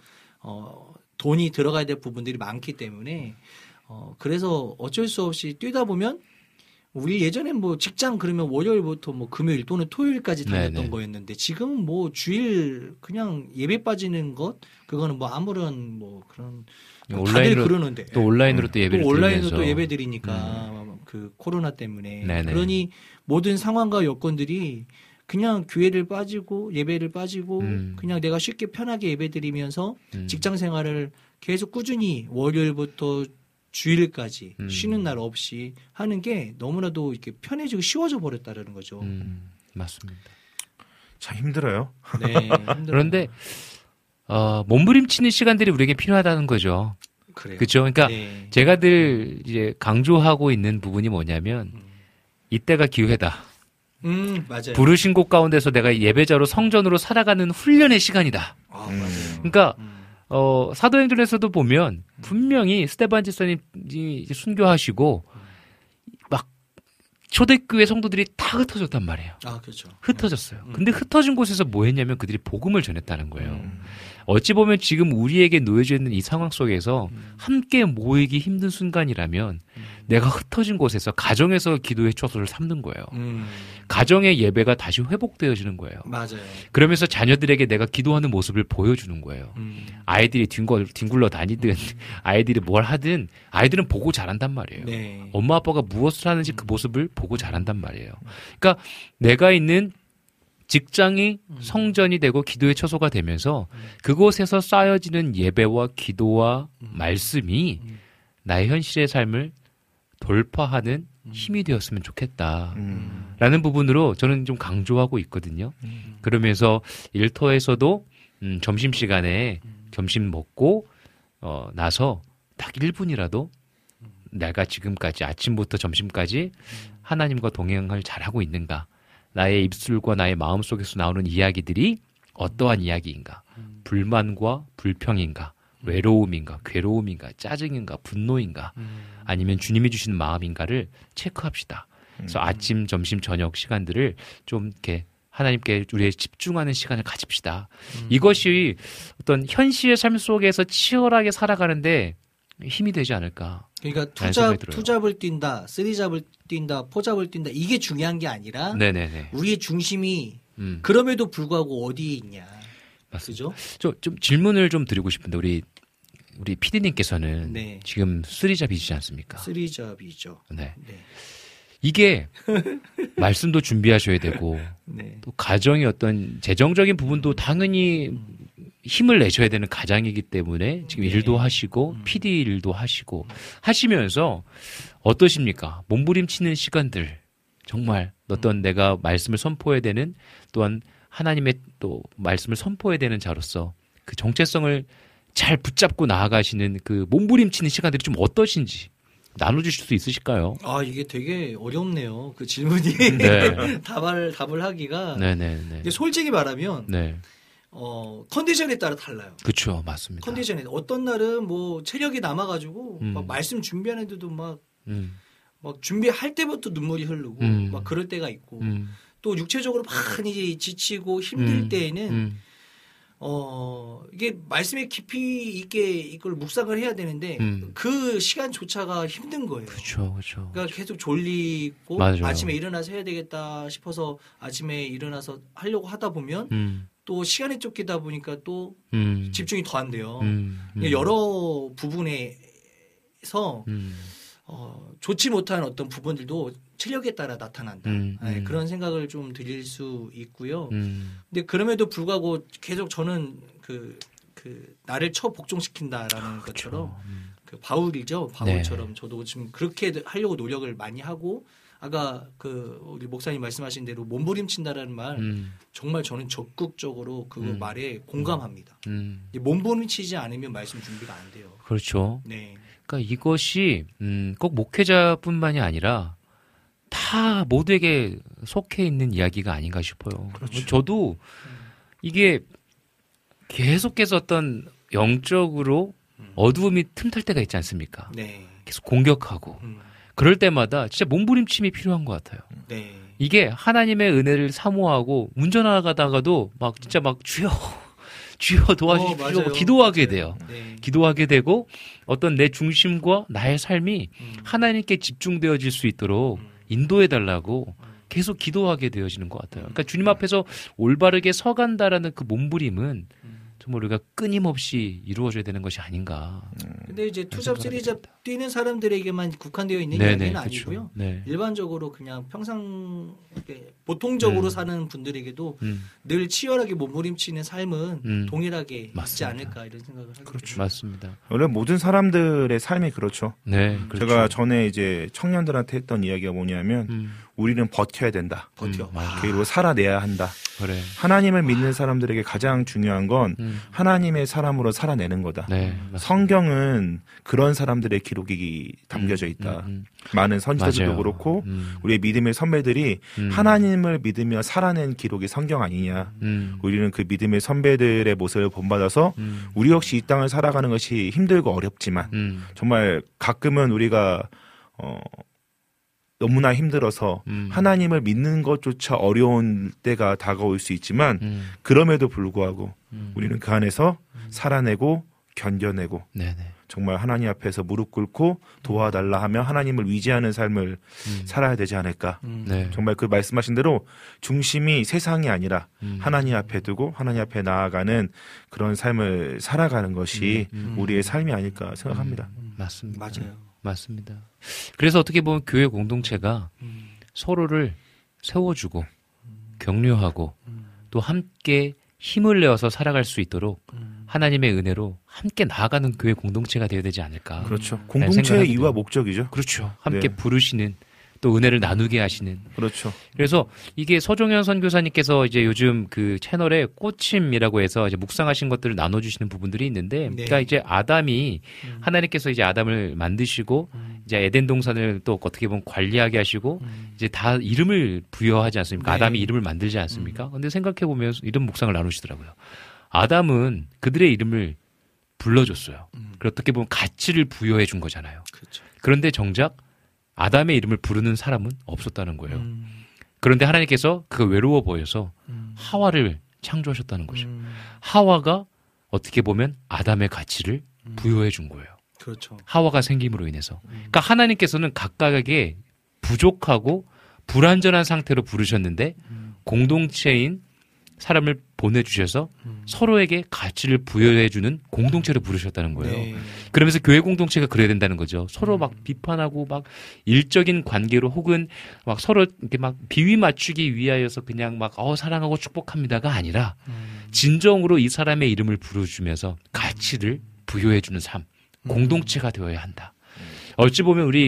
돈이 들어가야 될 부분들이 많기 때문에 그래서 어쩔 수 없이 뛰다 보면 우리 예전에 뭐 직장 그러면 월요일부터 뭐 금요일 또는 토요일까지 다녔던 거였는데 지금은 뭐 주일 그냥 예배 빠지는 것 그거는 뭐 아무런 뭐 그런 다들 그러는데 또 온라인으로 또 예배를 또 온라인으로 또 예배 드리니까 그 코로나 때문에 그러니 모든 상황과 여건들이 그냥 교회를 빠지고 예배를 빠지고 그냥 내가 쉽게 편하게 예배 드리면서 직장 생활을 계속 꾸준히 월요일부터 주일까지 쉬는 날 없이 하는 게 너무나도 이렇게 편해지고 쉬워져 버렸다라는 거죠. 맞습니다. 참 힘들어요. 네, 힘들어요. 그런데 몸부림치는 시간들이 우리에게 필요하다는 거죠. 그렇죠. 그러니까 제가 늘 이제 강조하고 있는 부분이 뭐냐면 이때가 기회다. 맞아요. 부르신 곳 가운데서 내가 예배자로 성전으로 살아가는 훈련의 시간이다. 맞아요. 그러니까 사도행전에서도 보면 분명히 스데반 집사님이 순교하시고 막 초대교회 성도들이 다 흩어졌단 말이에요. 그렇죠. 흩어졌어요. 근데 흩어진 곳에서 뭐 했냐면 그들이 복음을 전했다는 거예요. 어찌 보면 지금 우리에게 놓여져 있는 이 상황 속에서 함께 모이기 힘든 순간이라면 내가 흩어진 곳에서 가정에서 기도의 초소를 삼는 거예요. 가정의 예배가 다시 회복되어지는 거예요. 맞아요. 그러면서 자녀들에게 내가 기도하는 모습을 보여주는 거예요. 아이들이 뒹굴러 다니든 아이들이 뭘 하든 아이들은 보고 자란단 말이에요. 네. 엄마 아빠가 무엇을 하는지 그 모습을 보고 자란단 말이에요. 그러니까 내가 있는 직장이 성전이 되고 기도의 처소가 되면서 그곳에서 쌓여지는 예배와 기도와 말씀이 나의 현실의 삶을 돌파하는 힘이 되었으면 좋겠다라는 부분으로 저는 좀 강조하고 있거든요. 그러면서 일터에서도 점심시간에 점심 먹고 나서 딱 1분이라도 내가 지금까지 아침부터 점심까지 하나님과 동행을 잘하고 있는가, 나의 입술과 나의 마음속에서 나오는 이야기들이 어떠한 이야기인가, 불만과 불평인가, 외로움인가, 괴로움인가, 짜증인가, 분노인가, 아니면 주님이 주시는 마음인가를 체크합시다. 그래서 아침, 점심, 저녁 시간들을 좀 이렇게 하나님께 우리의 집중하는 시간을 가집시다. 이것이 어떤 현실의 삶 속에서 치열하게 살아가는데 힘이 되지 않을까. 그러니까 투잡을 뛴다, 쓰리잡을 뛴다, 포잡을 뛴다, 이게 중요한 게 아니라 우리의 중심이 그럼에도 불구하고 어디에 있냐. 맞죠? 좀 질문을 좀 드리고 싶은데 우리 PD님께서는 지금 쓰리잡이시지 않습니까? 쓰리잡이죠. 네. 이게 말씀도 준비하셔야 되고 또 가정의 어떤 재정적인 부분도 당연히 힘을 내셔야 되는 가장이기 때문에 지금 일도 하시고 PD 일도 하시고 하시면서 어떠십니까? 몸부림치는 시간들 정말 어떤 내가 말씀을 선포해야 되는 또한 하나님의 또 말씀을 선포해야 되는 자로서 그 정체성을 잘 붙잡고 나아가시는 그 몸부림치는 시간들이 좀 어떠신지 나눠주실 수 있으실까요? 이게 되게 어렵네요. 그 질문이 답을 하기가. 근데 솔직히 말하면 컨디션에 따라 달라요. 그렇죠, 맞습니다. 컨디션에 어떤 날은 뭐 체력이 남아가지고 막 말씀 준비하는데도 막 준비할 때부터 눈물이 흐르고 막 그럴 때가 있고 또 육체적으로 많이 지치고 힘들 때에는 이게 말씀에 깊이 있게 이걸 묵상을 해야 되는데 그 시간조차가 힘든 거예요. 그렇죠. 그러니까 계속 졸리고 맞아요. 아침에 일어나서 해야 되겠다 싶어서 아침에 일어나서 하려고 하다 보면 또 시간이 쫓기다 보니까 또 집중이 더 안 돼요. 여러 부분에서 좋지 못한 어떤 부분들도 체력에 따라 나타난다. 그런 생각을 좀 드릴 수 있고요. 근데 그럼에도 불구하고 계속 저는 그 나를 복종시킨다라는 것처럼 그 바울이죠. 바울처럼 저도 지금 그렇게 하려고 노력을 많이 하고 아까 우리 목사님 말씀하신 대로 몸부림친다라는 말 정말 저는 적극적으로 그 말에 공감합니다. 몸부림치지 않으면 말씀 준비가 안 돼요. 그렇죠. 그러니까 이것이 꼭 목회자뿐만이 아니라 다 모두에게 속해 있는 이야기가 아닌가 싶어요. 그렇죠. 저도 이게 계속해서 어떤 영적으로 어두움이 틈탈 때가 있지 않습니까? 계속 공격하고 그럴 때마다 진짜 몸부림침이 필요한 것 같아요. 이게 하나님의 은혜를 사모하고 운전하다가도 막 진짜 막 주여 도와주십시오. 기도하게 돼요. 기도하게 되고 어떤 내 중심과 나의 삶이 하나님께 집중되어질 수 있도록 인도해달라고 계속 기도하게 되어지는 것 같아요. 그러니까 주님 앞에서 올바르게 서간다라는 그 몸부림은 정말 우리가 끊임없이 이루어져야 되는 것이 아닌가. 근데 이제 투잡, 쓰리잡 뛰는 사람들에게만 국한되어 있는 이야기는 아니고요. 네. 일반적으로 그냥 평상 보통적으로 사는 분들에게도 늘 치열하게 몸부림치는 삶은 동일하게 맞습니다. 있지 않을까 이런 생각을 하게 그렇죠. 됩니다. 맞습니다. 원래 모든 사람들의 삶이 그렇죠. 네, 그렇죠. 제가 전에 이제 청년들한테 했던 이야기가 뭐냐면 우리는 버텨야 된다. 그리고 살아내야 한다. 그래. 하나님을 믿는 사람들에게 가장 중요한 건 하나님의 사람으로 살아내는 거다. 네, 성경은 그런 사람들의 기록이 담겨져 있다. 많은 선지자들도 맞아요. 그렇고 우리의 믿음의 선배들이 하나님을 믿으며 살아낸 기록이 성경 아니냐. 우리는 그 믿음의 선배들의 모습을 본받아서 우리 역시 이 땅을 살아가는 것이 힘들고 어렵지만 정말 가끔은 우리가 너무나 힘들어서 하나님을 믿는 것조차 어려운 때가 다가올 수 있지만 그럼에도 불구하고 우리는 그 안에서 살아내고 견뎌내고 정말 하나님 앞에서 무릎 꿇고 도와달라 하며 하나님을 위지하는 삶을 살아야 되지 않을까. 정말 그 말씀하신 대로 중심이 세상이 아니라 하나님 앞에 두고 하나님 앞에 나아가는 그런 삶을 살아가는 것이 우리의 삶이 아닐까 생각합니다. 맞습니다. 맞아요. 맞습니다. 그래서 어떻게 보면 교회 공동체가 서로를 세워주고 격려하고 또 함께 힘을 내어서 살아갈 수 있도록 하나님의 은혜로 함께 나아가는 교회 공동체가 되어야 되지 않을까. 그렇죠. 공동체의 이유와 목적이죠. 그렇죠. 함께 부르시는 또 은혜를 나누게 하시는. 그렇죠. 그래서 이게 서종현 선교사님께서 이제 요즘 그 채널에 꽃임이라고 해서 이제 묵상하신 것들을 나눠주시는 부분들이 있는데, 그러니까 이제 아담이 하나님께서 이제 아담을 만드시고 이제 에덴 동산을 또 어떻게 보면 관리하게 하시고 이제 다 이름을 부여하지 않습니까? 아담이 이름을 만들지 않습니까? 근데 생각해 보면 이런 묵상을 나누시더라고요. 아담은 그들의 이름을 불러줬어요. 그리고 어떻게 보면 가치를 부여해 준 거잖아요. 그렇죠. 그런데 정작 아담의 이름을 부르는 사람은 없었다는 거예요. 그런데 하나님께서 그가 외로워 보여서 하와를 창조하셨다는 거죠. 하와가 어떻게 보면 아담의 가치를 부여해 준 거예요. 그렇죠. 하와가 생김으로 인해서. 그러니까 하나님께서는 각각에게 부족하고 불완전한 상태로 부르셨는데 공동체인 사람을 보내주셔서 서로에게 가치를 부여해주는 공동체를 부르셨다는 거예요. 네. 그러면서 교회 공동체가 그래야 된다는 거죠. 서로 막 비판하고 막 일적인 관계로 혹은 막 서로 이렇게 막 비위 맞추기 위하여서 그냥 막 사랑하고 축복합니다가 아니라 진정으로 이 사람의 이름을 부르주면서 가치를 부여해주는 삶, 공동체가 되어야 한다. 어찌 보면 우리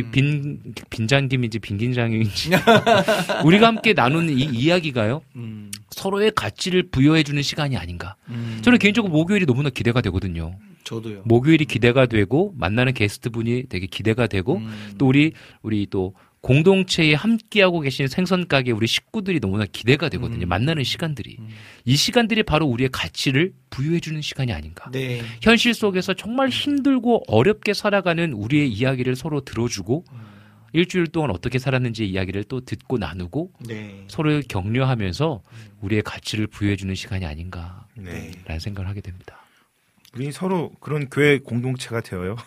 빈장김인지 빈긴장인지 우리가 함께 나누는 이 이야기가요. 서로의 가치를 부여해주는 시간이 아닌가. 저는 개인적으로 목요일이 너무나 기대가 되거든요. 저도요. 목요일이 기대가 되고 만나는 게스트분이 되게 기대가 되고 또 우리 또 공동체에 함께하고 계신 생선가게 우리 식구들이 너무나 기대가 되거든요. 만나는 시간들이. 이 시간들이 바로 우리의 가치를 부여해주는 시간이 아닌가. 네. 현실 속에서 정말 힘들고 어렵게 살아가는 우리의 이야기를 서로 들어주고 일주일 동안 어떻게 살았는지 이야기를 또 듣고 나누고 서로 격려하면서 우리의 가치를 부여해주는 시간이 아닌가라는 생각을 하게 됩니다. 우리 서로 그런 교회 공동체가 되어요.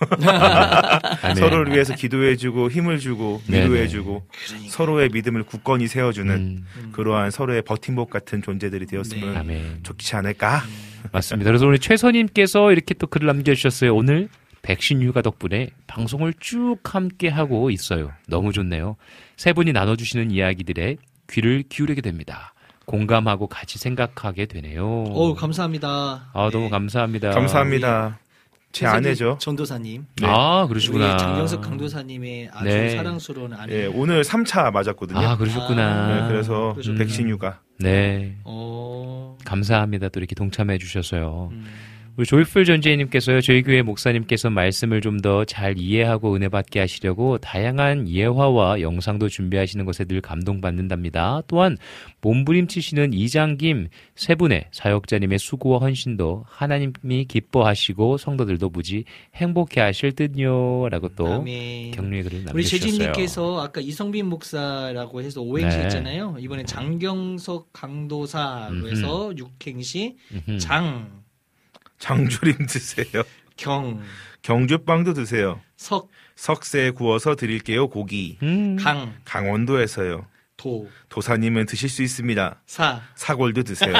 서로를 위해서 기도해주고 힘을 주고 위로해주고 서로의 믿음을 굳건히 세워주는 그러한 서로의 버팀목 같은 존재들이 되었으면 좋지 않을까. 맞습니다. 그래서 우리 최선님께서 이렇게 또 글을 남겨주셨어요. 오늘 백신 휴가 덕분에 방송을 쭉 함께하고 있어요. 너무 좋네요. 세 분이 나눠주시는 이야기들에 귀를 기울이게 됩니다. 공감하고 같이 생각하게 되네요. 감사합니다. 너무 감사합니다. 감사합니다. 제 아내죠. 전도사님. 네. 그러시구나. 장경석 강도사님의 아주 사랑스러운 아내. 네, 오늘 3차 맞았거든요. 그러셨구나. 그래서 백신 휴가. 네. 감사합니다. 또 이렇게 동참해 주셔서요. 우리 조이풀 전재희님께서요. 저희 교회 목사님께서 말씀을 좀 더 잘 이해하고 은혜 받게 하시려고 다양한 예화와 영상도 준비하시는 것에 늘 감동받는답니다. 또한 몸부림치시는 이장김 세 분의 사역자님의 수고와 헌신도 하나님이 기뻐하시고 성도들도 무지 행복해 하실 듯요. 라고 또 격려의 글을 남겨주셨어요. 우리 재진님께서 아까 이성빈 목사라고 해서 5행시 했잖아요. 이번에 장경석 강도사로 해서 6행시 장조림 드세요. 경주빵도 드세요. 석쇠 구워서 드릴게요. 고기. 강원도에서요. 도사님은 드실 수 있습니다. 사골도 드세요.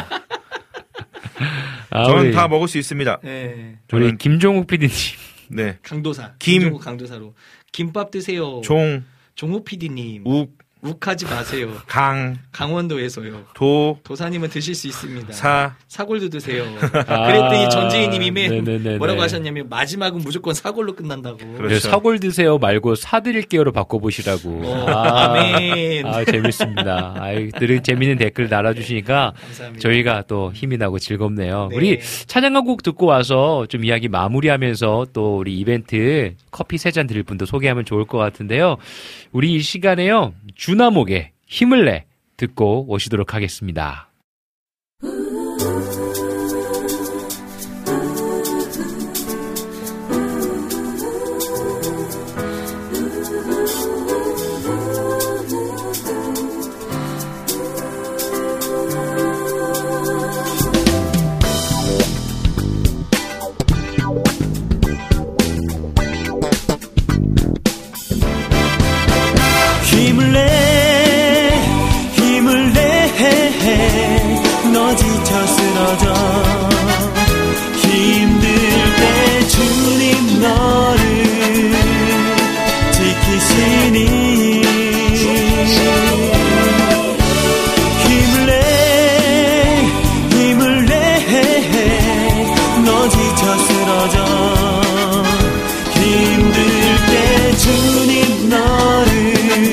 저는 다 먹을 수 있습니다. 네. 우리 김종욱 PD님. 네. 강도사. 김종욱 강도사로. 김밥 드세요. 종욱 PD님. 욱하지 마세요. 강원도에서요. 도사님은 드실 수 있습니다. 사골도 드세요. 그랬더니 전재희님이 뭐라고 하셨냐면 마지막은 무조건 사골로 끝난다고. 그렇죠. 사골 드세요 말고 사드릴게요로 바꿔보시라고. 아멘. 재밌습니다. 늘 재밌는 댓글 달아주시니까 감사합니다. 저희가 또 힘이 나고 즐겁네요. 네. 우리 찬양곡 듣고 와서 좀 이야기 마무리하면서 또 우리 이벤트 커피 3잔 드릴 분도 소개하면 좋을 것 같은데요. 우리 이 시간에요. 주나목의 힘을 내 듣고 오시도록 하겠습니다. 너 지쳐 쓰러져 힘들 때 주님 너를 지키시니 힘을 내 너 지쳐 쓰러져 힘들 때 주님 너를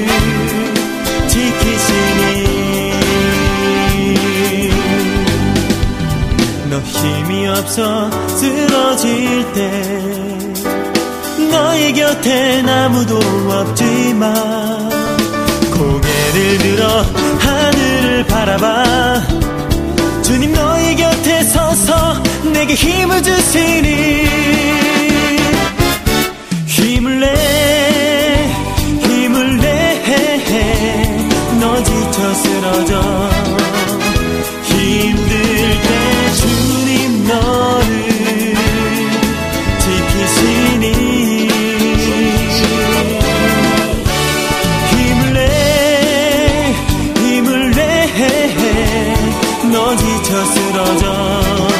지키시니 너 힘이 없어 쓰러질 때 너의 곁엔 아무도 없지만 고개를 들어 하늘을 바라봐 주님 너의 곁에 서서 내게 힘을 주시니 힘을 내 너 지쳐 쓰러져 힘들 때 주님 너를 지키시니 힘을 내 너 지쳐 쓰러져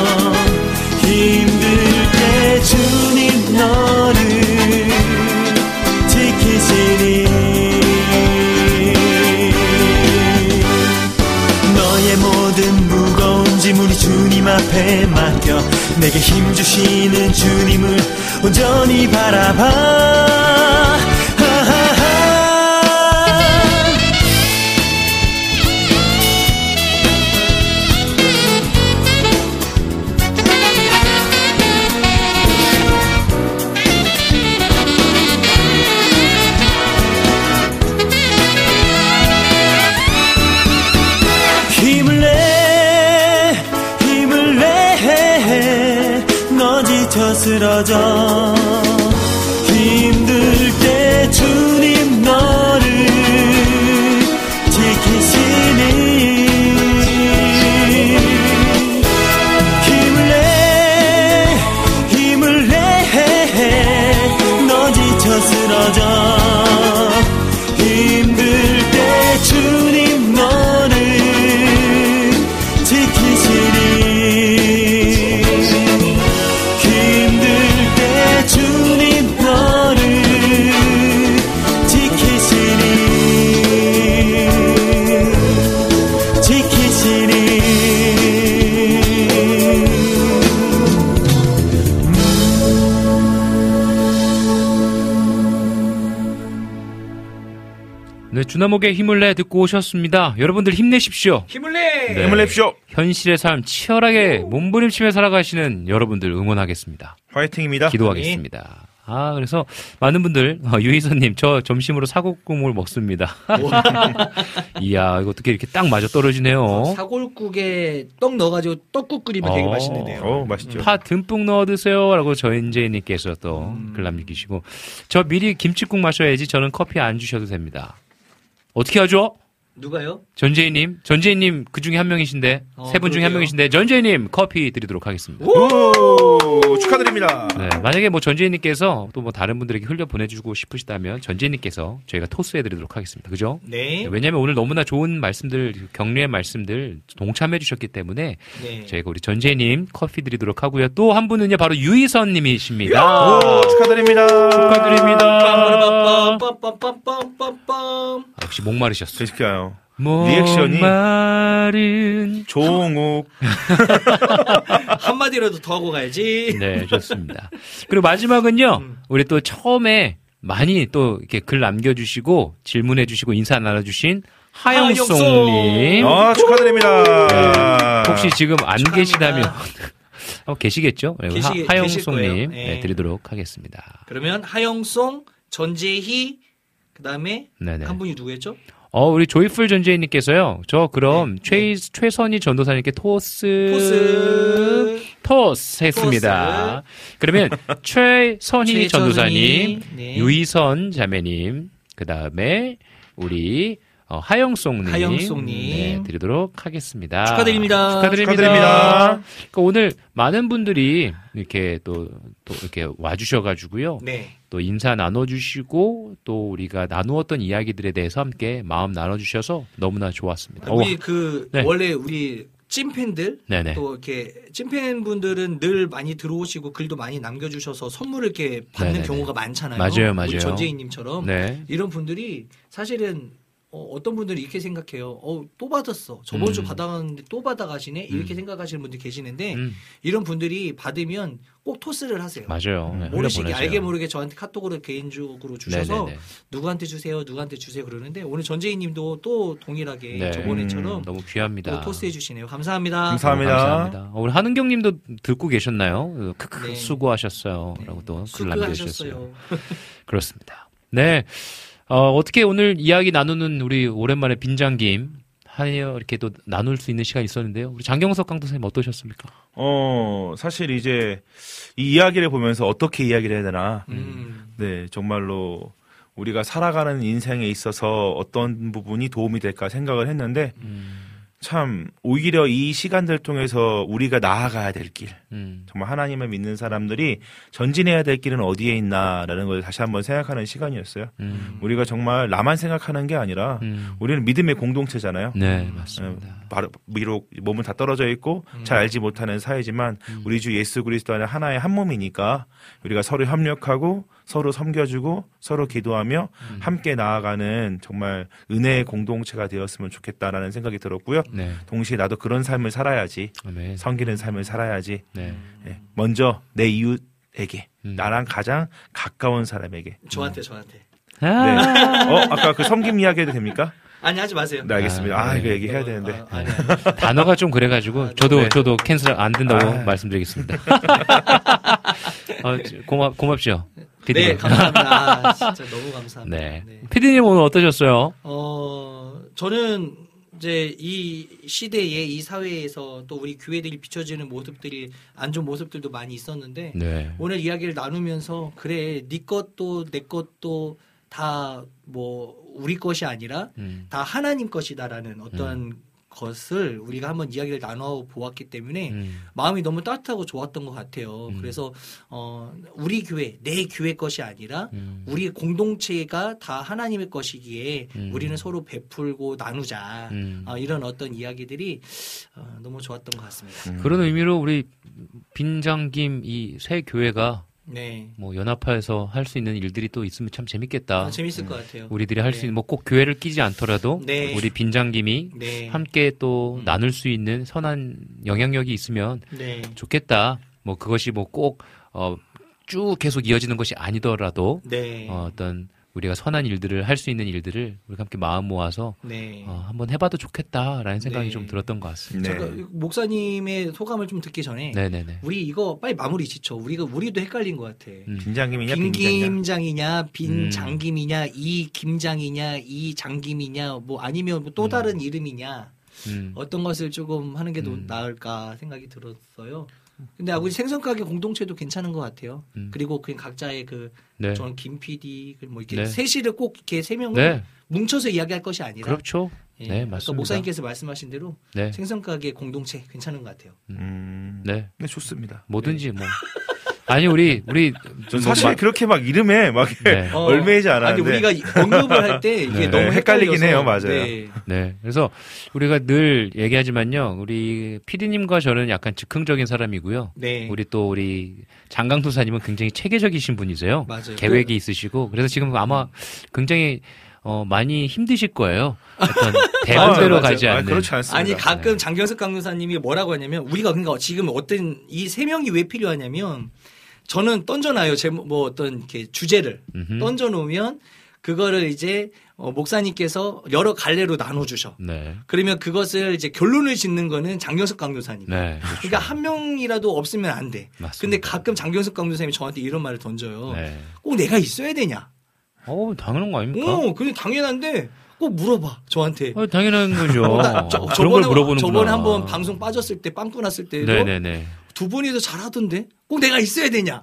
힘들 때 주님 너를 지키시니 너의 모든 무거운 짐을 주님 앞에 맡겨 내게 힘 주시는 주님을 온전히 바라봐 쓰러져 힘들 때 주님 너를 지키시니 힘을 내 너 지쳐 쓰러져 힘들 때 주님 너를 지키시니 주님 너를 지키시니 네, 주나목의 힘을 내 듣고 오셨습니다. 여러분들 힘내십시오. 힘을 내! 네, 힘을 내십시오. 현실의 삶 치열하게 몸부림치며 살아가시는 여러분들 응원하겠습니다. 화이팅입니다. 기도하겠습니다. 그래서 많은 분들 유희선님 저 점심으로 사골국물 먹습니다. 이야 이거 어떻게 이렇게 딱 맞아 떨어지네요. 사골국에 떡 넣어가지고 떡국 끓이면 되게 맛있는데요. 맛있죠. 파 듬뿍 넣어 드세요라고 전재희님께서 또 글 남기시고 저 미리 김치국 마셔야지 저는 커피 안 주셔도 됩니다. 어떻게 하죠? 누가요? 전재희님 그 중에 한 명이신데 세 분 중에 한 명이신데 전재희님 커피 드리도록 하겠습니다. 축하드립니다. 네, 만약에 뭐 전재희님께서 또 뭐 다른 분들에게 흘려 보내주고 싶으시다면 전재희님께서 저희가 토스해드리도록 하겠습니다. 그죠? 네. 왜냐하면 오늘 너무나 좋은 말씀들, 격려의 말씀들 동참해주셨기 때문에 네. 저희가 우리 전재희님 커피 드리도록 하고요. 또 한 분은요 바로 유희선님이십니다. 오, 축하드립니다. 축하드립니다. 빰빰빰빰빰빰빰. 역시 목마르셨어요. 그러니까요. 리액션이 목마른 종욱 한마디라도 더 하고 가야지. 네, 좋습니다. 그리고 마지막은요, 우리 또 처음에 많이 또 이렇게 글 남겨주시고 질문해주시고 인사 나눠주신 하영송님. 축하드립니다. 네, 혹시 지금 안 축하합니다. 계시다면 계시겠죠? 하영송님 네. 네, 드리도록 하겠습니다. 그러면 하영송, 전재희, 그 다음에 한 분이 누구였죠? 우리 조이풀 전재희님께서요. 저 그럼 최선희 전도사님께 토스 했습니다. 그러면 최선희 전도사님, 네. 유희선 자매님, 그 다음에 우리 하영송님, 네, 드리도록 하겠습니다. 축하드립니다. 그러니까 오늘 많은 분들이 이렇게 또 이렇게 와주셔가지고요. 네. 또 인사 나눠주시고 또 우리가 나누었던 이야기들에 대해서 함께 마음 나눠주셔서 너무나 좋았습니다. 우리 네. 원래 우리 찐팬들 네네. 또 이렇게 찐팬분들은 늘 많이 들어오시고 글도 많이 남겨주셔서 선물을 이렇게 받는 네네네. 경우가 많잖아요. 맞아요. 우리 전재희님처럼 네. 이런 분들이 사실은 어떤 분들이 이렇게 생각해요. 또 받았어. 저번 주 받아갔는데 또 받아가시네. 이렇게 생각하시는 분들이 계시는데 이런 분들이 받으면 꼭 토스를 하세요. 맞아요. 네, 모르시게 알게 모르게 저한테 카톡으로 개인적으로 주셔서 네네네. 누구한테 주세요 그러는데 오늘 전재희님도 또 동일하게 네. 저번에처럼 너무 귀합니다. 또 토스해 주시네요. 감사합니다. 감사합니다. 우리 한은경님도 듣고 계셨나요? 크크 네. 수고하셨어요. 라고 또 글 남겨주셨어요. 수고하셨어요. 그렇습니다. 네. 어떻게 오늘 이야기 나누는 우리 오랜만에 빈장김 이렇게 또 나눌 수 있는 시간이 있었는데요. 우리 장경석 강도사님 어떠셨습니까? 사실 이제 이 이야기를 보면서 어떻게 이야기를 해야 되나. 네, 정말로 우리가 살아가는 인생에 있어서 어떤 부분이 도움이 될까 생각을 했는데 참 오히려 이 시간들 통해서 우리가 나아가야 될 길, 정말 하나님을 믿는 사람들이 전진해야 될 길은 어디에 있나라는 걸 다시 한번 생각하는 시간이었어요. 우리가 정말 나만 생각하는 게 아니라 우리는 믿음의 공동체잖아요. 네, 맞습니다. 비록 몸은 다 떨어져 있고 잘 알지 못하는 사이지만 우리 주 예수 그리스도 안에 하나의 한 몸이니까 우리가 서로 협력하고 서로 섬겨주고 서로 기도하며 함께 나아가는 정말 은혜의 공동체가 되었으면 좋겠다라는 생각이 들었고요. 네. 동시에 나도 그런 삶을 살아야지. 아멘. 섬기는 삶을 살아야지. 네. 네. 먼저 내 이웃에게 나랑 가장 가까운 사람에게. 저한테. 네. 아까 그 섬김 이야기 해도 됩니까? 아니 하지 마세요. 네, 알겠습니다. 이거 얘기해야 되는데. 단어가 좀 그래가지고 저도 캔슬 안 된다고 말씀드리겠습니다. 고맙죠. 피디님. 네, 감사합니다. 진짜 너무 감사합니다. 네. 피디님 오늘 어떠셨어요? 저는 이제 이 시대에 이 사회에서 또 우리 교회들이 비춰지는 모습들이 안 좋은 모습들도 많이 있었는데 네. 오늘 이야기를 나누면서 그래 네 것도 내 것도 다 뭐 우리 것이 아니라 다 하나님 것이다라는 어떤 것을 우리가 한번 이야기를 나눠 보았기 때문에 마음이 너무 따뜻하고 좋았던 것 같아요. 그래서 우리 교회, 내 교회 것이 아니라 우리 공동체가 다 하나님의 것이기에 우리는 서로 베풀고 나누자. 이런 어떤 이야기들이 너무 좋았던 것 같습니다. 그런 의미로 우리 빈장김 이 새 교회가 네. 뭐 연합해서 할 수 있는 일들이 또 있으면 참 재밌겠다. 재밌을 것 같아요. 우리들이 할 수 있는 뭐 꼭 교회를 끼지 않더라도 네. 우리 빈장김이 네. 함께 또 나눌 수 있는 선한 영향력이 있으면 네. 좋겠다. 뭐 그것이 뭐 꼭 쭉 계속 이어지는 것이 아니더라도 네. 어떤 우리가 선한 일들을 할 수 있는 일들을 우리가 함께 마음 모아서 네. 한번 해봐도 좋겠다라는 생각이 네. 좀 들었던 것 같습니다. 제가 목사님의 소감을 좀 듣기 전에 네네네. 우리 이거 빨리 마무리 짓죠. 우리도 헷갈린 것 같아. 빈장김이냐 빈김장이냐 빈장김이냐 이 김장이냐 이 장김이냐 뭐 아니면 뭐 또 다른 이름이냐 어떤 것을 조금 하는 게 더 나을까 생각이 들었어요. 근데 우리 생선가게 공동체도 괜찮은 것 같아요. 그리고 그냥 각자의 저는 김 PD 뭐 이렇게 셋이를 꼭 이렇게 세 명을 뭉쳐서 이야기할 것이 아니라. 그렇죠. 네, 맞습니다. 목사님께서 말씀하신 대로 생선가게 공동체 괜찮은 것 같아요. 네, 좋습니다. 뭐든지 뭐. 아니 우리 사실 그렇게 막 이름에 막 얼매이지 않았는데. 아니 우리가 언급을 할 때 이게 너무 헷갈리긴 해요, 맞아요. 네, 그래서 우리가 늘 얘기하지만요, 우리 PD님과 저는 약간 즉흥적인 사람이고요. 네. 우리 장강도사님은 굉장히 체계적이신 분이세요. 맞아요. 계획이 있으시고 그래서 지금 아마 굉장히 많이 힘드실 거예요. 어떤 대본대로 가지 않는. 그렇지 않습니다. 아니 가끔 장경석 강도사님이 뭐라고 하냐면 우리가 그러니까 지금 어떤 이 세 명이 왜 필요하냐면. 저는 던져놔요. 어떤 이렇게 주제를 던져놓으면 그거를 이제 목사님께서 여러 갈래로 나눠주셔. 네. 그러면 그것을 이제 결론을 짓는 거는 장경석 강도사님. 네, 그렇죠. 그러니까 한 명이라도 없으면 안 돼. 맞습니다. 근데 가끔 장경석 강도사님이 저한테 이런 말을 던져요. 네. 꼭 내가 있어야 되냐? 당연한 거 아닙니까? 근데 당연한데. 꼭 물어봐 저한테. 당연한 거죠. 그런 걸 물어보는구나. 저번에 한번 방송 빠졌을 때 빵꾸 났을 때도 두 분이서 잘하던데 꼭 내가 있어야 되냐?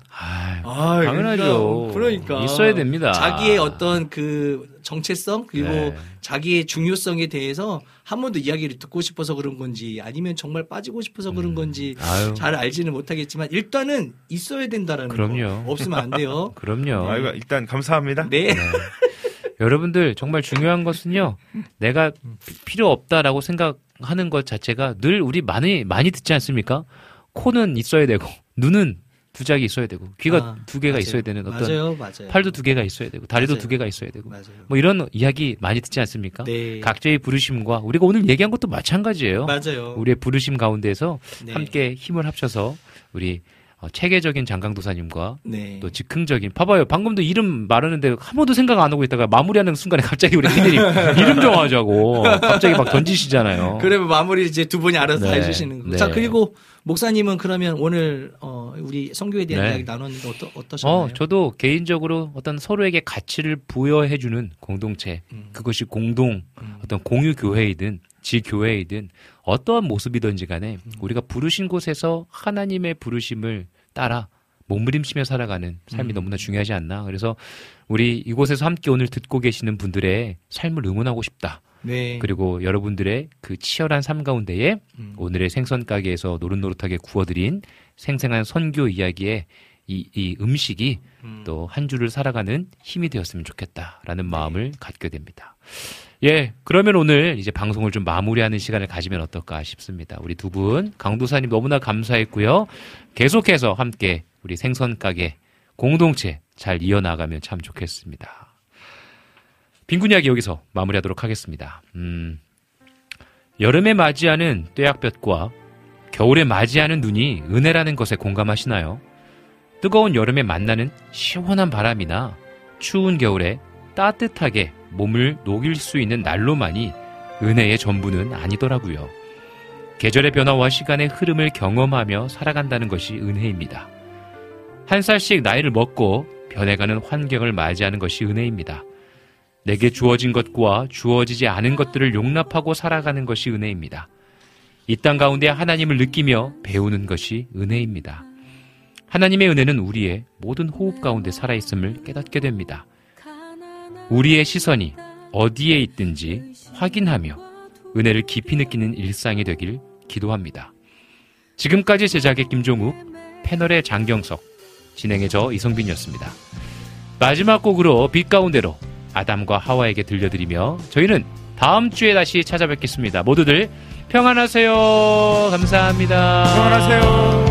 당연하죠. 그러니까 있어야 됩니다. 자기의 어떤 그 정체성 그리고 자기의 중요성에 대해서 한 번도 이야기를 듣고 싶어서 그런 건지 아니면 정말 빠지고 싶어서 그런 건지 잘 알지는 못하겠지만 일단은 있어야 된다라는 그럼요. 거. 없으면 안 돼요. 그럼요. 일단 감사합니다. 네. 여러분들 정말 중요한 것은요. 내가 필요 없다라고 생각하는 것 자체가 늘 우리 많이 듣지 않습니까? 코는 있어야 되고 눈은 두 짝이 있어야 되고 귀가 두 개가 있어야 되는 어떤 맞아요. 팔도 두 개가 있어야 되고 다리도 두 개가 있어야 되고 뭐 이런 이야기 많이 듣지 않습니까? 네. 각자의 부르심과 우리가 오늘 얘기한 것도 마찬가지예요. 맞아요. 우리의 부르심 가운데서 함께 힘을 합쳐서 우리 체계적인 장강도사님과 또 즉흥적인 봐봐요. 방금도 이름 말하는데 한 번도 생각 안 하고 있다가 마무리하는 순간에 갑자기 우리 피디님 이름 정하자고 갑자기 막 던지시잖아요. 그러면 마무리 이제 두 분이 알아서 다 해주시는 거죠. 자 그리고 목사님은 그러면 오늘 우리 선교에 대한 이야기 나눴는데 어떠셨나요? 저도 개인적으로 어떤 서로에게 가치를 부여해주는 공동체 그것이 어떤 공유 교회이든 지교회이든 어떠한 모습이든지 간에 우리가 부르신 곳에서 하나님의 부르심을 따라 몸부림치며 살아가는 삶이 너무나 중요하지 않나. 그래서 우리 이곳에서 함께 오늘 듣고 계시는 분들의 삶을 응원하고 싶다. 네. 그리고 여러분들의 그 치열한 삶 가운데에 오늘의 생선가게에서 노릇노릇하게 구워드린 생생한 선교 이야기에 이 음식이 또 한 주를 살아가는 힘이 되었으면 좋겠다라는 마음을 갖게 됩니다. 그러면 오늘 이제 방송을 좀 마무리하는 시간을 가지면 어떨까 싶습니다. 우리 두 분, 강도사님 너무나 감사했고요. 계속해서 함께 우리 생선가게 공동체 잘 이어나가면 참 좋겠습니다. 빈군 이야기 여기서 마무리하도록 하겠습니다. 여름에 맞이하는 뙤약볕과 겨울에 맞이하는 눈이 은혜라는 것에 공감하시나요? 뜨거운 여름에 만나는 시원한 바람이나 추운 겨울에 따뜻하게 몸을 녹일 수 있는 날로만이 은혜의 전부는 아니더라고요. 계절의 변화와 시간의 흐름을 경험하며 살아간다는 것이 은혜입니다. 한 살씩 나이를 먹고 변해가는 환경을 맞이하는 것이 은혜입니다. 내게 주어진 것과 주어지지 않은 것들을 용납하고 살아가는 것이 은혜입니다. 이 땅 가운데 하나님을 느끼며 배우는 것이 은혜입니다. 하나님의 은혜는 우리의 모든 호흡 가운데 살아있음을 깨닫게 됩니다. 우리의 시선이 어디에 있든지 확인하며 은혜를 깊이 느끼는 일상이 되길 기도합니다. 지금까지 제작의 김종욱, 패널의 장경석, 진행의 저 이성빈이었습니다. 마지막 곡으로 빛 가운데로 아담과 하와에게 들려드리며 저희는 다음 주에 다시 찾아뵙겠습니다. 모두들 평안하세요. 감사합니다. 평안하세요.